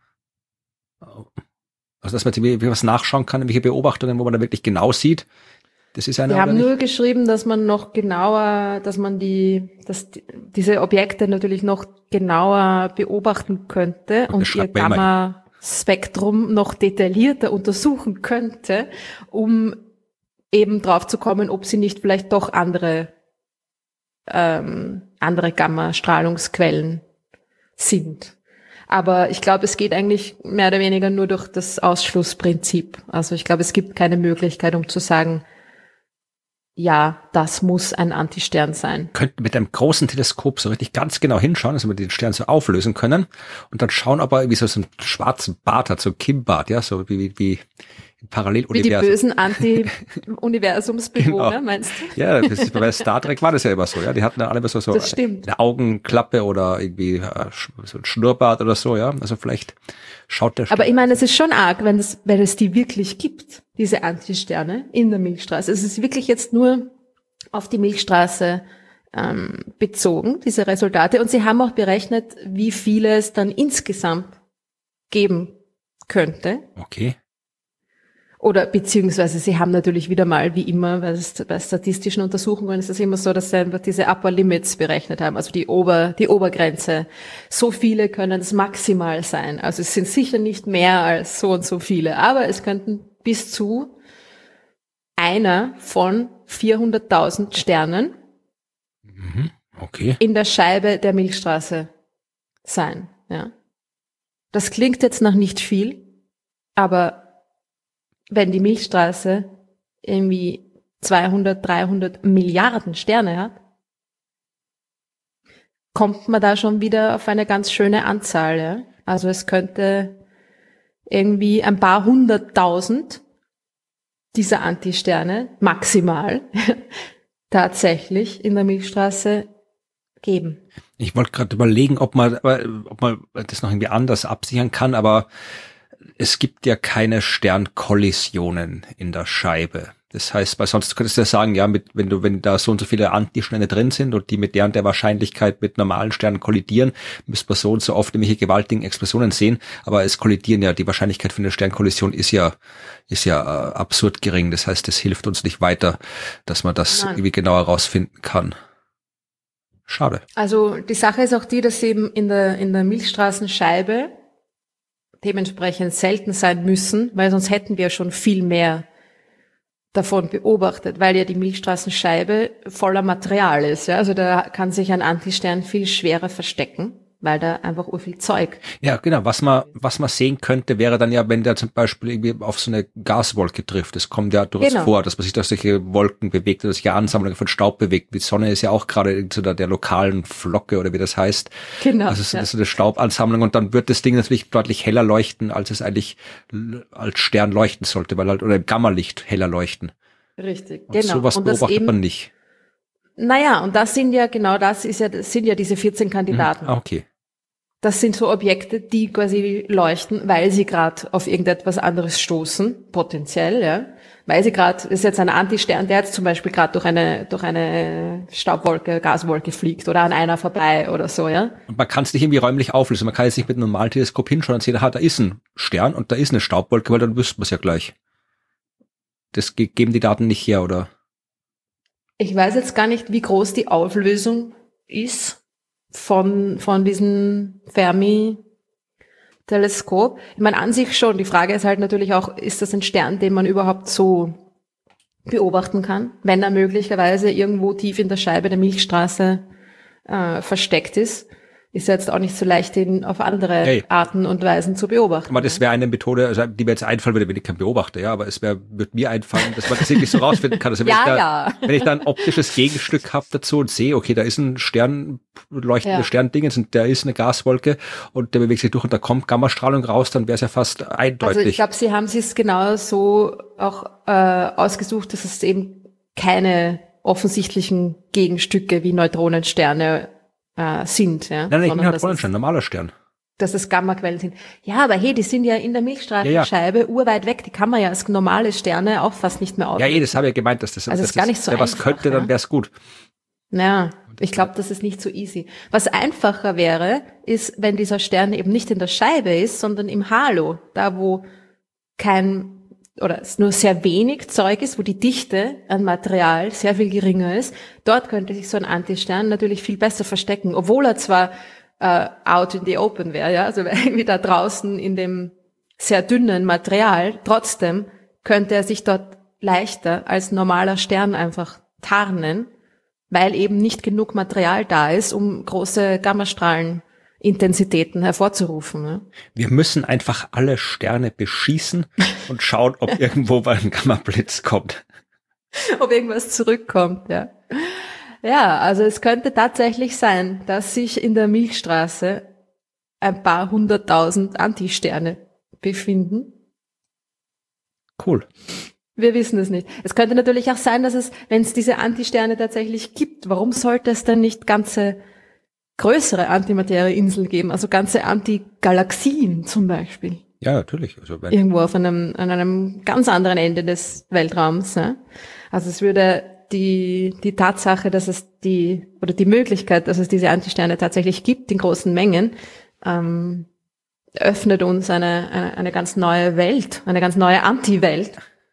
Also dass man wie was nachschauen kann, welche Beobachtungen, wo man da wirklich genau sieht. Das ist eine. Wir haben nur geschrieben, dass man noch genauer, dass man die, dass die, diese Objekte natürlich noch genauer beobachten könnte Und und das ihr schreibt man immer hin. Gamma-Spektrum noch detaillierter untersuchen könnte, um eben drauf zu kommen, ob sie nicht vielleicht doch andere ähm, andere Gamma-Strahlungsquellen sind. Aber ich glaube, es geht eigentlich mehr oder weniger nur durch das Ausschlussprinzip. Also ich glaube, es gibt keine Möglichkeit, um zu sagen, ja, das muss ein Antistern sein. Könnten mit einem großen Teleskop so richtig ganz genau hinschauen, dass wir den Stern so auflösen können und dann schauen, ob er irgendwie so, so einen schwarzen Bart hat, so ein Kimbart, ja, so wie, wie, wie im Wie die Paralleluniversum. bösen Anti-Universumsbewohner, Genau. meinst du? Ja, das ist, bei Star Trek war das ja immer so, ja. Die hatten dann alle immer so, so Das stimmt. eine Augenklappe oder irgendwie äh, so ein Schnurrbart oder so, ja. Also vielleicht schaut der Aber ich meine, es ist schon arg, wenn es, wenn es die wirklich gibt, diese Antisterne in der Milchstraße. Es ist wirklich jetzt nur auf die Milchstraße ähm, bezogen, diese Resultate. Und sie haben auch berechnet, wie viele es dann insgesamt geben könnte. Okay. Oder beziehungsweise sie haben natürlich wieder mal, wie immer, weil es, bei statistischen Untersuchungen ist es immer so, dass sie einfach diese Upper Limits berechnet haben, also die Ober, die Obergrenze. So viele können es maximal sein. Also es sind sicher nicht mehr als so und so viele, aber es könnten bis zu einer von vierhunderttausend Sternen Mhm. Okay. in der Scheibe der Milchstraße sein. Ja. Das klingt jetzt noch nicht viel, aber wenn die Milchstraße irgendwie zweihundert, dreihundert Milliarden Sterne hat, kommt man da schon wieder auf eine ganz schöne Anzahl. Ja? Also es könnte irgendwie ein paar hunderttausend dieser Antisterne maximal tatsächlich in der Milchstraße geben. Ich wollte gerade überlegen, ob man, ob man das noch irgendwie anders absichern kann, aber es gibt ja keine Sternkollisionen in der Scheibe. Das heißt, weil sonst könntest du ja sagen, ja, mit, wenn du, wenn da so und so viele Antisterne drin sind und die mit deren der Wahrscheinlichkeit mit normalen Sternen kollidieren, müsste man so und so oft nämlich gewaltigen Explosionen sehen. Aber es kollidieren ja, die Wahrscheinlichkeit für eine Sternkollision ist ja, ist ja äh, absurd gering. Das heißt, es hilft uns nicht weiter, dass man das Nein. irgendwie genauer herausfinden kann. Schade. Also die Sache ist auch die, dass sie eben in der, in der Milchstraßenscheibe dementsprechend selten sein müssen, weil sonst hätten wir schon viel mehr davon beobachtet, weil ja die Milchstraßenscheibe voller Material ist. Ja? Also da kann sich ein Antistern viel schwerer verstecken, weil da einfach urviel Zeug. Ja, genau. Was man, was man sehen könnte, wäre dann ja, wenn der zum Beispiel irgendwie auf so eine Gaswolke trifft. Das kommt ja durchaus Genau. vor, dass man sich durch solche Wolken bewegt oder sich ja Ansammlungen von Staub bewegt. Die Sonne ist ja auch gerade zu der, der lokalen Flocke oder wie das heißt. Genau. Also so, ja. das ist eine Staubansammlung und dann wird das Ding natürlich deutlich heller leuchten, als es eigentlich l- als Stern leuchten sollte, weil halt, oder im Gammalicht heller leuchten. Richtig, Und genau. sowas und das beobachtet eben, man nicht. naja, und das sind ja, genau das ist ja, das sind ja diese vierzehn Kandidaten. Mhm. Ah, okay. Das sind so Objekte, die quasi leuchten, weil sie gerade auf irgendetwas anderes stoßen, potenziell, ja. Weil sie gerade, ist jetzt ein Antistern, der jetzt zum Beispiel gerade durch eine durch eine Staubwolke, Gaswolke fliegt oder an einer vorbei oder so, ja. Und man kann es nicht irgendwie räumlich auflösen. Man kann jetzt nicht mit einem normalen Teleskop hinschauen und sehen, aha, da ist ein Stern und da ist eine Staubwolke, weil dann wüsste man es ja gleich. Das ge- geben die Daten nicht her, oder? Ich weiß jetzt gar nicht, wie groß die Auflösung ist von von diesem Fermi-Teleskop. Ich meine, an sich schon. Die Frage ist halt natürlich auch, ist das ein Stern, den man überhaupt so beobachten kann, wenn er möglicherweise irgendwo tief in der Scheibe der Milchstraße äh, versteckt ist? Ist ja jetzt auch nicht so leicht, ihn auf andere Hey. Arten und Weisen zu beobachten. Aber das wäre eine Methode, also die mir jetzt einfallen würde, wenn ich kein Beobachter, ja, aber es wäre, würde mir einfallen, dass man das wirklich so rausfinden kann. Also wenn, Ja, ich da, ja. wenn ich da ein optisches Gegenstück habe dazu und sehe, okay, da ist ein Stern, leuchtende Ja. Sternding, und da ist eine Gaswolke und der bewegt sich durch und da kommt Gammastrahlung raus, dann wäre es ja fast eindeutig. Also ich glaube, Sie haben es genau so auch äh, ausgesucht, dass es eben keine offensichtlichen Gegenstücke wie Neutronensterne äh, sind. Ja? nein, nein, ich bin Sondern halt dass Neutronenstern, es- normaler Stern. dass es Gammaquellen sind. Ja, aber hey, die sind ja in der Milchstraßenscheibe urweit weg. Die kann man ja als normale Sterne auch fast nicht mehr Ja, aufnehmen. eh, das habe ich ja gemeint, dass das, Also das ist gar nicht so wenn was einfach, könnte, dann ja. wäre es gut. Ja, ich glaube, das ist nicht so easy. Was einfacher wäre, ist, wenn dieser Stern eben nicht in der Scheibe ist, sondern im Halo, da wo kein oder es nur sehr wenig Zeug ist, wo die Dichte an Material sehr viel geringer ist. Dort könnte sich so ein Antistern natürlich viel besser verstecken, obwohl er zwar äh, out in the open wäre, ja, also irgendwie da draußen in dem sehr dünnen Material, trotzdem könnte er sich dort leichter als normaler Stern einfach tarnen, weil eben nicht genug Material da ist, um große Gammastrahlenintensitäten hervorzurufen. Ne? Wir müssen einfach alle Sterne beschießen und schauen, ob irgendwo mal ein Gammablitz kommt. Ob irgendwas zurückkommt, ja. Ja, also es könnte tatsächlich sein, dass sich in der Milchstraße ein paar hunderttausend Antisterne befinden. Cool. Wir wissen es nicht. Es könnte natürlich auch sein, dass es, wenn es diese Antisterne tatsächlich gibt, warum sollte es denn nicht ganze größere Antimaterieinseln geben, also ganze Antigalaxien zum Beispiel, Ja, natürlich. Also wenn, irgendwo auf einem, an einem ganz anderen Ende des Weltraums. Ne? Also es würde die, die Tatsache, dass es die, oder die Möglichkeit, dass es diese Antisterne tatsächlich gibt in großen Mengen, ähm, öffnet uns eine, eine, eine ganz neue Welt, eine ganz neue Anti-Welt.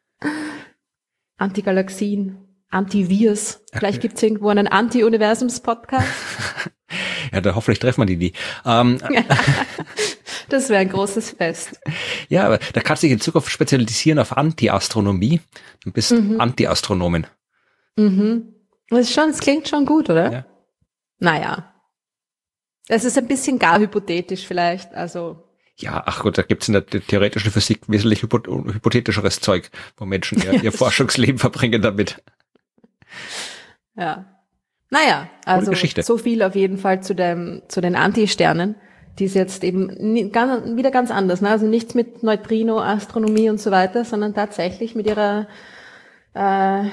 Antigalaxien, Antivirs. Vielleicht okay. Gibt's irgendwo einen Anti-Universums-Podcast. Ja, da hoffentlich treffen wir die nie. Ähm, das wäre ein großes Fest. Ja, aber da kannst du dich in Zukunft spezialisieren auf Anti-Astronomie. Du bist mhm. Anti-Astronomin. Mhm. Das ist schon, das klingt schon gut, oder? Ja. Naja. Es ist ein bisschen gar hypothetisch vielleicht, also. Ja, ach gut, da gibt's in der theoretischen Physik wesentlich hypo- hypothetischeres Zeug, wo Menschen ihr, ihr Forschungsleben verbringen damit. Ja. Naja, also so viel auf jeden Fall zu dem, zu den Anti-Sternen, die ist jetzt eben nie, ganz, wieder ganz anders, ne? Also nichts mit Neutrino, Astronomie und so weiter, sondern tatsächlich mit ihrer äh,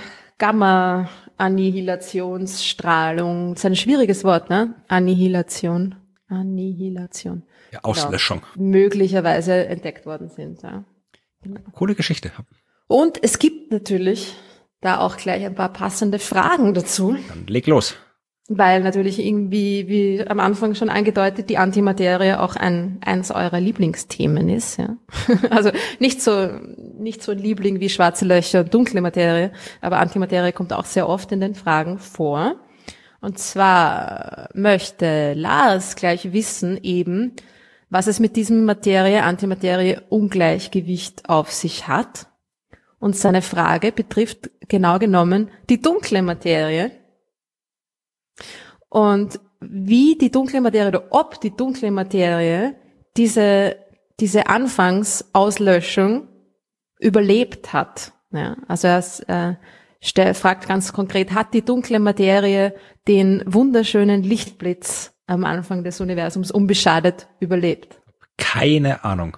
Gamma-Annihilationsstrahlung. Das ist ein schwieriges Wort, ne? Annihilation. Annihilation. Ja, Auslöschung. Ja, möglicherweise entdeckt worden sind. Ja. Genau. Coole Geschichte. Und es gibt natürlich da auch gleich ein paar passende Fragen dazu. Dann leg los. Weil natürlich irgendwie, wie am Anfang schon angedeutet, die Antimaterie auch ein eins eurer Lieblingsthemen ist. Ja. Also nicht so nicht so ein Liebling wie schwarze Löcher und dunkle Materie, aber Antimaterie kommt auch sehr oft in den Fragen vor. Und zwar möchte Lars gleich wissen eben, was es mit diesem Materie-Antimaterie-Ungleichgewicht auf sich hat. Und seine Frage betrifft genau genommen die dunkle Materie. Und wie die dunkle Materie oder ob die dunkle Materie diese, diese Anfangsauslöschung überlebt hat. Ja, also er äh, fragt ganz konkret, hat die dunkle Materie den wunderschönen Lichtblitz am Anfang des Universums unbeschadet überlebt? Keine Ahnung.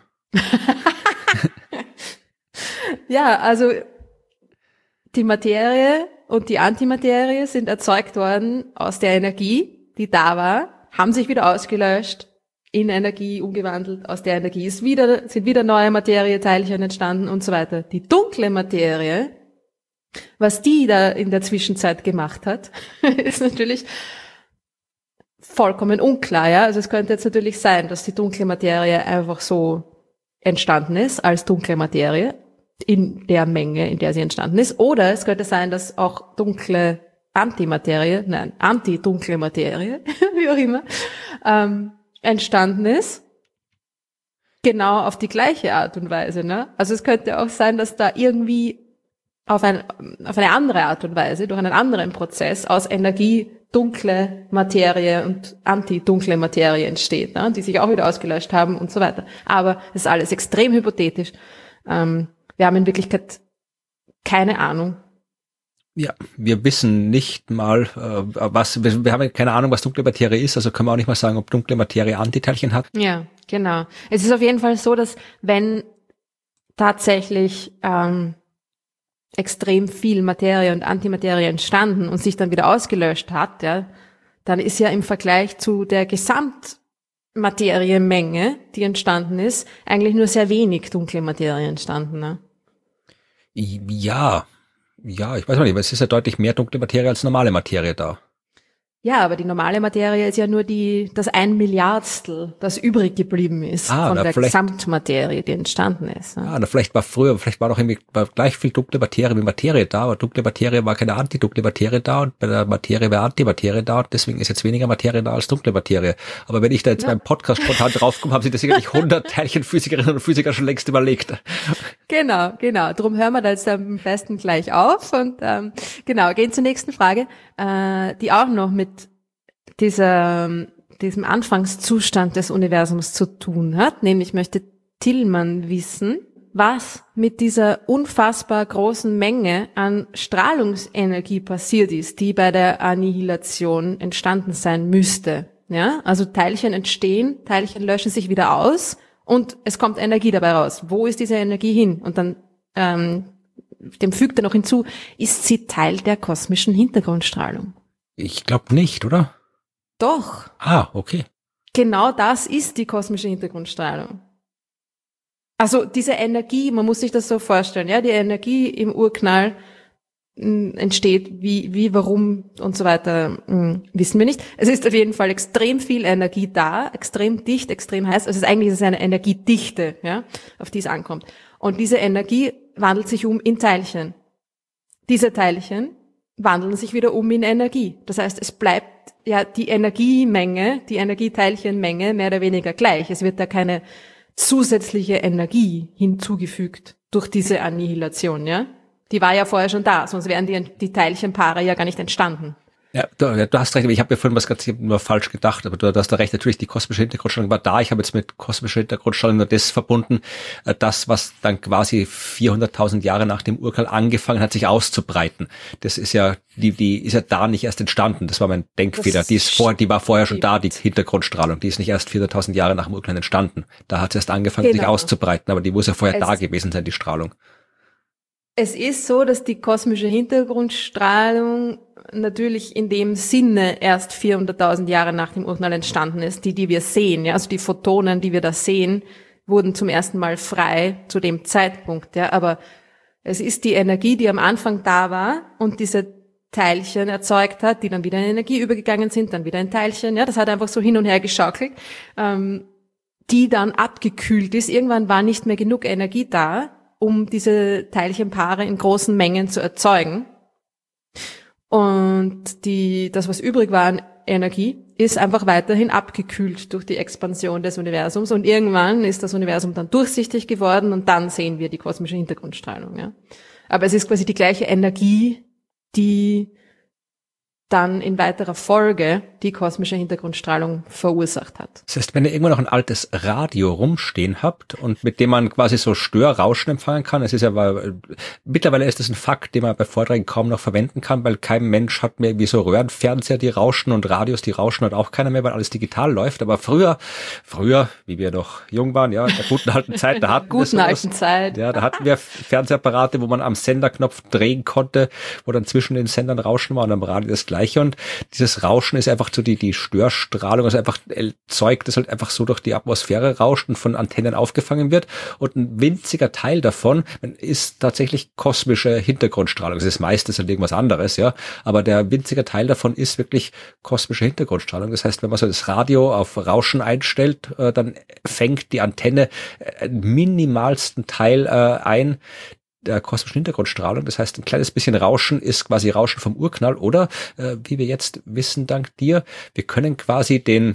Ja, also die Materie und die Antimaterie sind erzeugt worden aus der Energie, die da war, haben sich wieder ausgelöscht, in Energie umgewandelt, aus der Energie ist wieder, sind wieder neue Materieteilchen entstanden und so weiter. Die dunkle Materie, was die da in der Zwischenzeit gemacht hat, ist natürlich vollkommen unklar, ja. Also es könnte jetzt natürlich sein, dass die dunkle Materie einfach so entstanden ist, als dunkle Materie, in der Menge, in der sie entstanden ist. Oder es könnte sein, dass auch dunkle Antimaterie, nein, anti-dunkle Materie, wie auch immer, ähm, entstanden ist. Genau auf die gleiche Art und Weise, ne? Also es könnte auch sein, dass da irgendwie auf, ein, auf eine andere Art und Weise, durch einen anderen Prozess aus Energie dunkle Materie und anti-dunkle Materie entsteht, ne? Die sich auch wieder ausgelöscht haben und so weiter. Aber es ist alles extrem hypothetisch. Ähm, wir haben in Wirklichkeit keine Ahnung. Ja, wir wissen nicht mal, äh, was, wir, wir haben keine Ahnung, was dunkle Materie ist, also können wir auch nicht mal sagen, ob dunkle Materie Antiteilchen hat. Ja, genau. Es ist auf jeden Fall so, dass wenn tatsächlich ähm, extrem viel Materie und Antimaterie entstanden und sich dann wieder ausgelöscht hat, ja, dann ist ja im Vergleich zu der Gesamtmateriemenge, die entstanden ist, eigentlich nur sehr wenig dunkle Materie entstanden, ne? Ja, ja, ich weiß nicht, aber es ist ja deutlich mehr dunkle Materie als normale Materie da. Ja, aber die normale Materie ist ja nur die, das ein Milliardstel, das übrig geblieben ist ah, von na, der Gesamtmaterie, die entstanden ist. Ja, ah, na, vielleicht war früher, vielleicht war noch irgendwie war gleich viel dunkle Materie wie Materie da, aber dunkle Materie war keine antidunkle Materie da und bei der Materie war Antimaterie da und deswegen ist jetzt weniger Materie da als dunkle Materie. Aber wenn ich da jetzt ja. beim Podcast spontan draufkomme, haben sich das sicherlich hundert Teilchenphysikerinnen und Physiker schon längst überlegt. Genau, genau. Drum hören wir da jetzt am besten gleich auf und ähm, genau, gehen zur nächsten Frage, äh, die auch noch mit dieser, diesem Anfangszustand des Universums zu tun hat. Nämlich möchte Tillmann wissen, was mit dieser unfassbar großen Menge an Strahlungsenergie passiert ist, die bei der Annihilation entstanden sein müsste. Ja, also Teilchen entstehen, Teilchen löschen sich wieder aus und es kommt Energie dabei raus. Wo ist diese Energie hin? Und dann ähm, dem fügt er noch hinzu, ist sie Teil der kosmischen Hintergrundstrahlung? Ich glaube nicht, oder? Doch. Ah, okay. Genau das ist die kosmische Hintergrundstrahlung. Also diese Energie, man muss sich das so vorstellen, ja, die Energie im Urknall mh, entsteht, wie, wie, warum und so weiter, mh, wissen wir nicht. Es ist auf jeden Fall extrem viel Energie da, extrem dicht, extrem heiß. Also es ist eigentlich ist es eine Energiedichte, ja, auf die es ankommt. Und diese Energie wandelt sich um in Teilchen. diese Teilchen wandeln sich wieder um in Energie. Das heißt, es bleibt ja die Energiemenge, die Energieteilchenmenge mehr oder weniger gleich. Es wird da keine zusätzliche Energie hinzugefügt durch diese Annihilation, ja? Die war ja vorher schon da, sonst wären die, die Teilchenpaare ja gar nicht entstanden. Ja, du, du hast recht, aber ich habe ja vorhin was ganz nur falsch gedacht, aber du, du hast da recht, natürlich die kosmische Hintergrundstrahlung war da, ich habe jetzt mit kosmischer Hintergrundstrahlung nur das verbunden, das, was dann quasi vierhunderttausend Jahre nach dem Urknall angefangen hat, sich auszubreiten. Das ist ja, die, die ist ja da nicht erst entstanden, das war mein Denkfehler, die ist vor, die war vorher schon da, die Hintergrundstrahlung, die ist nicht erst vierhunderttausend Jahre nach dem Urknall entstanden. Da hat sie erst angefangen, genau. sich auszubreiten, aber die muss ja vorher es da gewesen sein, die Strahlung. Es ist so, dass die kosmische Hintergrundstrahlung natürlich in dem Sinne erst vierhunderttausend Jahre nach dem Urknall entstanden ist, die, die wir sehen, ja, also die Photonen, die wir da sehen, wurden zum ersten Mal frei zu dem Zeitpunkt, ja, aber es ist die Energie, die am Anfang da war und diese Teilchen erzeugt hat, die dann wieder in Energie übergegangen sind, dann wieder in Teilchen, ja, das hat einfach so hin und her geschaukelt, ähm, die dann abgekühlt ist. Irgendwann war nicht mehr genug Energie da, um diese Teilchenpaare in großen Mengen zu erzeugen. Und die, das, was übrig war an Energie, ist einfach weiterhin abgekühlt durch die Expansion des Universums. Und irgendwann ist das Universum dann durchsichtig geworden und dann sehen wir die kosmische Hintergrundstrahlung. Ja. Aber es ist quasi die gleiche Energie, die dann in weiterer Folge die kosmische Hintergrundstrahlung verursacht hat. Das heißt, wenn ihr irgendwann noch ein altes Radio rumstehen habt und mit dem man quasi so Störrauschen empfangen kann, es ist ja, weil, mittlerweile ist das ein Fakt, den man bei Vorträgen kaum noch verwenden kann, weil kein Mensch hat mehr irgendwie so Röhrenfernseher, die rauschen und Radios, die rauschen, hat auch keiner mehr, weil alles digital läuft. Aber früher, früher, wie wir noch jung waren, ja, in der guten alten Zeit, da hatten wir guten alten Zeit. Ja, da hatten wir Fernsehapparate, wo man am Senderknopf drehen konnte, wo dann zwischen den Sendern Rauschen war und am Radio das gleiche. Und dieses Rauschen ist einfach so die, die Störstrahlung, also einfach Zeug, das halt einfach so durch die Atmosphäre rauscht und von Antennen aufgefangen wird. Und ein winziger Teil davon ist tatsächlich kosmische Hintergrundstrahlung. Das ist meistens halt irgendwas anderes, ja. Aber der winzige Teil davon ist wirklich kosmische Hintergrundstrahlung. Das heißt, wenn man so das Radio auf Rauschen einstellt, dann fängt die Antenne einen minimalsten Teil ein, der kosmischen Hintergrundstrahlung. Das heißt, ein kleines bisschen Rauschen ist quasi Rauschen vom Urknall oder, äh, wie wir jetzt wissen, dank dir, wir können quasi den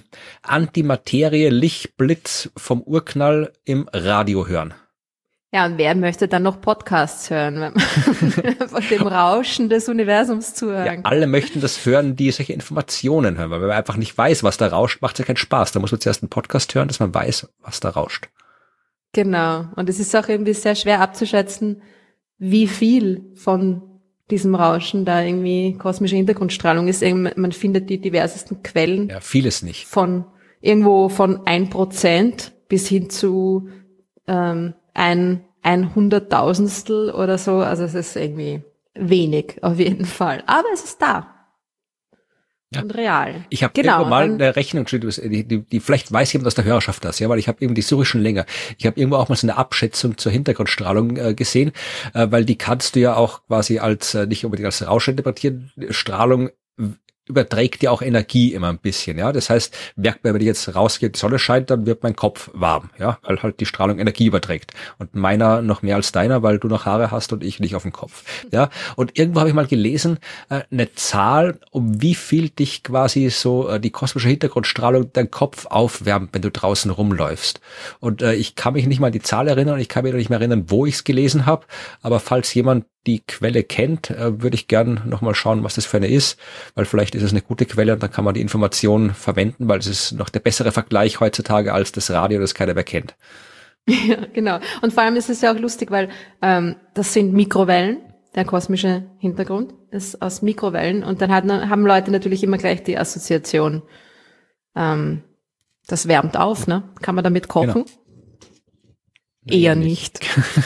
Antimaterie-Lichtblitz vom Urknall im Radio hören. Ja, und wer möchte dann noch Podcasts hören, wenn man von dem Rauschen des Universums zuhören kann? Ja, alle möchten das hören, die solche Informationen hören, weil wenn man einfach nicht weiß, was da rauscht, macht es ja keinen Spaß. Da muss man zuerst einen Podcast hören, dass man weiß, was da rauscht. Genau. Und es ist auch irgendwie sehr schwer abzuschätzen, wie viel von diesem Rauschen da irgendwie kosmische Hintergrundstrahlung ist. Man findet die diversesten Quellen. Ja, vieles nicht. Von irgendwo von ein Prozent bis hin zu ähm, ein, ein Hunderttausendstel oder so. Also es ist irgendwie wenig auf jeden Fall. Aber es ist da. Ja. Und real. Ich habe genau, irgendwo mal eine Rechnung, die, die, die vielleicht weiß jemand aus der Hörerschaft das, ja, weil ich habe eben die suche schon länger. Ich habe irgendwo auch mal so eine Abschätzung zur Hintergrundstrahlung äh, gesehen, äh, weil die kannst du ja auch quasi als äh, nicht unbedingt als Rauschen interpretieren. Strahlung überträgt ja auch Energie immer ein bisschen, ja. Das heißt, merkt man, wenn ich jetzt rausgehe, die Sonne scheint, dann wird mein Kopf warm, ja, weil halt die Strahlung Energie überträgt. Und meiner noch mehr als deiner, weil du noch Haare hast und ich nicht auf dem Kopf, ja. Und irgendwo habe ich mal gelesen, äh, eine Zahl, um wie viel dich quasi so äh, die kosmische Hintergrundstrahlung dein Kopf aufwärmt, wenn du draußen rumläufst. Und äh, ich kann mich nicht mal an die Zahl erinnern und ich kann mich nicht mehr erinnern, wo ich es gelesen habe. Aber falls jemand die Quelle kennt, äh, würde ich gern nochmal schauen, was das für eine ist, weil vielleicht ist es eine gute Quelle und dann kann man die Informationen verwenden, weil es ist noch der bessere Vergleich heutzutage als das Radio, das keiner mehr kennt. Ja, genau. Und vor allem ist es ja auch lustig, weil ähm, das sind Mikrowellen, der kosmische Hintergrund ist aus Mikrowellen und dann hat, haben Leute natürlich immer gleich die Assoziation, ähm, das wärmt auf, ne? Kann man damit kochen? Genau. Eher nicht.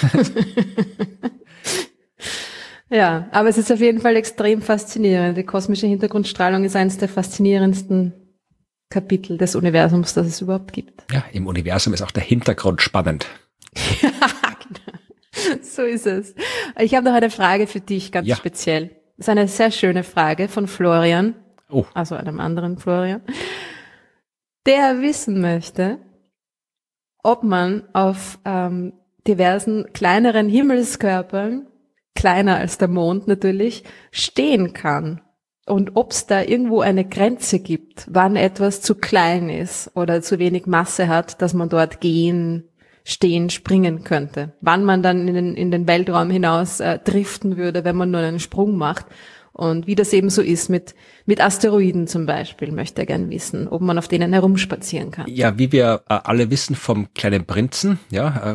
Ja, aber es ist auf jeden Fall extrem faszinierend. Die kosmische Hintergrundstrahlung ist eines der faszinierendsten Kapitel des Universums, das es überhaupt gibt. Ja, im Universum ist auch der Hintergrund spannend. Ja, genau. So ist es. Ich habe noch eine Frage für dich, ganz ja. speziell. Das ist eine sehr schöne Frage von Florian, oh. also einem anderen Florian, der wissen möchte, ob man auf ähm, diversen kleineren Himmelskörpern kleiner als der Mond natürlich, stehen kann. Und ob es da irgendwo eine Grenze gibt, wann etwas zu klein ist oder zu wenig Masse hat, dass man dort gehen, stehen, springen könnte. Wann man dann in den, in den Weltraum hinaus äh, driften würde, wenn man nur einen Sprung macht. Und wie das eben so ist mit, mit Asteroiden zum Beispiel, möchte er gern wissen, ob man auf denen herumspazieren kann. Ja, wie wir äh, alle wissen vom kleinen Prinzen, ja,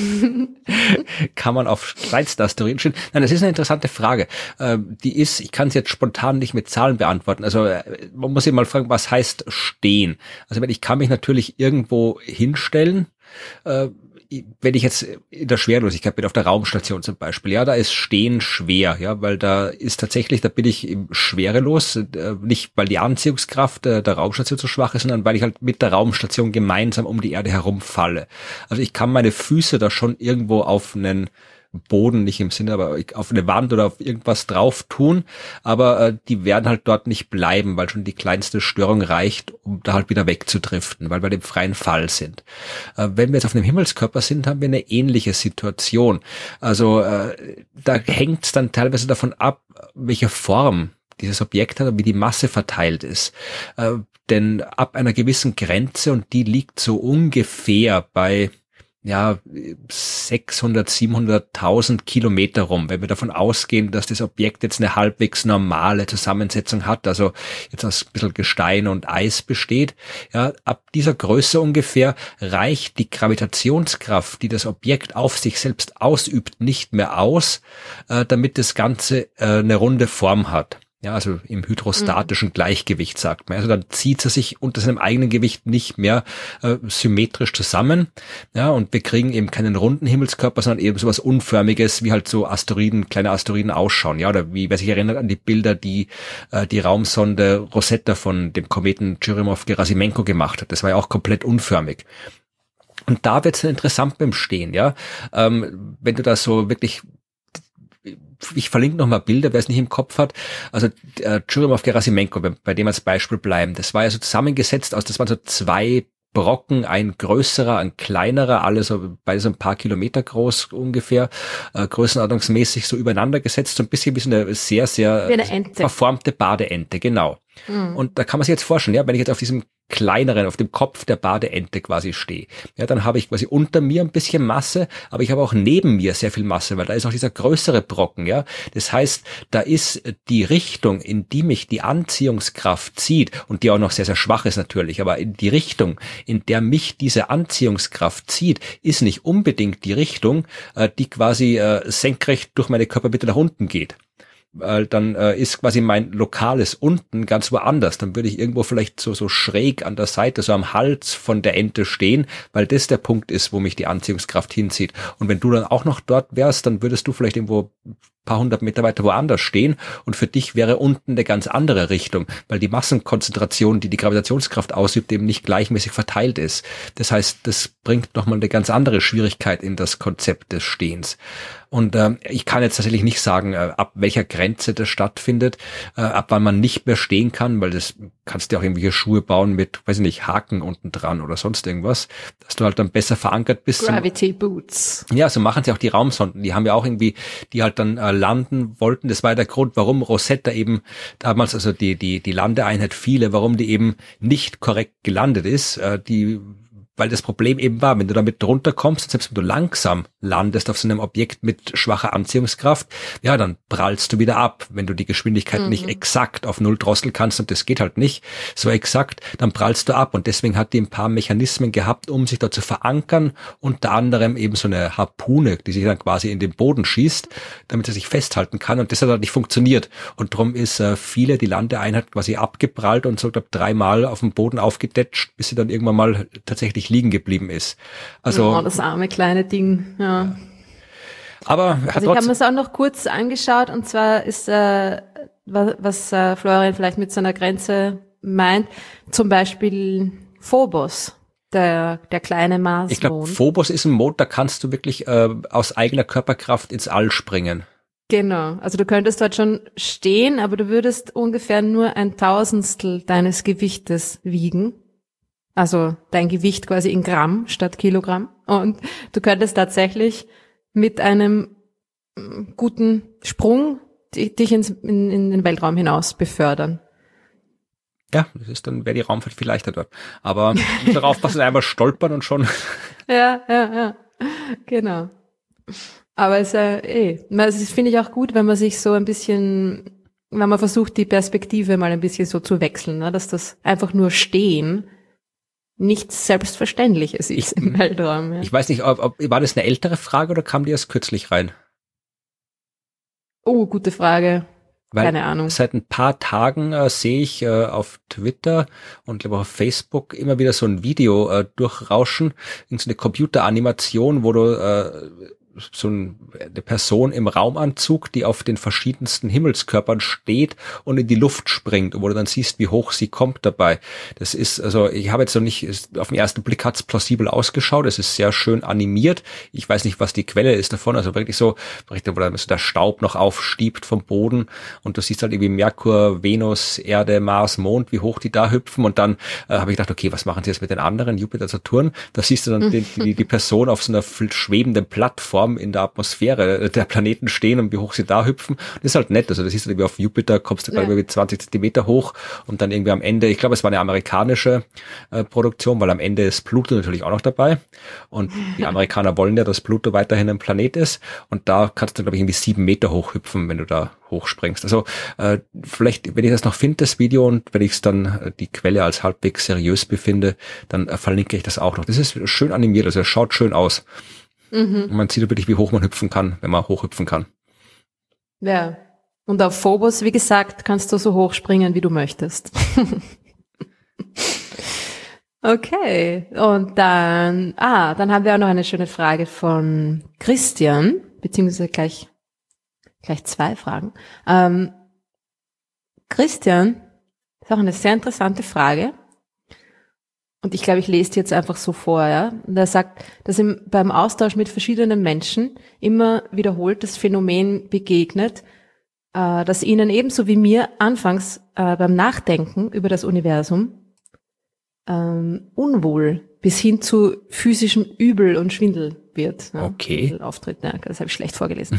äh, kann man auf kleinste Asteroiden stehen. Nein, das ist eine interessante Frage. Äh, die ist, ich kann es jetzt spontan nicht mit Zahlen beantworten. Also äh, man muss sich mal fragen, was heißt stehen? Also ich kann mich natürlich irgendwo hinstellen, äh, wenn ich jetzt in der Schwerelosigkeit bin, auf der Raumstation zum Beispiel, ja, da ist Stehen schwer, ja, weil da ist tatsächlich, da bin ich schwerelos, nicht weil die Anziehungskraft der Raumstation so schwach ist, sondern weil ich halt mit der Raumstation gemeinsam um die Erde herumfalle. Also ich kann meine Füße da schon irgendwo auf einen Boden, nicht im Sinne, aber auf eine Wand oder auf irgendwas drauf tun, aber äh, die werden halt dort nicht bleiben, weil schon die kleinste Störung reicht, um da halt wieder wegzudriften, weil wir im freien Fall sind. Äh, wenn wir jetzt auf einem Himmelskörper sind, haben wir eine ähnliche Situation. Also äh, da hängt es dann teilweise davon ab, welche Form dieses Objekt hat und wie die Masse verteilt ist. Äh, denn ab einer gewissen Grenze, und die liegt so ungefähr bei ja, sechshundert, siebenhunderttausend Kilometer rum, wenn wir davon ausgehen, dass das Objekt jetzt eine halbwegs normale Zusammensetzung hat, also jetzt aus ein bisschen Gestein und Eis besteht, ja, ab dieser Größe ungefähr reicht die Gravitationskraft, die das Objekt auf sich selbst ausübt, nicht mehr aus, äh, damit das Ganze äh, eine runde Form hat. Ja, also im hydrostatischen mhm. Gleichgewicht, sagt man. Also dann zieht es sich unter seinem eigenen Gewicht nicht mehr äh, symmetrisch zusammen. Ja, und wir kriegen eben keinen runden Himmelskörper, sondern eben sowas Unförmiges, wie halt so Asteroiden, kleine Asteroiden ausschauen. Ja, oder wie, wer sich erinnert an die Bilder, die äh, die Raumsonde Rosetta von dem Kometen Churyumov-Gerasimenko gemacht hat. Das war ja auch komplett unförmig. Und da wird es interessant beim Stehen, ja. Ähm, wenn du da so wirklich, ich verlinke nochmal Bilder, wer es nicht im Kopf hat. Also äh, Churyumov-Gerasimenko, bei dem als Beispiel bleiben. Das war ja so zusammengesetzt aus, das waren so zwei Brocken, ein größerer, ein kleinerer, alle so beide so ein paar Kilometer groß ungefähr, äh, größenordnungsmäßig so übereinander gesetzt, so ein bisschen wie so eine sehr, sehr wie eine Ente. Verformte Badeente, genau. Mhm. Und da kann man sich jetzt vorstellen, ja, wenn ich jetzt auf diesem kleineren, auf dem Kopf der Badeente quasi stehe, ja, dann habe ich quasi unter mir ein bisschen Masse, aber ich habe auch neben mir sehr viel Masse, weil da ist auch dieser größere Brocken, ja. Das heißt, da ist die Richtung, in die mich die Anziehungskraft zieht, und die auch noch sehr, sehr schwach ist natürlich, aber in die Richtung, in der mich diese Anziehungskraft zieht, ist nicht unbedingt die Richtung, die quasi senkrecht durch meine Körpermitte nach unten geht. Weil dann äh, ist quasi mein lokales unten ganz woanders. Dann würde ich irgendwo vielleicht so so schräg an der Seite, so am Hals von der Ente stehen, weil das der Punkt ist, wo mich die Anziehungskraft hinzieht. Und wenn du dann auch noch dort wärst, dann würdest du vielleicht irgendwo paar hundert Meter weiter woanders stehen, und für dich wäre unten eine ganz andere Richtung, weil die Massenkonzentration, die die Gravitationskraft ausübt, eben nicht gleichmäßig verteilt ist. Das heißt, das bringt nochmal eine ganz andere Schwierigkeit in das Konzept des Stehens. Und äh, ich kann jetzt tatsächlich nicht sagen, äh, ab welcher Grenze das stattfindet, äh, ab wann man nicht mehr stehen kann, weil das kannst du auch irgendwelche Schuhe bauen mit, weiß ich nicht, Haken unten dran oder sonst irgendwas, dass du halt dann besser verankert bist. Gravity Boots. Ja, so machen sie auch die Raumsonden. Die haben ja auch irgendwie, die halt dann äh, landen wollten. Das war ja der Grund, warum Rosetta eben damals, also die die die Landeeinheit Philae, warum die eben nicht korrekt gelandet ist. Äh, die Weil das Problem eben war, wenn du damit drunter kommst, selbst wenn du langsam landest auf so einem Objekt mit schwacher Anziehungskraft, ja, dann prallst du wieder ab. Wenn du die Geschwindigkeit mhm. nicht exakt auf Null drosseln kannst, und das geht halt nicht so exakt, dann prallst du ab. Und deswegen hat die ein paar Mechanismen gehabt, um sich da zu verankern, unter anderem eben so eine Harpune, die sich dann quasi in den Boden schießt, damit sie sich festhalten kann. Und das hat halt nicht funktioniert. Und darum ist äh, Philae, die Landeeinheit, quasi abgeprallt und so, glaube dreimal auf dem Boden aufgedetscht, bis sie dann irgendwann mal tatsächlich liegen geblieben ist. Also oh, das arme kleine Ding. Ja. Ja. Aber hat also ich habe mir es auch noch kurz angeschaut, und zwar ist äh, was, was äh, Florian vielleicht mit seiner Grenze meint, zum Beispiel Phobos, der der kleine Marsmond. Ich glaube, Phobos ist ein Mond, da kannst du wirklich äh, aus eigener Körperkraft ins All springen. Genau, also du könntest dort schon stehen, aber du würdest ungefähr nur ein Tausendstel deines Gewichtes wiegen. Also dein Gewicht quasi in Gramm statt Kilogramm. Und du könntest tatsächlich mit einem guten Sprung dich ins, in, in den Weltraum hinaus befördern. Ja, das ist dann, wäre die Raumfahrt viel leichter dort. Aber muss darauf passen, einmal stolpern und schon. Ja, ja, ja, genau. Aber es, äh, eh, das finde ich auch gut, wenn man sich so ein bisschen, wenn man versucht, die Perspektive mal ein bisschen so zu wechseln, ne? Dass das einfach nur Stehen nichts Selbstverständliches ist ich, im Weltraum. Ja. Ich weiß nicht, ob, ob, war das eine ältere Frage oder kam die erst kürzlich rein? Oh, gute Frage. Weil Keine Ahnung. Seit ein paar Tagen äh, sehe ich äh, auf Twitter und glaube auch auf Facebook immer wieder so ein Video äh, durchrauschen, in so eine Computeranimation, wo du äh, so ein, eine Person im Raumanzug, die auf den verschiedensten Himmelskörpern steht und in die Luft springt, wo du dann siehst, wie hoch sie kommt dabei. Das ist, also ich habe jetzt noch nicht, auf den ersten Blick hat es plausibel ausgeschaut, es ist sehr schön animiert. Ich weiß nicht, was die Quelle ist davon, also wirklich so, wo dann so der Staub noch aufstiebt vom Boden und du siehst halt irgendwie Merkur, Venus, Erde, Mars, Mond, wie hoch die da hüpfen und dann äh, habe ich gedacht, okay, was machen sie jetzt mit den anderen, Jupiter, Saturn? Da siehst du dann die, die, die Person auf so einer schwebenden Plattform in der Atmosphäre der Planeten stehen und wie hoch sie da hüpfen. Das ist halt nett. Also das ist irgendwie auf Jupiter, kommst du, glaube ich, irgendwie zwanzig Zentimeter hoch und dann irgendwie am Ende, ich glaube, es war eine amerikanische äh, Produktion, weil am Ende ist Pluto natürlich auch noch dabei und die Amerikaner wollen ja, dass Pluto weiterhin ein Planet ist und da kannst du, glaube ich, irgendwie sieben Meter hoch hüpfen, wenn du da hochspringst. Also äh, vielleicht, wenn ich das noch finde, das Video, und wenn ich es dann äh, die Quelle als halbwegs seriös befinde, dann äh, verlinke ich das auch noch. Das ist schön animiert, also es schaut schön aus. Mhm. Und man sieht wirklich, wie hoch man hüpfen kann, wenn man hochhüpfen kann. Ja. Und auf Phobos, wie gesagt, kannst du so hoch springen, wie du möchtest. Okay. Und dann, ah, dann haben wir auch noch eine schöne Frage von Christian, beziehungsweise gleich, gleich zwei Fragen. Ähm, Christian, ist auch eine sehr interessante Frage. Und ich glaube, ich lese die jetzt einfach so vor, ja. Und er sagt, dass ihm beim Austausch mit verschiedenen Menschen immer wiederholt das Phänomen begegnet, äh, dass ihnen ebenso wie mir anfangs äh, beim Nachdenken über das Universum ähm, unwohl bis hin zu physischem Übel und Schwindel wird. Ja. Okay. Auftritt, ja, das habe ich schlecht vorgelesen.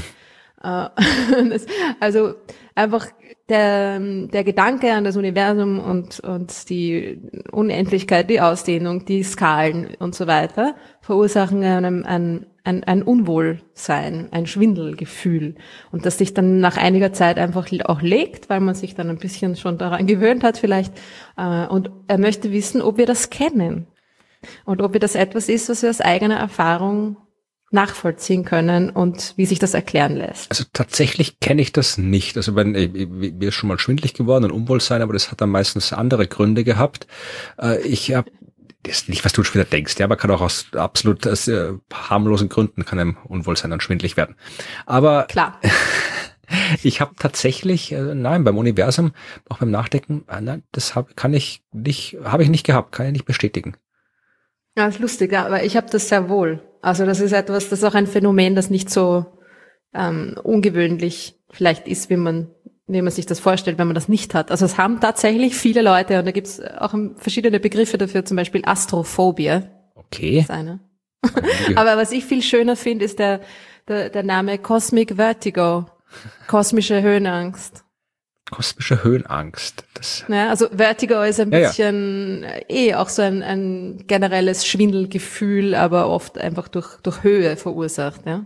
Also einfach der, der Gedanke an das Universum und, und die Unendlichkeit, die Ausdehnung, die Skalen und so weiter verursachen einem ein, ein, ein Unwohlsein, ein Schwindelgefühl. Und das sich dann nach einiger Zeit einfach auch legt, weil man sich dann ein bisschen schon daran gewöhnt hat vielleicht. Und er möchte wissen, ob wir das kennen und ob wir das etwas ist, was wir aus eigener Erfahrung nachvollziehen können und wie sich das erklären lässt. Also tatsächlich kenne ich das nicht. Also wenn, mir ist schon mal schwindelig geworden und Unwohlsein, aber das hat dann meistens andere Gründe gehabt. Ich habe das ist nicht, was du schon wieder denkst, ja, man kann auch aus absolut aus, äh, harmlosen Gründen kann einem Unwohlsein und schwindelig werden. Aber klar. Ich habe tatsächlich, äh, nein, beim Universum, auch beim Nachdenken, äh, nein, das hab, kann ich nicht, habe ich nicht gehabt, kann ich nicht bestätigen. Ja, ist lustig, ja, aber ich habe das sehr wohl. Also das ist etwas, das ist auch ein Phänomen, das nicht so ähm, ungewöhnlich vielleicht ist, wie man wie man sich das vorstellt, wenn man das nicht hat. Also es haben tatsächlich viele Leute, und da gibt's auch verschiedene Begriffe dafür, zum Beispiel Astrophobie. Okay. Das ist eine. Aber was ich viel schöner finde, ist der, der, der Name Cosmic Vertigo, kosmische Höhenangst. Kosmische Höhenangst. Das ja, also Vertigo ist ein ja, bisschen ja. eh auch so ein, ein generelles Schwindelgefühl, aber oft einfach durch, durch Höhe verursacht, ja.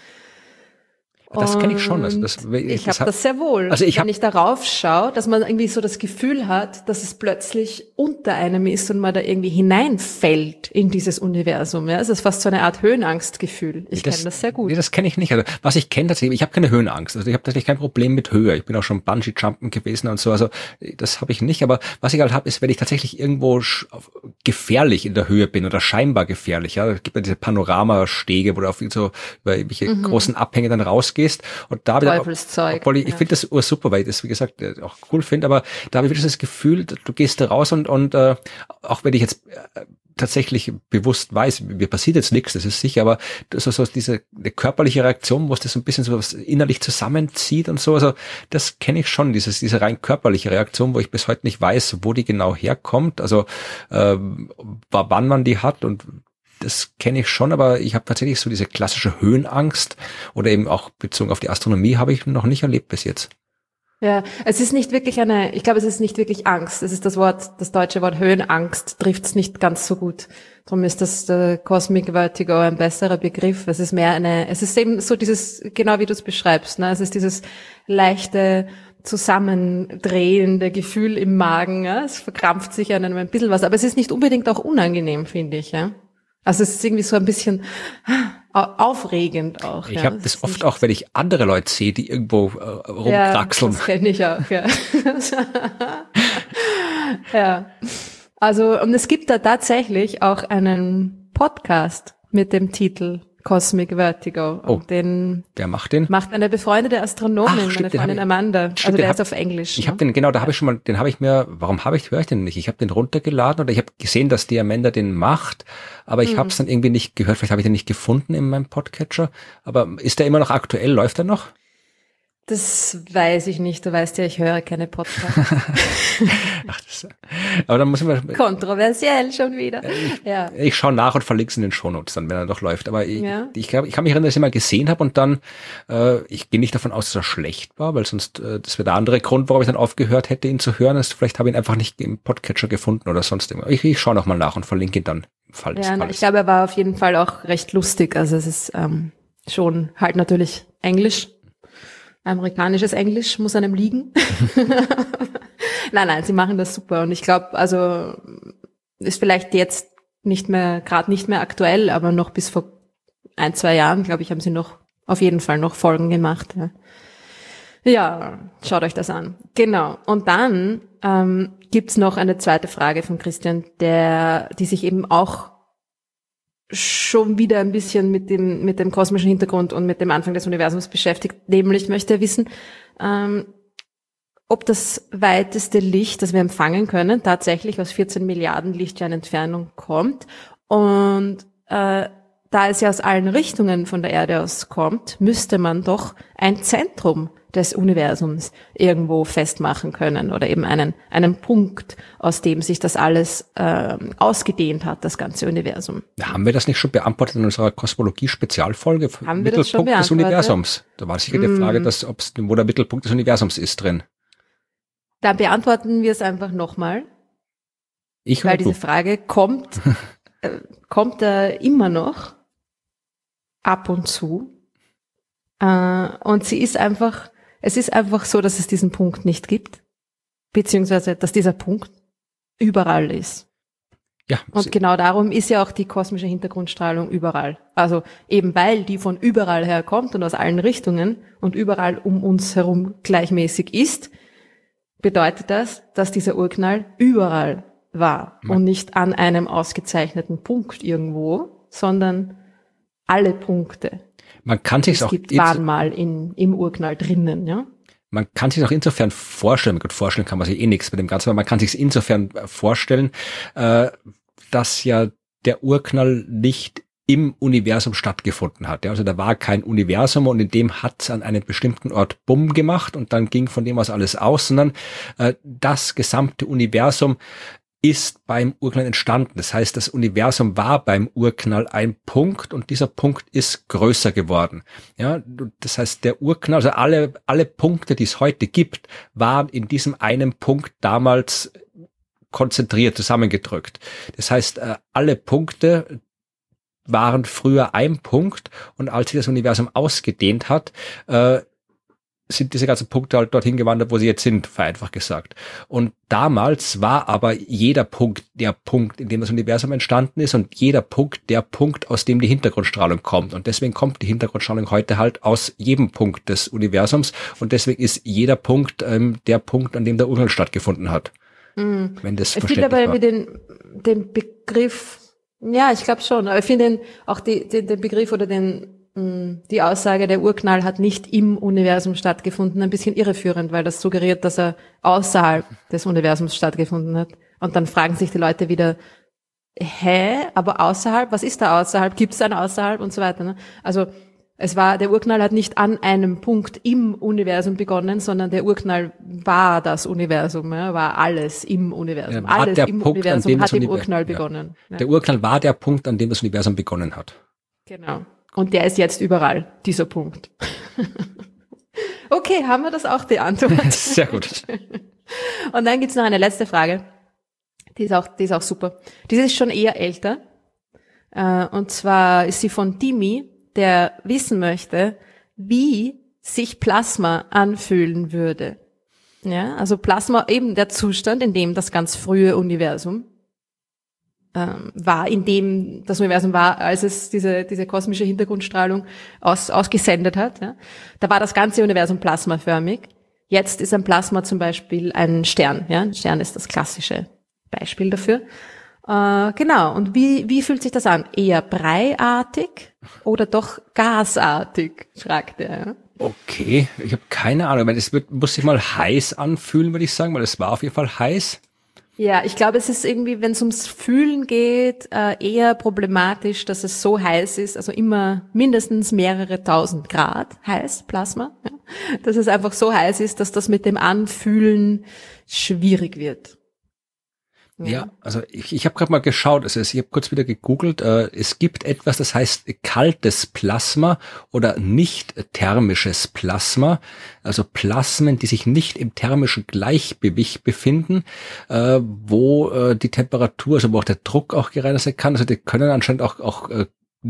Das kenne ich schon. Also das, ich habe das sehr wohl. Also ich Wenn hab, ich darauf schaue, dass man irgendwie so das Gefühl hat, dass es plötzlich unter einem ist und man da irgendwie hineinfällt in dieses Universum. Ja, es ist fast so eine Art Höhenangstgefühl. Ich kenne das sehr gut. Nee, das kenne ich nicht. Also was ich kenne tatsächlich, ich habe keine Höhenangst. Also ich habe tatsächlich kein Problem mit Höhe. Ich bin auch schon Bungee-Jumpen gewesen und so. Also das habe ich nicht. Aber was ich halt habe, ist, wenn ich tatsächlich irgendwo gefährlich in der Höhe bin oder scheinbar gefährlich. Ja, es gibt ja diese Panoramastege, wo du auf so über irgendwelche mhm. großen Abhänge dann rausgehst. Und da Teufelszeug. Obwohl ich, ja. ich finde das super, weil ich das, wie gesagt, auch cool finde, aber da habe ich wieder das Gefühl, du gehst da raus und, und äh, auch wenn ich jetzt äh, tatsächlich bewusst weiß, mir passiert jetzt nichts, das ist sicher, aber das ist so diese eine körperliche Reaktion, wo es das so ein bisschen so was innerlich zusammenzieht und so, also das kenne ich schon, dieses diese rein körperliche Reaktion, wo ich bis heute nicht weiß, wo die genau herkommt, also äh, wann man die hat und das kenne ich schon, aber ich habe tatsächlich so diese klassische Höhenangst oder eben auch bezogen auf die Astronomie habe ich noch nicht erlebt bis jetzt. Ja, es ist nicht wirklich eine, ich glaube, es ist nicht wirklich Angst. Es ist das Wort, das deutsche Wort Höhenangst trifft es nicht ganz so gut. Darum ist das äh, Cosmic Vertigo ein besserer Begriff. Es ist mehr eine, es ist eben so dieses, genau wie du es beschreibst, ne? Es ist dieses leichte, zusammendrehende Gefühl im Magen, ja? Es verkrampft sich einem ein bisschen was, aber es ist nicht unbedingt auch unangenehm, finde ich, ja. Also es ist irgendwie so ein bisschen aufregend auch. Ich ja. habe das oft auch, wenn ich andere Leute sehe, die irgendwo äh, rumkraxeln. Ja, das kenne ich auch, ja. Ja. Also, und es gibt da tatsächlich auch einen Podcast mit dem Titel Cosmic Vertigo. Oh, und den wer macht den? Macht eine befreundete Astronomin, Ach, stimmt, meine Freundin ich, Amanda. Stimmt, also der hab, ist auf Englisch. Ich ne? habe den, genau, da habe ich schon mal, den habe ich mir, warum habe ich, höre ich den nicht? Ich habe den runtergeladen oder ich habe gesehen, dass die Amanda den macht, aber ich hm. habe es dann irgendwie nicht gehört. Vielleicht habe ich den nicht gefunden in meinem Podcatcher. Aber ist der immer noch aktuell? Läuft er noch? Das weiß ich nicht. Du weißt ja, ich höre keine Podcasts. Ach, das, aber dann muss ich mal... Kontroversiell schon wieder. Ich, ja. ich schaue nach und verlinke es in den Shownotes dann, wenn er doch läuft. Aber ich, ja. ich, glaub, ich kann mich erinnern, dass ich ihn mal gesehen habe und dann, äh, ich gehe nicht davon aus, dass er schlecht war, weil sonst, äh, das wäre der andere Grund, warum ich dann aufgehört hätte, ihn zu hören. Ist, vielleicht habe ich ihn einfach nicht im Podcatcher gefunden oder sonst irgendwas. Ich, ich schaue nochmal nach und verlinke ihn dann. Fall des ja, Falles. Ich glaube, er war auf jeden Fall auch recht lustig. Also es ist ähm, schon halt natürlich Englisch. Amerikanisches Englisch muss einem liegen. nein, nein, sie machen das super. Und ich glaube, also ist vielleicht jetzt nicht mehr, gerade nicht mehr aktuell, aber noch bis vor ein, zwei Jahren, glaube ich, haben sie noch auf jeden Fall noch Folgen gemacht. Ja, ja schaut euch das an. Genau. Und dann ähm, gibt's noch eine zweite Frage von Christian, der, die sich eben auch schon wieder ein bisschen mit dem mit dem kosmischen Hintergrund und mit dem Anfang des Universums beschäftigt. Nämlich möchte er wissen, ähm, ob das weiteste Licht, das wir empfangen können, tatsächlich aus vierzehn Milliarden Lichtjahren Entfernung kommt. Und äh, da es ja aus allen Richtungen von der Erde aus kommt, müsste man doch ein Zentrum des Universums irgendwo festmachen können oder eben einen einen Punkt, aus dem sich das alles äh, ausgedehnt hat, das ganze Universum. Haben wir das nicht schon beantwortet in unserer Kosmologie-Spezialfolge? Haben wir das schon beantwortet? Des Universums. Da war sicher die Frage, dass, ob's, wo der Mittelpunkt des Universums ist drin. Dann beantworten wir es einfach nochmal. Ich Weil diese Frage kommt, äh, kommt äh, immer noch ab und zu. Äh, und sie ist einfach, es ist einfach so, dass es diesen Punkt nicht gibt, beziehungsweise, dass dieser Punkt überall ist. Ja. Und genau darum ist ja auch die kosmische Hintergrundstrahlung überall. Also eben weil die von überall her kommt und aus allen Richtungen und überall um uns herum gleichmäßig ist, bedeutet das, dass dieser Urknall überall war und nicht an einem ausgezeichneten Punkt irgendwo, sondern alle Punkte. Man kann sich es auch gibt, waren mal in, im Urknall drinnen, ja. Man kann sich auch insofern vorstellen, gut, vorstellen kann man sich eh nichts mit dem Ganzen, aber man kann sich insofern vorstellen, äh, dass ja der Urknall nicht im Universum stattgefunden hat. Ja, also da war kein Universum und in dem hat es an einem bestimmten Ort Bumm gemacht und dann ging von dem aus alles aus, sondern äh, das gesamte Universum ist beim Urknall entstanden. Das heißt, das Universum war beim Urknall ein Punkt und dieser Punkt ist größer geworden. Ja, das heißt, der Urknall, also alle, alle Punkte, die es heute gibt, waren in diesem einen Punkt damals konzentriert, zusammengedrückt. Das heißt, alle Punkte waren früher ein Punkt und als sich das Universum ausgedehnt hat, äh, sind diese ganzen Punkte halt dorthin gewandert, wo sie jetzt sind, vereinfacht gesagt. Und damals war aber jeder Punkt der Punkt, in dem das Universum entstanden ist und jeder Punkt der Punkt, aus dem die Hintergrundstrahlung kommt. Und deswegen kommt die Hintergrundstrahlung heute halt aus jedem Punkt des Universums und deswegen ist jeder Punkt ähm, der Punkt, an dem der Urknall stattgefunden hat. Mhm. Wenn das ich finde aber irgendwie den, den Begriff, ja, ich glaube schon, aber ich finde auch die, den, den Begriff oder den die Aussage, der Urknall hat nicht im Universum stattgefunden, ein bisschen irreführend, weil das suggeriert, dass er außerhalb des Universums stattgefunden hat. Und dann fragen sich die Leute wieder, hä, aber außerhalb, was ist da außerhalb? Gibt es ein außerhalb und so weiter? Ne? Also Es war, der Urknall hat nicht an einem Punkt im Universum begonnen, sondern der Urknall war das Universum, ja, war alles im Universum. Ja, alles der im Punkt, Universum hat im Univers- Urknall ja. begonnen. Ja. Der Urknall war der Punkt, an dem das Universum begonnen hat. Genau. Und der ist jetzt überall, dieser Punkt. Okay, haben wir das auch beantwortet? Sehr gut. Und dann gibt's noch eine letzte Frage. Die ist auch, die ist auch super. Die ist schon eher älter. Äh, und zwar ist sie von Dimi, der wissen möchte, wie sich Plasma anfühlen würde. Ja, also Plasma, eben der Zustand, in dem das ganz frühe Universum ähm, war, in dem das Universum war, als es diese diese kosmische Hintergrundstrahlung aus, ausgesendet hat. Ja. Da war das ganze Universum plasmaförmig. Jetzt ist ein Plasma zum Beispiel ein Stern. Ja, ein Stern ist das klassische Beispiel dafür. Äh, genau. Und wie wie fühlt sich das an? Eher breiartig oder doch gasartig? Fragt er. Ja. Okay, ich habe keine Ahnung. Ich meine, es wird, muss sich mal heiß anfühlen, würde ich sagen, weil es war auf jeden Fall heiß. Ja, ich glaube, es ist irgendwie, wenn es ums Fühlen geht, äh, eher problematisch, dass es so heiß ist, also immer mindestens mehrere tausend Grad heiß, Plasma, ja, dass es einfach so heiß ist, dass das mit dem Anfühlen schwierig wird. Ja, ja also ich, ich habe gerade mal geschaut, also ich habe kurz wieder gegoogelt, äh, es gibt etwas, das heißt kaltes Plasma oder nicht thermisches Plasma, also Plasmen, die sich nicht im thermischen Gleichgewicht befinden, äh, wo äh, die Temperatur, also wo auch der Druck auch gereinigt sein kann, also die können anscheinend auch, auch äh,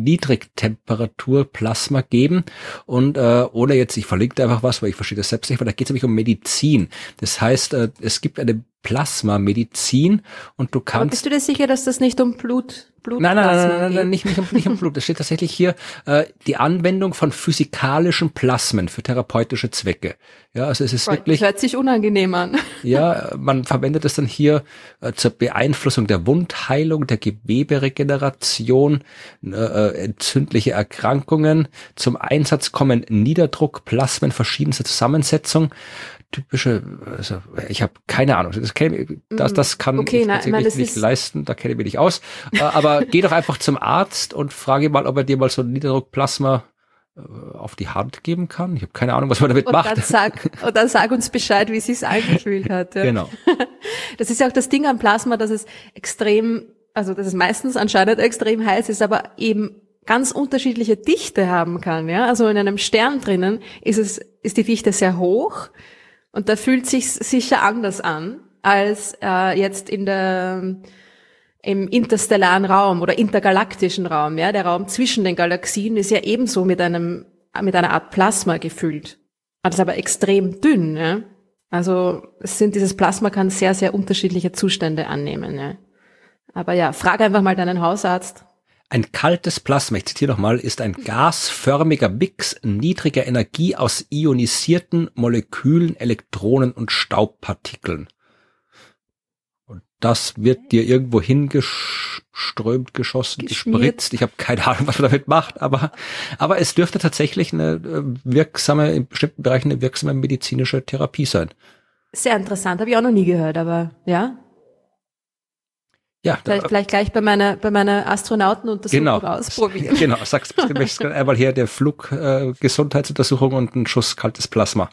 Niedrigtemperaturplasma geben und äh, oder jetzt, ich verlinke einfach was, weil ich verstehe das selbst nicht, weil da geht es nämlich um Medizin. Das heißt, äh, es gibt eine Plasmamedizin und du kannst... Aber bist du dir sicher, dass das nicht um Blut, Blut Nein, nein, nein, nein, nein, nein, nicht, nicht, um, nicht um Blut. Das steht tatsächlich hier, äh, die Anwendung von physikalischen Plasmen für therapeutische Zwecke. Ja, also es ist right. wirklich... Das hört sich unangenehm an. Ja, man verwendet es dann hier äh, zur Beeinflussung der Wundheilung, der Geweberegeneration, äh, entzündliche Erkrankungen. Zum Einsatz kommen Niederdruckplasmen verschiedenster Zusammensetzung. Typische, also ich habe keine Ahnung, das, kann, das, das kann okay, ich na, tatsächlich meine, nicht leisten, da kenne ich mich nicht aus. Aber geh doch einfach zum Arzt und frage mal, ob er dir mal so ein Niederdruckplasma auf die Hand geben kann. Ich habe keine Ahnung, was man damit und macht. Dann sag, und dann sag uns Bescheid, wie es sich angefühlt hat. Ja. Genau. Das ist ja auch das Ding am Plasma, dass es extrem, also dass es meistens anscheinend extrem heiß ist, aber eben ganz unterschiedliche Dichte haben kann. Ja, also in einem Stern drinnen ist es ist die Dichte sehr hoch. Und da fühlt sich sicher anders an als äh, jetzt in der im interstellaren Raum oder intergalaktischen Raum. Ja, der Raum zwischen den Galaxien ist ja ebenso mit einem mit einer Art Plasma gefüllt. Das ist aber extrem dünn. Ja? Also es sind dieses Plasma kann sehr sehr unterschiedliche Zustände annehmen. Ja? Aber ja, frag einfach mal deinen Hausarzt. Ein kaltes Plasma, ich zitiere nochmal, ist ein gasförmiger Mix niedriger Energie aus ionisierten Molekülen, Elektronen und Staubpartikeln. Und das wird dir irgendwo hingeströmt, geschossen, Geschmiert. gespritzt. Ich habe keine Ahnung, was man damit macht, aber aber es dürfte tatsächlich eine wirksame, in bestimmten Bereichen eine wirksame medizinische Therapie sein. Sehr interessant, habe ich auch noch nie gehört, aber ja. Ja, vielleicht, da, vielleicht gleich bei meiner bei meiner Astronautenuntersuchung genau, ausprobieren. Genau, sagst du möchtest einmal hier der Fluggesundheitsuntersuchung äh, und ein Schuss kaltes Plasma.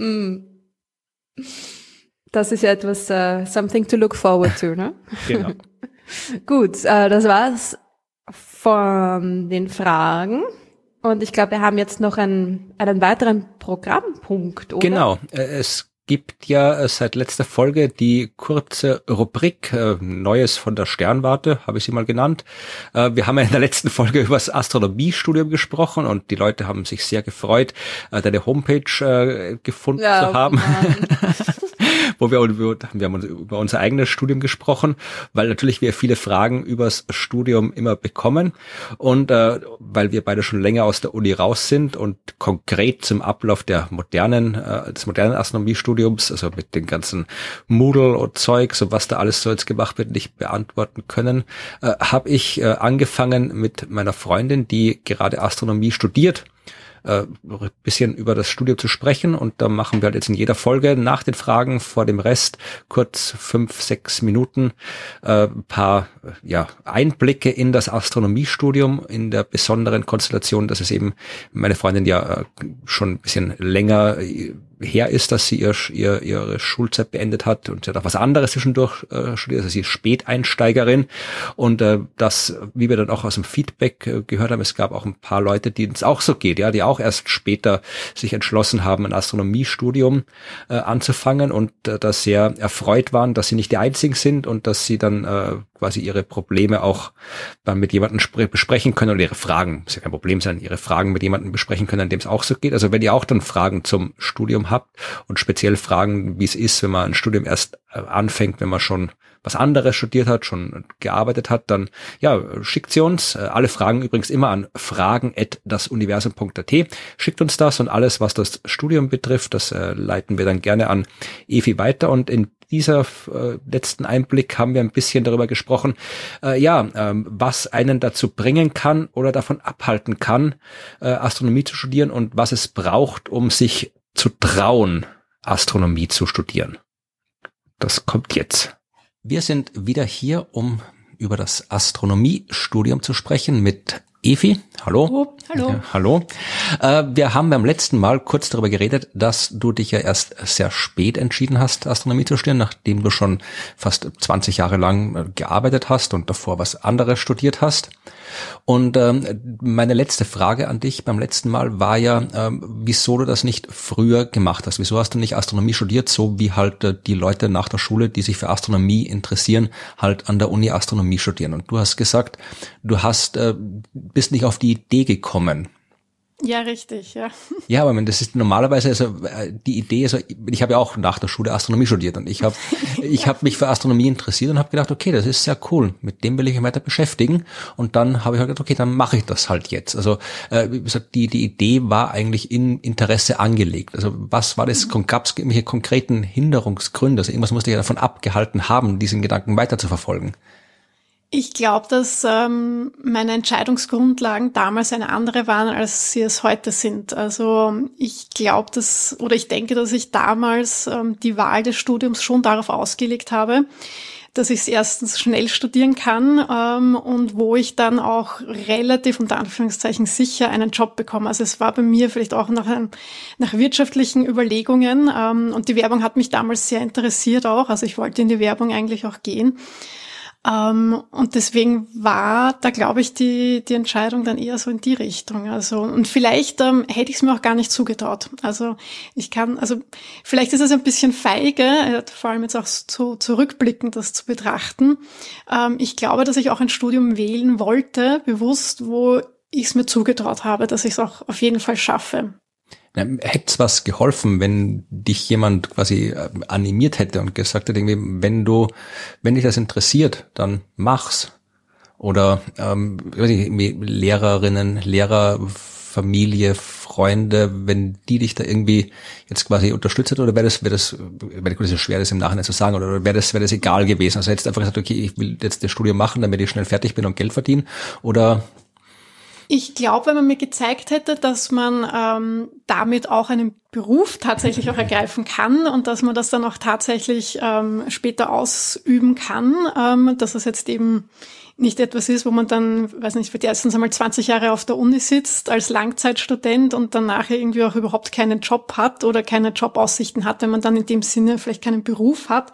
Das ist ja etwas uh, something to look forward to, ne? Genau. Gut, äh, das war's von den Fragen. Und ich glaube, wir haben jetzt noch einen, einen weiteren Programmpunkt, oder? Genau, äh, es gibt ja seit letzter Folge die kurze Rubrik äh, Neues von der Sternwarte, habe ich sie mal genannt. Äh, wir haben ja in der letzten Folge über das Astronomiestudium gesprochen und die Leute haben sich sehr gefreut, äh, deine Homepage äh, gefunden ja, zu haben. Wo wir, wir, wir haben über unser eigenes Studium gesprochen, weil natürlich wir viele Fragen übers Studium immer bekommen und äh, weil wir beide schon länger aus der Uni raus sind und konkret zum Ablauf der modernen, äh, des modernen Astronomiestudiums, also mit den ganzen Moodle und Zeug, so was da alles so jetzt gemacht wird, nicht beantworten können, äh, habe ich äh, angefangen mit meiner Freundin, die gerade Astronomie studiert, äh, ein bisschen über das Studium zu sprechen. Und da machen wir halt jetzt in jeder Folge nach den Fragen vor dem Rest kurz fünf, sechs Minuten äh, ein paar ja, Einblicke in das Astronomiestudium in der besonderen Konstellation, dass es eben meine Freundin ja äh, schon ein bisschen länger her ist, dass sie ihr, ihr ihre Schulzeit beendet hat und sie hat auch was anderes zwischendurch äh, studiert, also sie ist Späteinsteigerin und äh, das, wie wir dann auch aus dem Feedback äh, gehört haben, es gab auch ein paar Leute, denen es auch so geht, ja, die auch erst später sich entschlossen haben, ein Astronomiestudium äh, anzufangen und äh, da sehr erfreut waren, dass sie nicht die Einzigen sind und dass sie dann äh, quasi ihre Probleme auch dann mit jemandem besprechen können oder ihre Fragen, muss ja kein Problem sein, ihre Fragen mit jemandem besprechen können, an dem es auch so geht. Also wenn ihr auch dann Fragen zum Studium habt und speziell Fragen, wie es ist, wenn man ein Studium erst anfängt, wenn man schon was anderes studiert hat, schon gearbeitet hat, dann ja, schickt sie uns. Alle Fragen übrigens immer an fragen at dasuniversum punkt at. Schickt uns das und alles, was das Studium betrifft, das äh, leiten wir dann gerne an Evi weiter. Und in dieser äh, letzten Einblick haben wir ein bisschen darüber gesprochen, äh, ja, ähm, was einen dazu bringen kann oder davon abhalten kann, äh, Astronomie zu studieren und was es braucht, um sich zu trauen, Astronomie zu studieren. Das kommt jetzt. Wir sind wieder hier, um über das Astronomiestudium zu sprechen mit Evi. Hallo. Oh, hallo. Ja, hallo. Äh, wir haben beim letzten Mal kurz darüber geredet, dass du dich ja erst sehr spät entschieden hast, Astronomie zu studieren, nachdem du schon fast zwanzig Jahre lang gearbeitet hast und davor was anderes studiert hast. Und ähm, meine letzte Frage an dich beim letzten Mal war ja, ähm, wieso du das nicht früher gemacht hast. Wieso hast du nicht Astronomie studiert, so wie halt äh, die Leute nach der Schule, die sich für Astronomie interessieren, halt an der Uni Astronomie studieren. Und du hast gesagt, du hast äh, bist nicht auf die Idee gekommen. Ja, richtig, ja. Ja, aber das ist normalerweise also die Idee, also ich habe ja auch nach der Schule Astronomie studiert und ich habe ich habe mich für Astronomie interessiert und habe gedacht, okay, das ist sehr cool, mit dem will ich mich weiter beschäftigen und dann habe ich halt gedacht, okay, dann mache ich das halt jetzt. Also äh, wie gesagt, die die Idee war eigentlich in Interesse angelegt. Also was war das? Gab es irgendwelche konkreten Hinderungsgründe? Also irgendwas musste ich ja davon abgehalten haben, diesen Gedanken weiter zu verfolgen. Ich glaube, dass ähm, meine Entscheidungsgrundlagen damals eine andere waren, als sie es heute sind. Also ich glaube, dass oder ich denke, dass ich damals ähm, die Wahl des Studiums schon darauf ausgelegt habe, dass ich es erstens schnell studieren kann ähm, und wo ich dann auch relativ unter Anführungszeichen sicher einen Job bekomme. Also es war bei mir vielleicht auch nach, nach wirtschaftlichen Überlegungen ähm, und die Werbung hat mich damals sehr interessiert auch. Also ich wollte in die Werbung eigentlich auch gehen. Um, und deswegen war da, glaube ich, die die Entscheidung dann eher so in die Richtung. Also und vielleicht ähm, hätte ich es mir auch gar nicht zugetraut. Also ich kann, also vielleicht ist es ein bisschen feige, äh, vor allem jetzt auch so zurückblickend das zu betrachten. Ähm, ich glaube, dass ich auch ein Studium wählen wollte, bewusst, wo ich es mir zugetraut habe, dass ich es auch auf jeden Fall schaffe. Hätte es was geholfen, wenn dich jemand quasi animiert hätte und gesagt hätte, irgendwie, wenn du, wenn dich das interessiert, dann mach's. Oder ähm, irgendwie Lehrerinnen, Lehrer, Familie, Freunde, wenn die dich da irgendwie jetzt quasi unterstützt, oder wäre das, wäre das, wäre das schwer, das im Nachhinein zu sagen, oder wäre das, wäre das egal gewesen? Also hättest du einfach gesagt, okay, ich will jetzt das Studium machen, damit ich schnell fertig bin und Geld verdiene, oder? Ich glaube, wenn man mir gezeigt hätte, dass man ähm, damit auch einen Beruf tatsächlich auch ergreifen kann und dass man das dann auch tatsächlich ähm, später ausüben kann, ähm, dass es jetzt eben nicht etwas ist, wo man dann, weiß nicht, wird erstens einmal zwanzig Jahre auf der Uni sitzt als Langzeitstudent und dann nachher irgendwie auch überhaupt keinen Job hat oder keine Jobaussichten hat, wenn man dann in dem Sinne vielleicht keinen Beruf hat.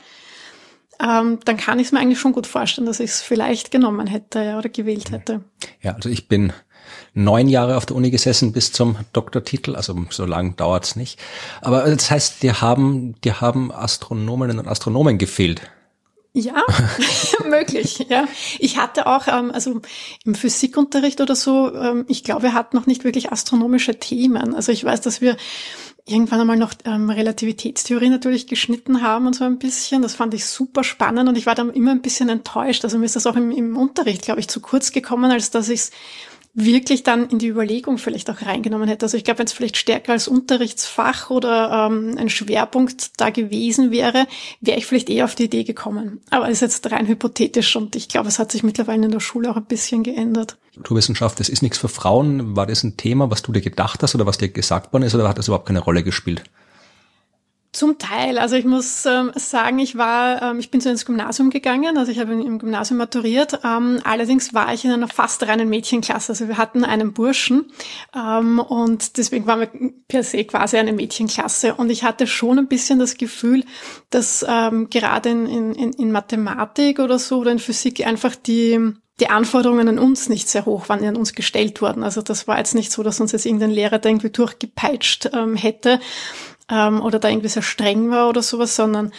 Ähm, dann kann ich es mir eigentlich schon gut vorstellen, dass ich es vielleicht genommen hätte ja, oder gewählt hätte. Ja, also ich bin neun Jahre auf der Uni gesessen bis zum Doktortitel, also so lang dauert's nicht. Aber das heißt, dir haben, dir haben Astronominnen und Astronomen gefehlt. Ja, möglich, ja. Ich hatte auch, ähm, also im Physikunterricht oder so, ähm, ich glaube, wir hatten noch nicht wirklich astronomische Themen. Also ich weiß, dass wir irgendwann einmal noch ähm, Relativitätstheorie natürlich geschnitten haben und so ein bisschen. Das fand ich super spannend und ich war dann immer ein bisschen enttäuscht. Also mir ist das auch im, im Unterricht, glaube ich, zu kurz gekommen, als dass ich es wirklich dann in die Überlegung vielleicht auch reingenommen hätte. Also ich glaube, wenn es vielleicht stärker als Unterrichtsfach oder ähm, ein Schwerpunkt da gewesen wäre, wäre ich vielleicht eher auf die Idee gekommen. Aber es ist jetzt rein hypothetisch und ich glaube, es hat sich mittlerweile in der Schule auch ein bisschen geändert. Naturwissenschaft, das ist nichts für Frauen. War das ein Thema, was du dir gedacht hast oder was dir gesagt worden ist, oder hat das überhaupt keine Rolle gespielt? Zum Teil. Also ich muss ähm, sagen, ich war, ähm, ich bin so ins Gymnasium gegangen, also ich habe im Gymnasium maturiert. Ähm, allerdings war ich in einer fast reinen Mädchenklasse. Also wir hatten einen Burschen ähm, und deswegen waren wir per se quasi eine Mädchenklasse. Und ich hatte schon ein bisschen das Gefühl, dass ähm, gerade in, in, in Mathematik oder so oder in Physik einfach die die Anforderungen an uns nicht sehr hoch waren, die an uns gestellt wurden. Also das war jetzt nicht so, dass uns jetzt irgendein Lehrer da irgendwie durchgepeitscht ähm, hätte ähm, oder da irgendwie sehr streng war oder sowas, sondern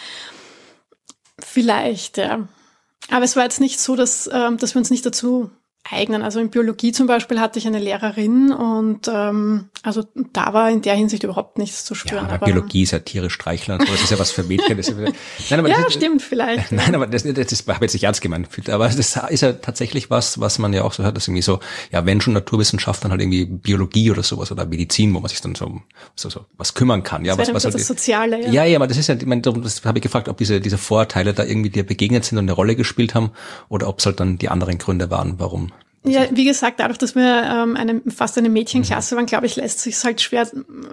vielleicht, ja. Aber es war jetzt nicht so, dass, ähm, dass wir uns nicht dazu eignen. Also in Biologie zum Beispiel hatte ich eine Lehrerin und ähm, also da war in der Hinsicht überhaupt nichts zu spüren. Ja, aber aber Biologie ist ja Tiere streicheln und so, das ist ja was für Mädchen. Das ist ja, nein, aber ja, das, stimmt, vielleicht. Nein, aber das, das, das habe ich jetzt nicht ernst gemeint. Aber das ist ja tatsächlich was, was man ja auch so hört, dass irgendwie so, ja, wenn schon Naturwissenschaft, dann halt irgendwie Biologie oder sowas oder Medizin, wo man sich dann so so, so was kümmern kann. Ja, das was, was halt halt, das Soziale, ja. Ja, ja, aber das ist ja, ich meine, das habe ich gefragt, ob diese diese Vorteile da irgendwie dir begegnet sind und eine Rolle gespielt haben oder ob es halt dann die anderen Gründe waren, warum. Ja, wie gesagt, dadurch, dass wir ähm, eine, fast eine Mädchenklasse waren, glaube ich, lässt sich halt schwer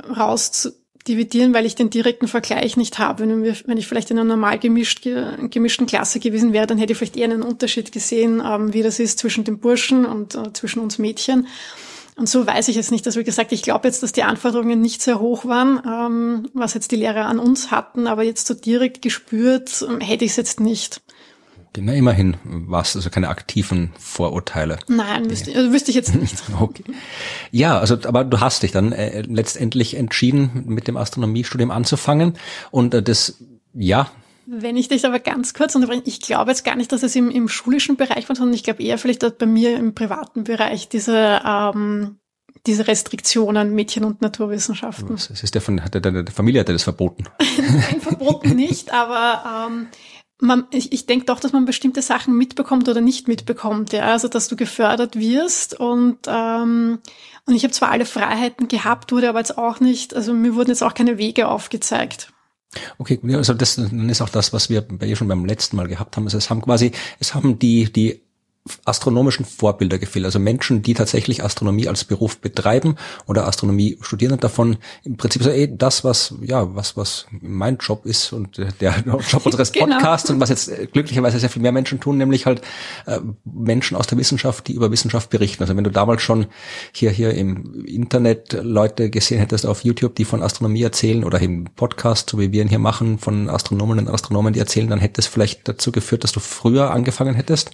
rausdividieren, weil ich den direkten Vergleich nicht habe. Wenn, wir, wenn ich vielleicht in einer normal gemischt, gemischten Klasse gewesen wäre, dann hätte ich vielleicht eher einen Unterschied gesehen, ähm, wie das ist zwischen den Burschen und äh, zwischen uns Mädchen. Und so weiß ich jetzt nicht, dass wie gesagt, ich glaube jetzt, dass die Anforderungen nicht sehr hoch waren, ähm, was jetzt die Lehrer an uns hatten, aber jetzt so direkt gespürt ähm, hätte ich es jetzt nicht. Na, immerhin war es also keine aktiven Vorurteile. Nein, wüsste, also wüsste ich jetzt nicht. Okay. Ja, also aber du hast dich dann äh, letztendlich entschieden, mit dem Astronomiestudium anzufangen und äh, das, ja. Wenn ich dich aber ganz kurz unterbreche, ich glaube jetzt gar nicht, dass es im, im schulischen Bereich war, sondern ich glaube eher vielleicht bei mir im privaten Bereich diese ähm, diese Restriktionen Mädchen- und Naturwissenschaften. Das ist der von der, der, der Familie hat er das verboten. Nein, verboten nicht, aber ähm, Man, ich, ich denke doch, dass man bestimmte Sachen mitbekommt oder nicht mitbekommt, ja, also dass du gefördert wirst und ähm, und ich habe zwar alle Freiheiten gehabt, wurde aber jetzt auch nicht, also mir wurden jetzt auch keine Wege aufgezeigt. Okay, also das dann ist auch das, was wir bei ihr schon beim letzten Mal gehabt haben. Also es haben quasi, es haben die die astronomischen Vorbilder gefehlt, also Menschen, die tatsächlich Astronomie als Beruf betreiben oder Astronomie studieren und davon im Prinzip so, ey, das, was, ja, was, was mein Job ist und der Job unseres Genau. Podcasts und was jetzt glücklicherweise sehr viel mehr Menschen tun, nämlich halt äh, Menschen aus der Wissenschaft, die über Wissenschaft berichten. Also wenn du damals schon hier, hier im Internet Leute gesehen hättest auf YouTube, die von Astronomie erzählen oder im Podcast, so wie wir ihn hier machen, von Astronomen und Astronomen, die erzählen, dann hätte es vielleicht dazu geführt, dass du früher angefangen hättest.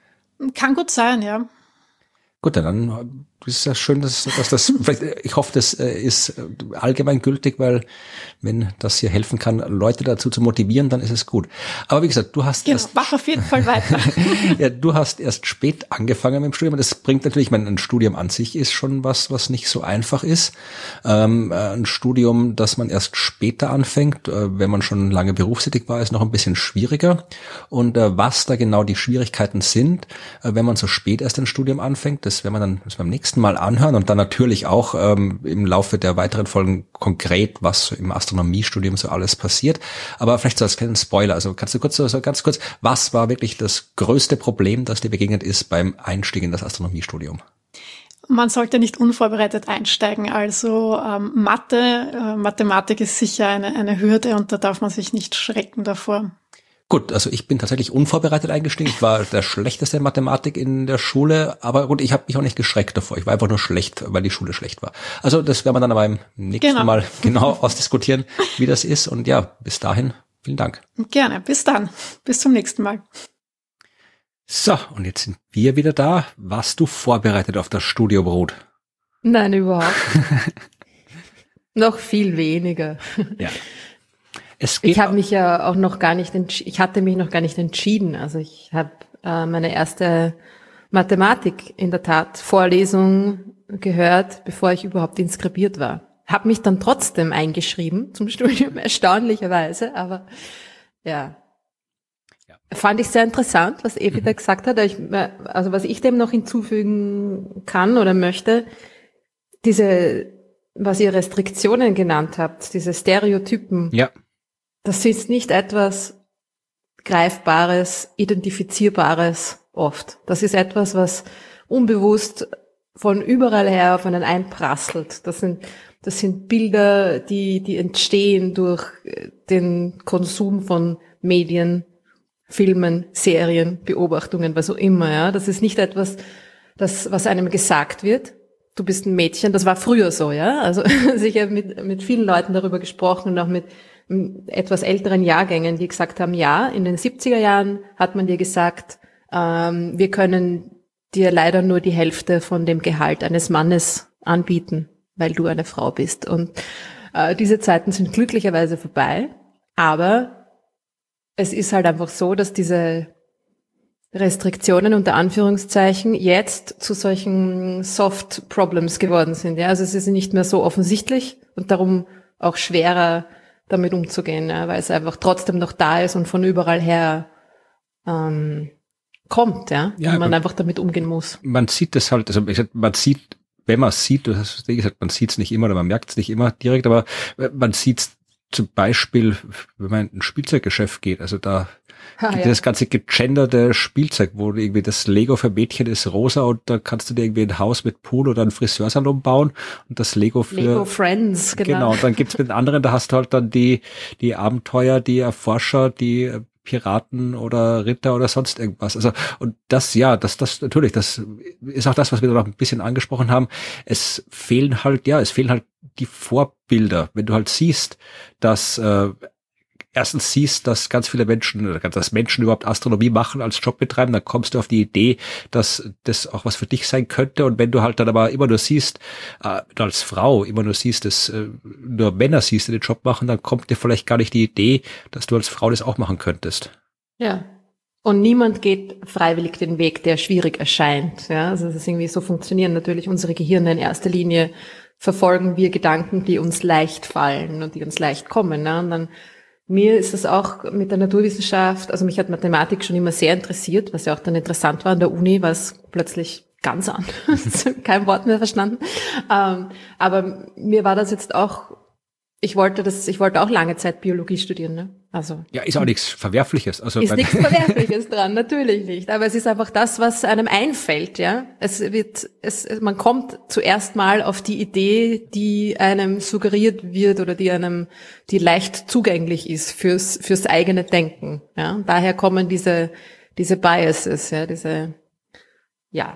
Kann gut sein, ja. Gut, dann ist es ja schön, dass, dass das, vielleicht, ich hoffe, das ist allgemein gültig, weil wenn das hier helfen kann, Leute dazu zu motivieren, dann ist es gut. Aber wie gesagt, du hast genau, erst, mach auf jeden Fall weiter. ja, du hast erst spät angefangen mit dem Studium. Das bringt natürlich, ich meine, ein Studium an sich ist schon was, was nicht so einfach ist. Ähm, ein Studium, das man erst später anfängt, äh, wenn man schon lange berufstätig war, ist noch ein bisschen schwieriger. Und äh, was da genau die Schwierigkeiten sind, äh, wenn man so spät erst ein Studium anfängt, das werden wir dann das beim nächsten Mal anhören und dann natürlich auch ähm, im Laufe der weiteren Folgen konkret, was im Astronomiestudium so alles passiert. Aber vielleicht so als kleinen Spoiler, also kannst du kurz so, so ganz kurz, was war wirklich das größte Problem, das dir begegnet ist beim Einstieg in das Astronomiestudium? Man sollte nicht unvorbereitet einsteigen, also ähm, Mathe, äh, Mathematik ist sicher eine, eine Hürde und da darf man sich nicht schrecken davor. Gut, also ich bin tatsächlich unvorbereitet eingestiegen. Ich war der schlechteste in Mathematik in der Schule, aber gut, ich habe mich auch nicht geschreckt davor. Ich war einfach nur schlecht, weil die Schule schlecht war. Also das werden wir dann aber im nächsten genau. Mal genau ausdiskutieren, wie das ist. Und ja, bis dahin, vielen Dank. Gerne, bis dann. Bis zum nächsten Mal. So, und jetzt sind wir wieder da. Warst du vorbereitet auf das Studiobrot? Nein, überhaupt. Noch viel weniger. Ja. Es geht ich habe mich ja auch noch gar nicht entschieden, ich hatte mich noch gar nicht entschieden. Also ich habe äh, meine erste Mathematik in der Tat Vorlesung gehört, bevor ich überhaupt inskribiert war. Habe mich dann trotzdem eingeschrieben zum Studium, erstaunlicherweise, aber ja. Ja. Fand ich sehr interessant, was Evi mhm. da gesagt hat. Ich, also was ich dem noch hinzufügen kann oder möchte, diese, was ihr Restriktionen genannt habt, diese Stereotypen, ja. das ist nicht etwas Greifbares, Identifizierbares oft. Das ist etwas, was unbewusst von überall her auf einen einprasselt. Das sind, das sind Bilder, die, die entstehen durch den Konsum von Medien, Filmen, Serien, Beobachtungen, was auch immer, ja. Das ist nicht etwas, das, was einem gesagt wird. Du bist ein Mädchen. Das war früher so, ja. Also, ich habe mit, mit vielen Leuten darüber gesprochen und auch mit etwas älteren Jahrgängen, die gesagt haben, ja, in den siebziger Jahren hat man dir gesagt, ähm, wir können dir leider nur die Hälfte von dem Gehalt eines Mannes anbieten, weil du eine Frau bist. Und äh, diese Zeiten sind glücklicherweise vorbei, aber es ist halt einfach so, dass diese Restriktionen unter Anführungszeichen jetzt zu solchen Soft Problems geworden sind. Ja, also es ist nicht mehr so offensichtlich und darum auch schwerer damit umzugehen, ja, weil es einfach trotzdem noch da ist und von überall her ähm, kommt, ja, ja und man einfach damit umgehen muss. Man sieht das halt, also man sieht, wenn man es sieht, du hast gesagt, man sieht es nicht immer oder man merkt es nicht immer direkt, aber man sieht es zum Beispiel, wenn man in ein Spielzeuggeschäft geht, also da ah, gibt es ja. das ganze gegenderte Spielzeug, wo irgendwie das Lego für Mädchen ist rosa und da kannst du dir irgendwie ein Haus mit Pool oder einen Friseursalon bauen und das Lego für Lego Friends, genau. Genau, und dann gibt's mit den anderen, da hast du halt dann die die Abenteuer, die Erforscher, die Piraten oder Ritter oder sonst irgendwas. Also, und das, ja, das, das, natürlich, das ist auch das, was wir da noch ein bisschen angesprochen haben. Es fehlen halt, ja, es fehlen halt die Vorbilder. Wenn du halt siehst, dass, äh, erstens siehst, dass ganz viele Menschen, oder dass Menschen überhaupt Astronomie machen, als Job betreiben, dann kommst du auf die Idee, dass das auch was für dich sein könnte. Und wenn du halt dann aber immer nur siehst, äh, als Frau immer nur siehst, dass äh, nur Männer siehst, die den Job machen, dann kommt dir vielleicht gar nicht die Idee, dass du als Frau das auch machen könntest. Ja. Und niemand geht freiwillig den Weg, der schwierig erscheint. Ja, also das ist irgendwie so funktionieren natürlich unsere Gehirne in erster Linie. Verfolgen wir Gedanken, die uns leicht fallen und die uns leicht kommen. Ne? Und dann mir ist es auch mit der Naturwissenschaft, also mich hat Mathematik schon immer sehr interessiert, was ja auch dann interessant war an der Uni, war es plötzlich ganz anders, kein Wort mehr verstanden. Ähm, aber mir war das jetzt auch, ich wollte das, ich wollte auch lange Zeit Biologie studieren, ne? Also. Ja, ist auch nichts Verwerfliches. Also ist nichts Verwerfliches dran, natürlich nicht. Aber es ist einfach das, was einem einfällt, ja. Es wird, es, man kommt zuerst mal auf die Idee, die einem suggeriert wird oder die einem, die leicht zugänglich ist fürs, fürs eigene Denken, ja. Daher kommen diese, diese Biases, ja, diese, ja.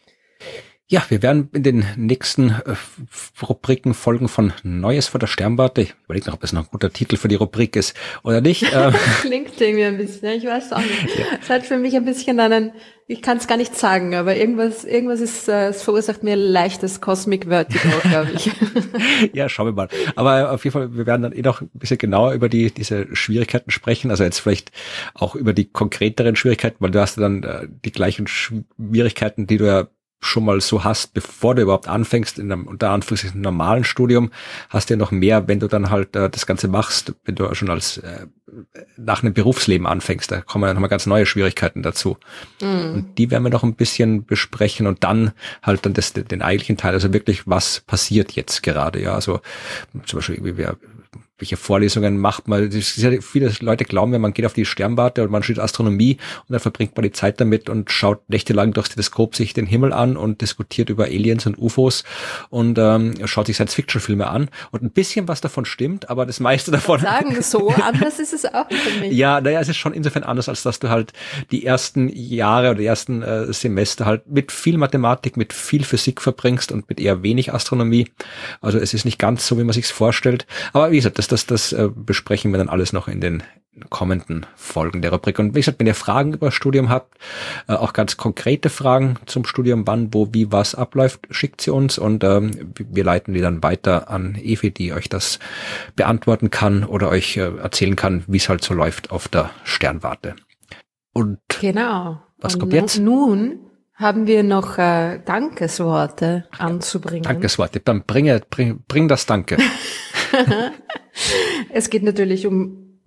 Ja, wir werden in den nächsten äh, Rubriken Folgen von Neues vor der Sternwarte. Ich überlege noch, ob das noch ein guter Titel für die Rubrik ist oder nicht. Ähm, Klingt irgendwie ein bisschen, ich weiß auch nicht. Ja. Es hat für mich ein bisschen einen, ich kann es gar nicht sagen, aber irgendwas, irgendwas ist, äh, es verursacht mir leichtes Cosmic Vertigo, glaube ich. Ja, schauen wir mal. Aber auf jeden Fall, wir werden dann eh noch ein bisschen genauer über die diese Schwierigkeiten sprechen. Also jetzt vielleicht auch über die konkreteren Schwierigkeiten, weil du hast dann äh, die gleichen Schwierigkeiten, die du ja schon mal so hast, bevor du überhaupt anfängst, in einem unter Anführungszeichen normalen Studium, hast du ja noch mehr, wenn du dann halt äh, das Ganze machst, wenn du schon als äh, nach einem Berufsleben anfängst, da kommen ja nochmal ganz neue Schwierigkeiten dazu. Mm. Und die werden wir noch ein bisschen besprechen und dann halt dann das, den eigentlichen Teil, also wirklich, was passiert jetzt gerade, ja, also zum Beispiel, wie wir welche Vorlesungen macht man. Ja, viele Leute glauben ja, man geht auf die Sternwarte und man studiert Astronomie und dann verbringt man die Zeit damit und schaut nächtelang durchs Teleskop sich den Himmel an und diskutiert über Aliens und U F Os und ähm, schaut sich Science-Fiction-Filme an und ein bisschen was davon stimmt, aber das meiste davon... Sagen so, anders ist es auch für mich. Ja, naja, es ist schon insofern anders, als dass du halt die ersten Jahre oder die ersten äh, Semester halt mit viel Mathematik, mit viel Physik verbringst und mit eher wenig Astronomie. Also es ist nicht ganz so, wie man sich's vorstellt. Aber wie gesagt, das Das, das äh, besprechen wir dann alles noch in den kommenden Folgen der Rubrik. Und wie gesagt, wenn ihr Fragen über Studium habt, äh, auch ganz konkrete Fragen zum Studium, wann, wo, wie, was abläuft, schickt sie uns und ähm, wir leiten die dann weiter an Evi, die euch das beantworten kann oder euch äh, erzählen kann, wie es halt so läuft auf der Sternwarte. Und genau. Was und kommt jetzt? Nun haben wir noch äh, Dankesworte anzubringen. Dankesworte, dann bringe, bring, bring das Danke. Es geht natürlich um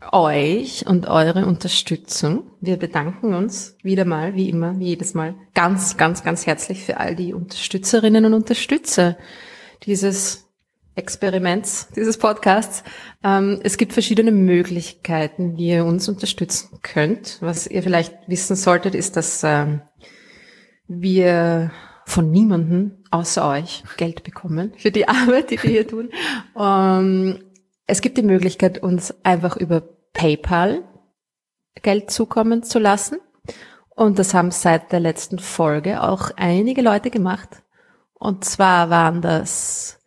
euch und eure Unterstützung. Wir bedanken uns wieder mal, wie immer, wie jedes Mal, ganz, ganz, ganz herzlich für all die Unterstützerinnen und Unterstützer dieses Experiments, dieses Podcasts. Ähm, es gibt verschiedene Möglichkeiten, wie ihr uns unterstützen könnt. Was ihr vielleicht wissen solltet, ist, dass ähm, wir von niemandem außer euch Geld bekommen für die Arbeit, die wir hier tun. Ähm, es gibt die Möglichkeit, uns einfach über PayPal Geld zukommen zu lassen. Und das haben seit der letzten Folge auch einige Leute gemacht. Und zwar waren das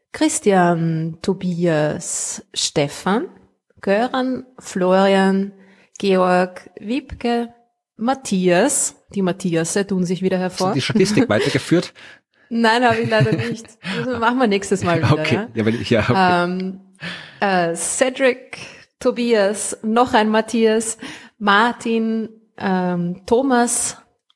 Christian, Tobias, Stefan, Göran, Florian, Georg, Wiebke, Matthias. Die Matthiasse tun sich wieder hervor. Hast du die Statistik weitergeführt? Nein, habe ich leider nicht. Das machen wir nächstes Mal wieder. Okay, ja, ja, weil ich, ja okay. Ähm, äh, Cedric, Tobias, noch ein Matthias, Martin, ähm, Thomas,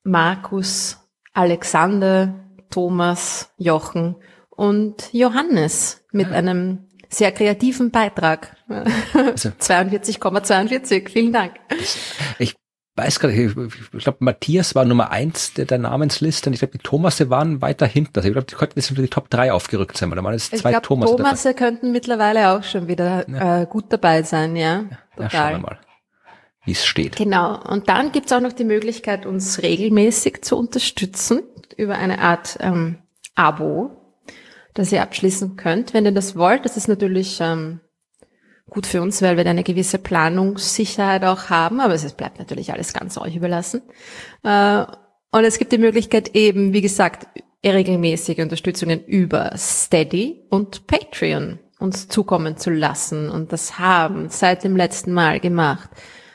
Markus, Alexander, Thomas, Jochen und Johannes mit ja. einem sehr kreativen Beitrag. Also, zweiundvierzig Komma zweiundvierzig. Vielen Dank. Ich weiß gerade, ich, ich glaube, Matthias war Nummer eins der, der Namensliste und ich glaube, die Thomasse waren weiter hinten. Also ich glaube, die könnten jetzt für die Top drei aufgerückt sein, weil da waren jetzt zwei Thomasse. Thomasse dabei. Thomasse könnten mittlerweile auch schon wieder ja. äh, gut dabei sein, ja. Ja, schauen wir mal, wie es steht. Genau. Und dann gibt's auch noch die Möglichkeit, uns regelmäßig zu unterstützen über eine Art ähm, Abo, das ihr abschließen könnt, wenn ihr das wollt. Das ist natürlich ähm, gut für uns, weil wir eine gewisse Planungssicherheit auch haben, aber es bleibt natürlich alles ganz euch überlassen. Äh, und es gibt die Möglichkeit eben, wie gesagt, regelmäßige Unterstützungen über Steady und Patreon uns zukommen zu lassen. Und das haben seit dem letzten Mal gemacht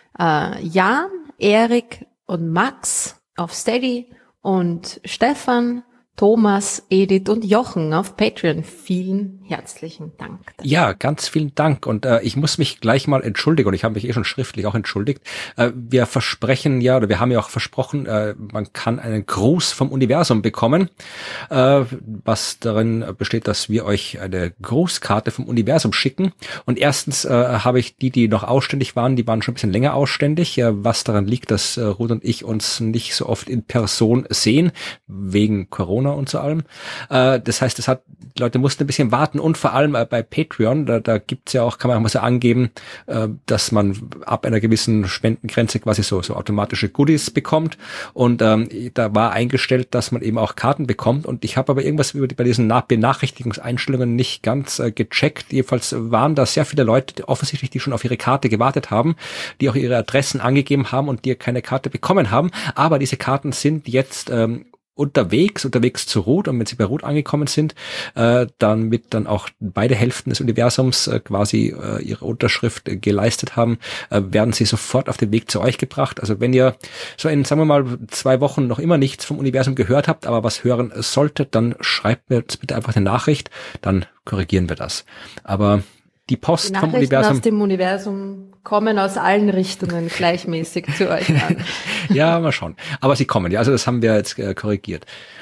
äh, Jan, Erik und Max auf Steady und Stefan, Thomas, Edith und Jochen auf Patreon. Vielen herzlichen Dank. Dafür. Ja, ganz vielen Dank. Und äh, ich muss mich gleich mal entschuldigen, und ich habe mich eh schon schriftlich auch entschuldigt. Äh, wir versprechen ja, oder wir haben ja auch versprochen, äh, man kann einen Gruß vom Universum bekommen, äh, was darin besteht, dass wir euch eine Grußkarte vom Universum schicken. Und erstens äh, habe ich die, die noch ausständig waren, die waren schon ein bisschen länger ausständig, äh, was daran liegt, dass äh, Ruth und ich uns nicht so oft in Person sehen, wegen Corona und so allem. Äh, das heißt, es hat, die Leute mussten ein bisschen warten und vor allem äh, bei Patreon, da, da gibt's ja auch, kann man auch mal so angeben, äh, dass man ab einer gewissen Spendengrenze quasi so, so automatische Goodies bekommt und ähm, da war eingestellt, dass man eben auch Karten bekommt und ich habe aber irgendwas über die, bei diesen Nach- Benachrichtigungseinstellungen nicht ganz äh, gecheckt. Jedenfalls waren da sehr viele Leute, die offensichtlich die schon auf ihre Karte gewartet haben, die auch ihre Adressen angegeben haben und die keine Karte bekommen haben, aber diese Karten sind jetzt ähm, unterwegs, unterwegs zu Ruth und wenn sie bei Ruth angekommen sind, äh, dann mit dann auch beide Hälften des Universums äh, quasi äh, ihre Unterschrift äh, geleistet haben, äh, werden sie sofort auf den Weg zu euch gebracht. Also wenn ihr so in, sagen wir mal, zwei Wochen noch immer nichts vom Universum gehört habt, aber was hören solltet, dann schreibt mir jetzt bitte einfach eine Nachricht, dann korrigieren wir das. Aber die Post die vom Universum aus dem Universum kommen aus allen Richtungen gleichmäßig zu euch an. Ja, mal schauen. Aber sie kommen, ja, also das haben wir jetzt äh, korrigiert.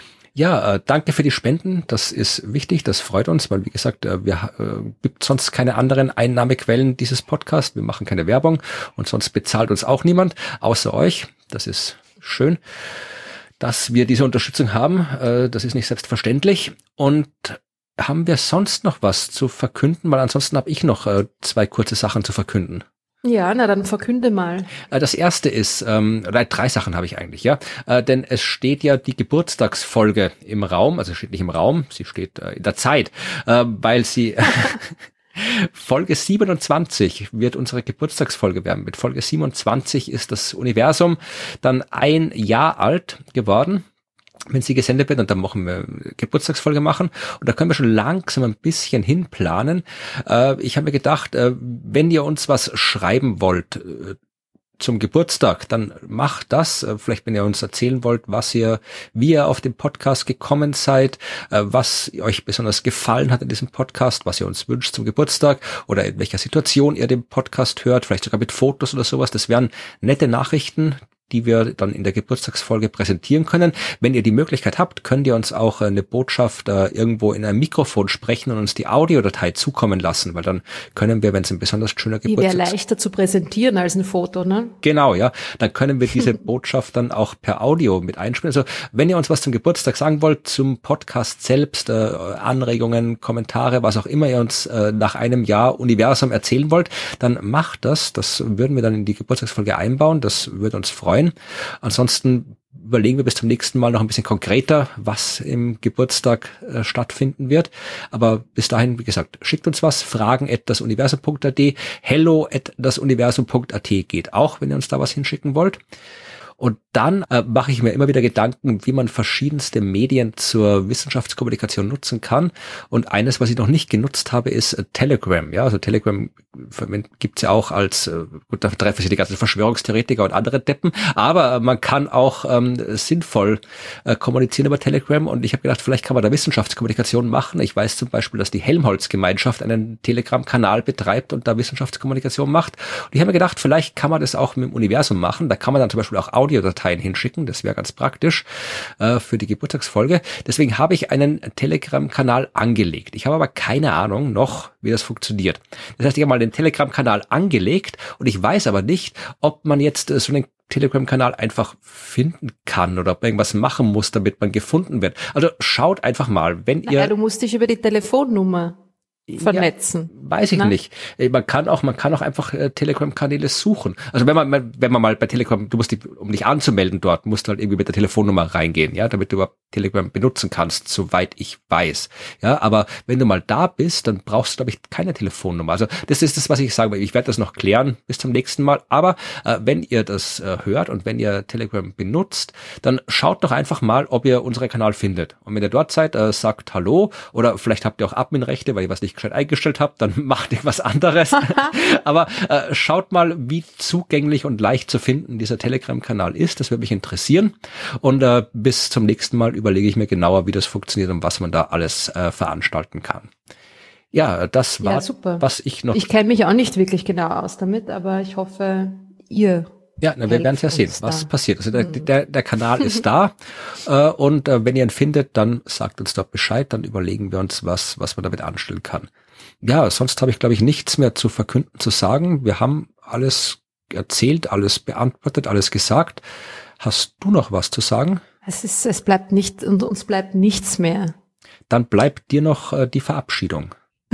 Ja, äh, danke für die Spenden, das ist wichtig, das freut uns, weil wie gesagt, äh, wir äh, gibt sonst keine anderen Einnahmequellen dieses Podcast, wir machen keine Werbung und sonst bezahlt uns auch niemand, außer euch, das ist schön, dass wir diese Unterstützung haben, äh, das ist nicht selbstverständlich und haben wir sonst noch was zu verkünden, weil ansonsten habe ich noch äh, zwei kurze Sachen zu verkünden. Ja, na dann verkünde mal. Das erste ist, ähm, oder drei Sachen habe ich eigentlich, ja, äh, denn es steht ja die Geburtstagsfolge im Raum, also steht nicht im Raum, sie steht äh, in der Zeit, äh, weil sie Folge siebenundzwanzig wird unsere Geburtstagsfolge werden. Mit Folge siebenundzwanzig ist das Universum dann ein Jahr alt geworden, wenn sie gesendet wird und dann machen wir eine Geburtstagsfolge machen und da können wir schon langsam ein bisschen hinplanen. Äh, ich habe mir gedacht, äh, wenn ihr uns was schreiben wollt äh, zum Geburtstag, dann macht das. Äh, vielleicht, wenn ihr uns erzählen wollt, was ihr, wie ihr auf den Podcast gekommen seid, äh, was euch besonders gefallen hat in diesem Podcast, was ihr uns wünscht zum Geburtstag oder in welcher Situation ihr den Podcast hört, vielleicht sogar mit Fotos oder sowas. Das wären nette Nachrichten, die wir dann in der Geburtstagsfolge präsentieren können. Wenn ihr die Möglichkeit habt, könnt ihr uns auch eine Botschaft äh, irgendwo in einem Mikrofon sprechen und uns die Audiodatei zukommen lassen, weil dann können wir, wenn es ein besonders schöner Geburtstag ist. Die wäre leichter zu präsentieren als ein Foto, ne? Genau, ja. Dann können wir diese Botschaft dann auch per Audio mit einspielen. Also wenn ihr uns was zum Geburtstag sagen wollt, zum Podcast selbst, äh, Anregungen, Kommentare, was auch immer ihr uns äh, nach einem Jahr Universum erzählen wollt, dann macht das. Das würden wir dann in die Geburtstagsfolge einbauen. Das würde uns freuen. Ansonsten überlegen wir bis zum nächsten Mal noch ein bisschen konkreter, was im Geburtstag äh, stattfinden wird. Aber bis dahin, wie gesagt, schickt uns was. Fragen at dasuniversum punkt at, hello at dasuniversum punkt at geht auch, wenn ihr uns da was hinschicken wollt. Und dann äh, mache ich mir immer wieder Gedanken, wie man verschiedenste Medien zur Wissenschaftskommunikation nutzen kann. Und eines, was ich noch nicht genutzt habe, ist äh, Telegram. Ja, also Telegram gibt's ja auch als, äh, gut, da treffen sich die ganzen Verschwörungstheoretiker und andere Deppen, aber äh, man kann auch ähm, sinnvoll äh, kommunizieren über Telegram. Und ich habe gedacht, vielleicht kann man da Wissenschaftskommunikation machen. Ich weiß zum Beispiel, dass die Helmholtz-Gemeinschaft einen Telegram-Kanal betreibt und da Wissenschaftskommunikation macht. Und ich habe mir gedacht, vielleicht kann man das auch mit dem Universum machen. Da kann man dann zum Beispiel auch Audiodateien hinschicken. Das wäre ganz praktisch äh, für die Geburtstagsfolge. Deswegen habe ich einen Telegram-Kanal angelegt. Ich habe aber keine Ahnung noch, wie das funktioniert. Das heißt, ich habe mal den Telegram-Kanal angelegt und ich weiß aber nicht, ob man jetzt äh, so einen Telegram-Kanal einfach finden kann oder ob man irgendwas machen muss, damit man gefunden wird. Also schaut einfach mal, wenn ihr... Naja, du musst dich über die Telefonnummer vernetzen. Ja, weiß ich Na? nicht. Man kann auch, man kann auch einfach äh, Telegram-Kanäle suchen. Also wenn man, wenn man mal bei Telegram, du musst die, um dich anzumelden dort, musst du halt irgendwie mit der Telefonnummer reingehen, ja, damit du überhaupt Telegram benutzen kannst, soweit ich weiß. Ja, aber wenn du mal da bist, dann brauchst du, glaube ich, keine Telefonnummer. Also das ist das, was ich sage. Ich werde das noch klären bis zum nächsten Mal. Aber äh, wenn ihr das äh, hört und wenn ihr Telegram benutzt, dann schaut doch einfach mal, ob ihr unseren Kanal findet. Und wenn ihr dort seid, äh, sagt Hallo oder vielleicht habt ihr auch Admin-Rechte, weil ihr was nicht gescheit eingestellt habt, dann macht ihr was anderes. Aber äh, schaut mal, wie zugänglich und leicht zu finden dieser Telegram-Kanal ist. Das würde mich interessieren. Und äh, bis zum nächsten Mal überlege ich mir genauer, wie das funktioniert und was man da alles äh, veranstalten kann. Ja, das war, ja, super. was ich noch... Ich kenne mich auch nicht wirklich genau aus damit, aber ich hoffe, ihr... Ja, na, wir werden es ja sehen, was da. passiert. Also der, der, der Kanal ist da äh, und äh, wenn ihr ihn findet, dann sagt uns doch Bescheid, dann überlegen wir uns, was was man damit anstellen kann. Ja, sonst habe ich, glaube ich, nichts mehr zu verkünden, zu sagen. Wir haben alles erzählt, alles beantwortet, alles gesagt. Hast du noch was zu sagen? Es ist, es bleibt nicht, und uns bleibt nichts mehr. Dann bleibt dir noch äh, die Verabschiedung.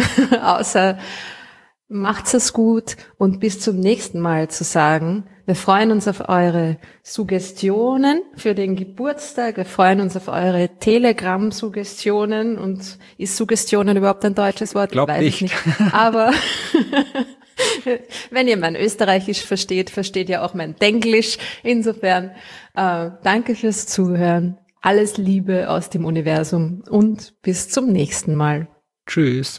Außer macht's es gut und bis zum nächsten Mal zu sagen, wir freuen uns auf eure Suggestionen für den Geburtstag, wir freuen uns auf eure Telegram-Suggestionen und ist Suggestionen überhaupt ein deutsches Wort? Glaub ich weiß nicht. es nicht. Aber wenn ihr mein Österreichisch versteht, versteht ihr auch mein Denglisch. Insofern äh, danke fürs Zuhören. Alles Liebe aus dem Universum und bis zum nächsten Mal. Tschüss.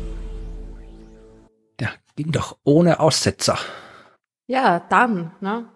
Ging doch ohne Aussetzer. Ja, dann, ne?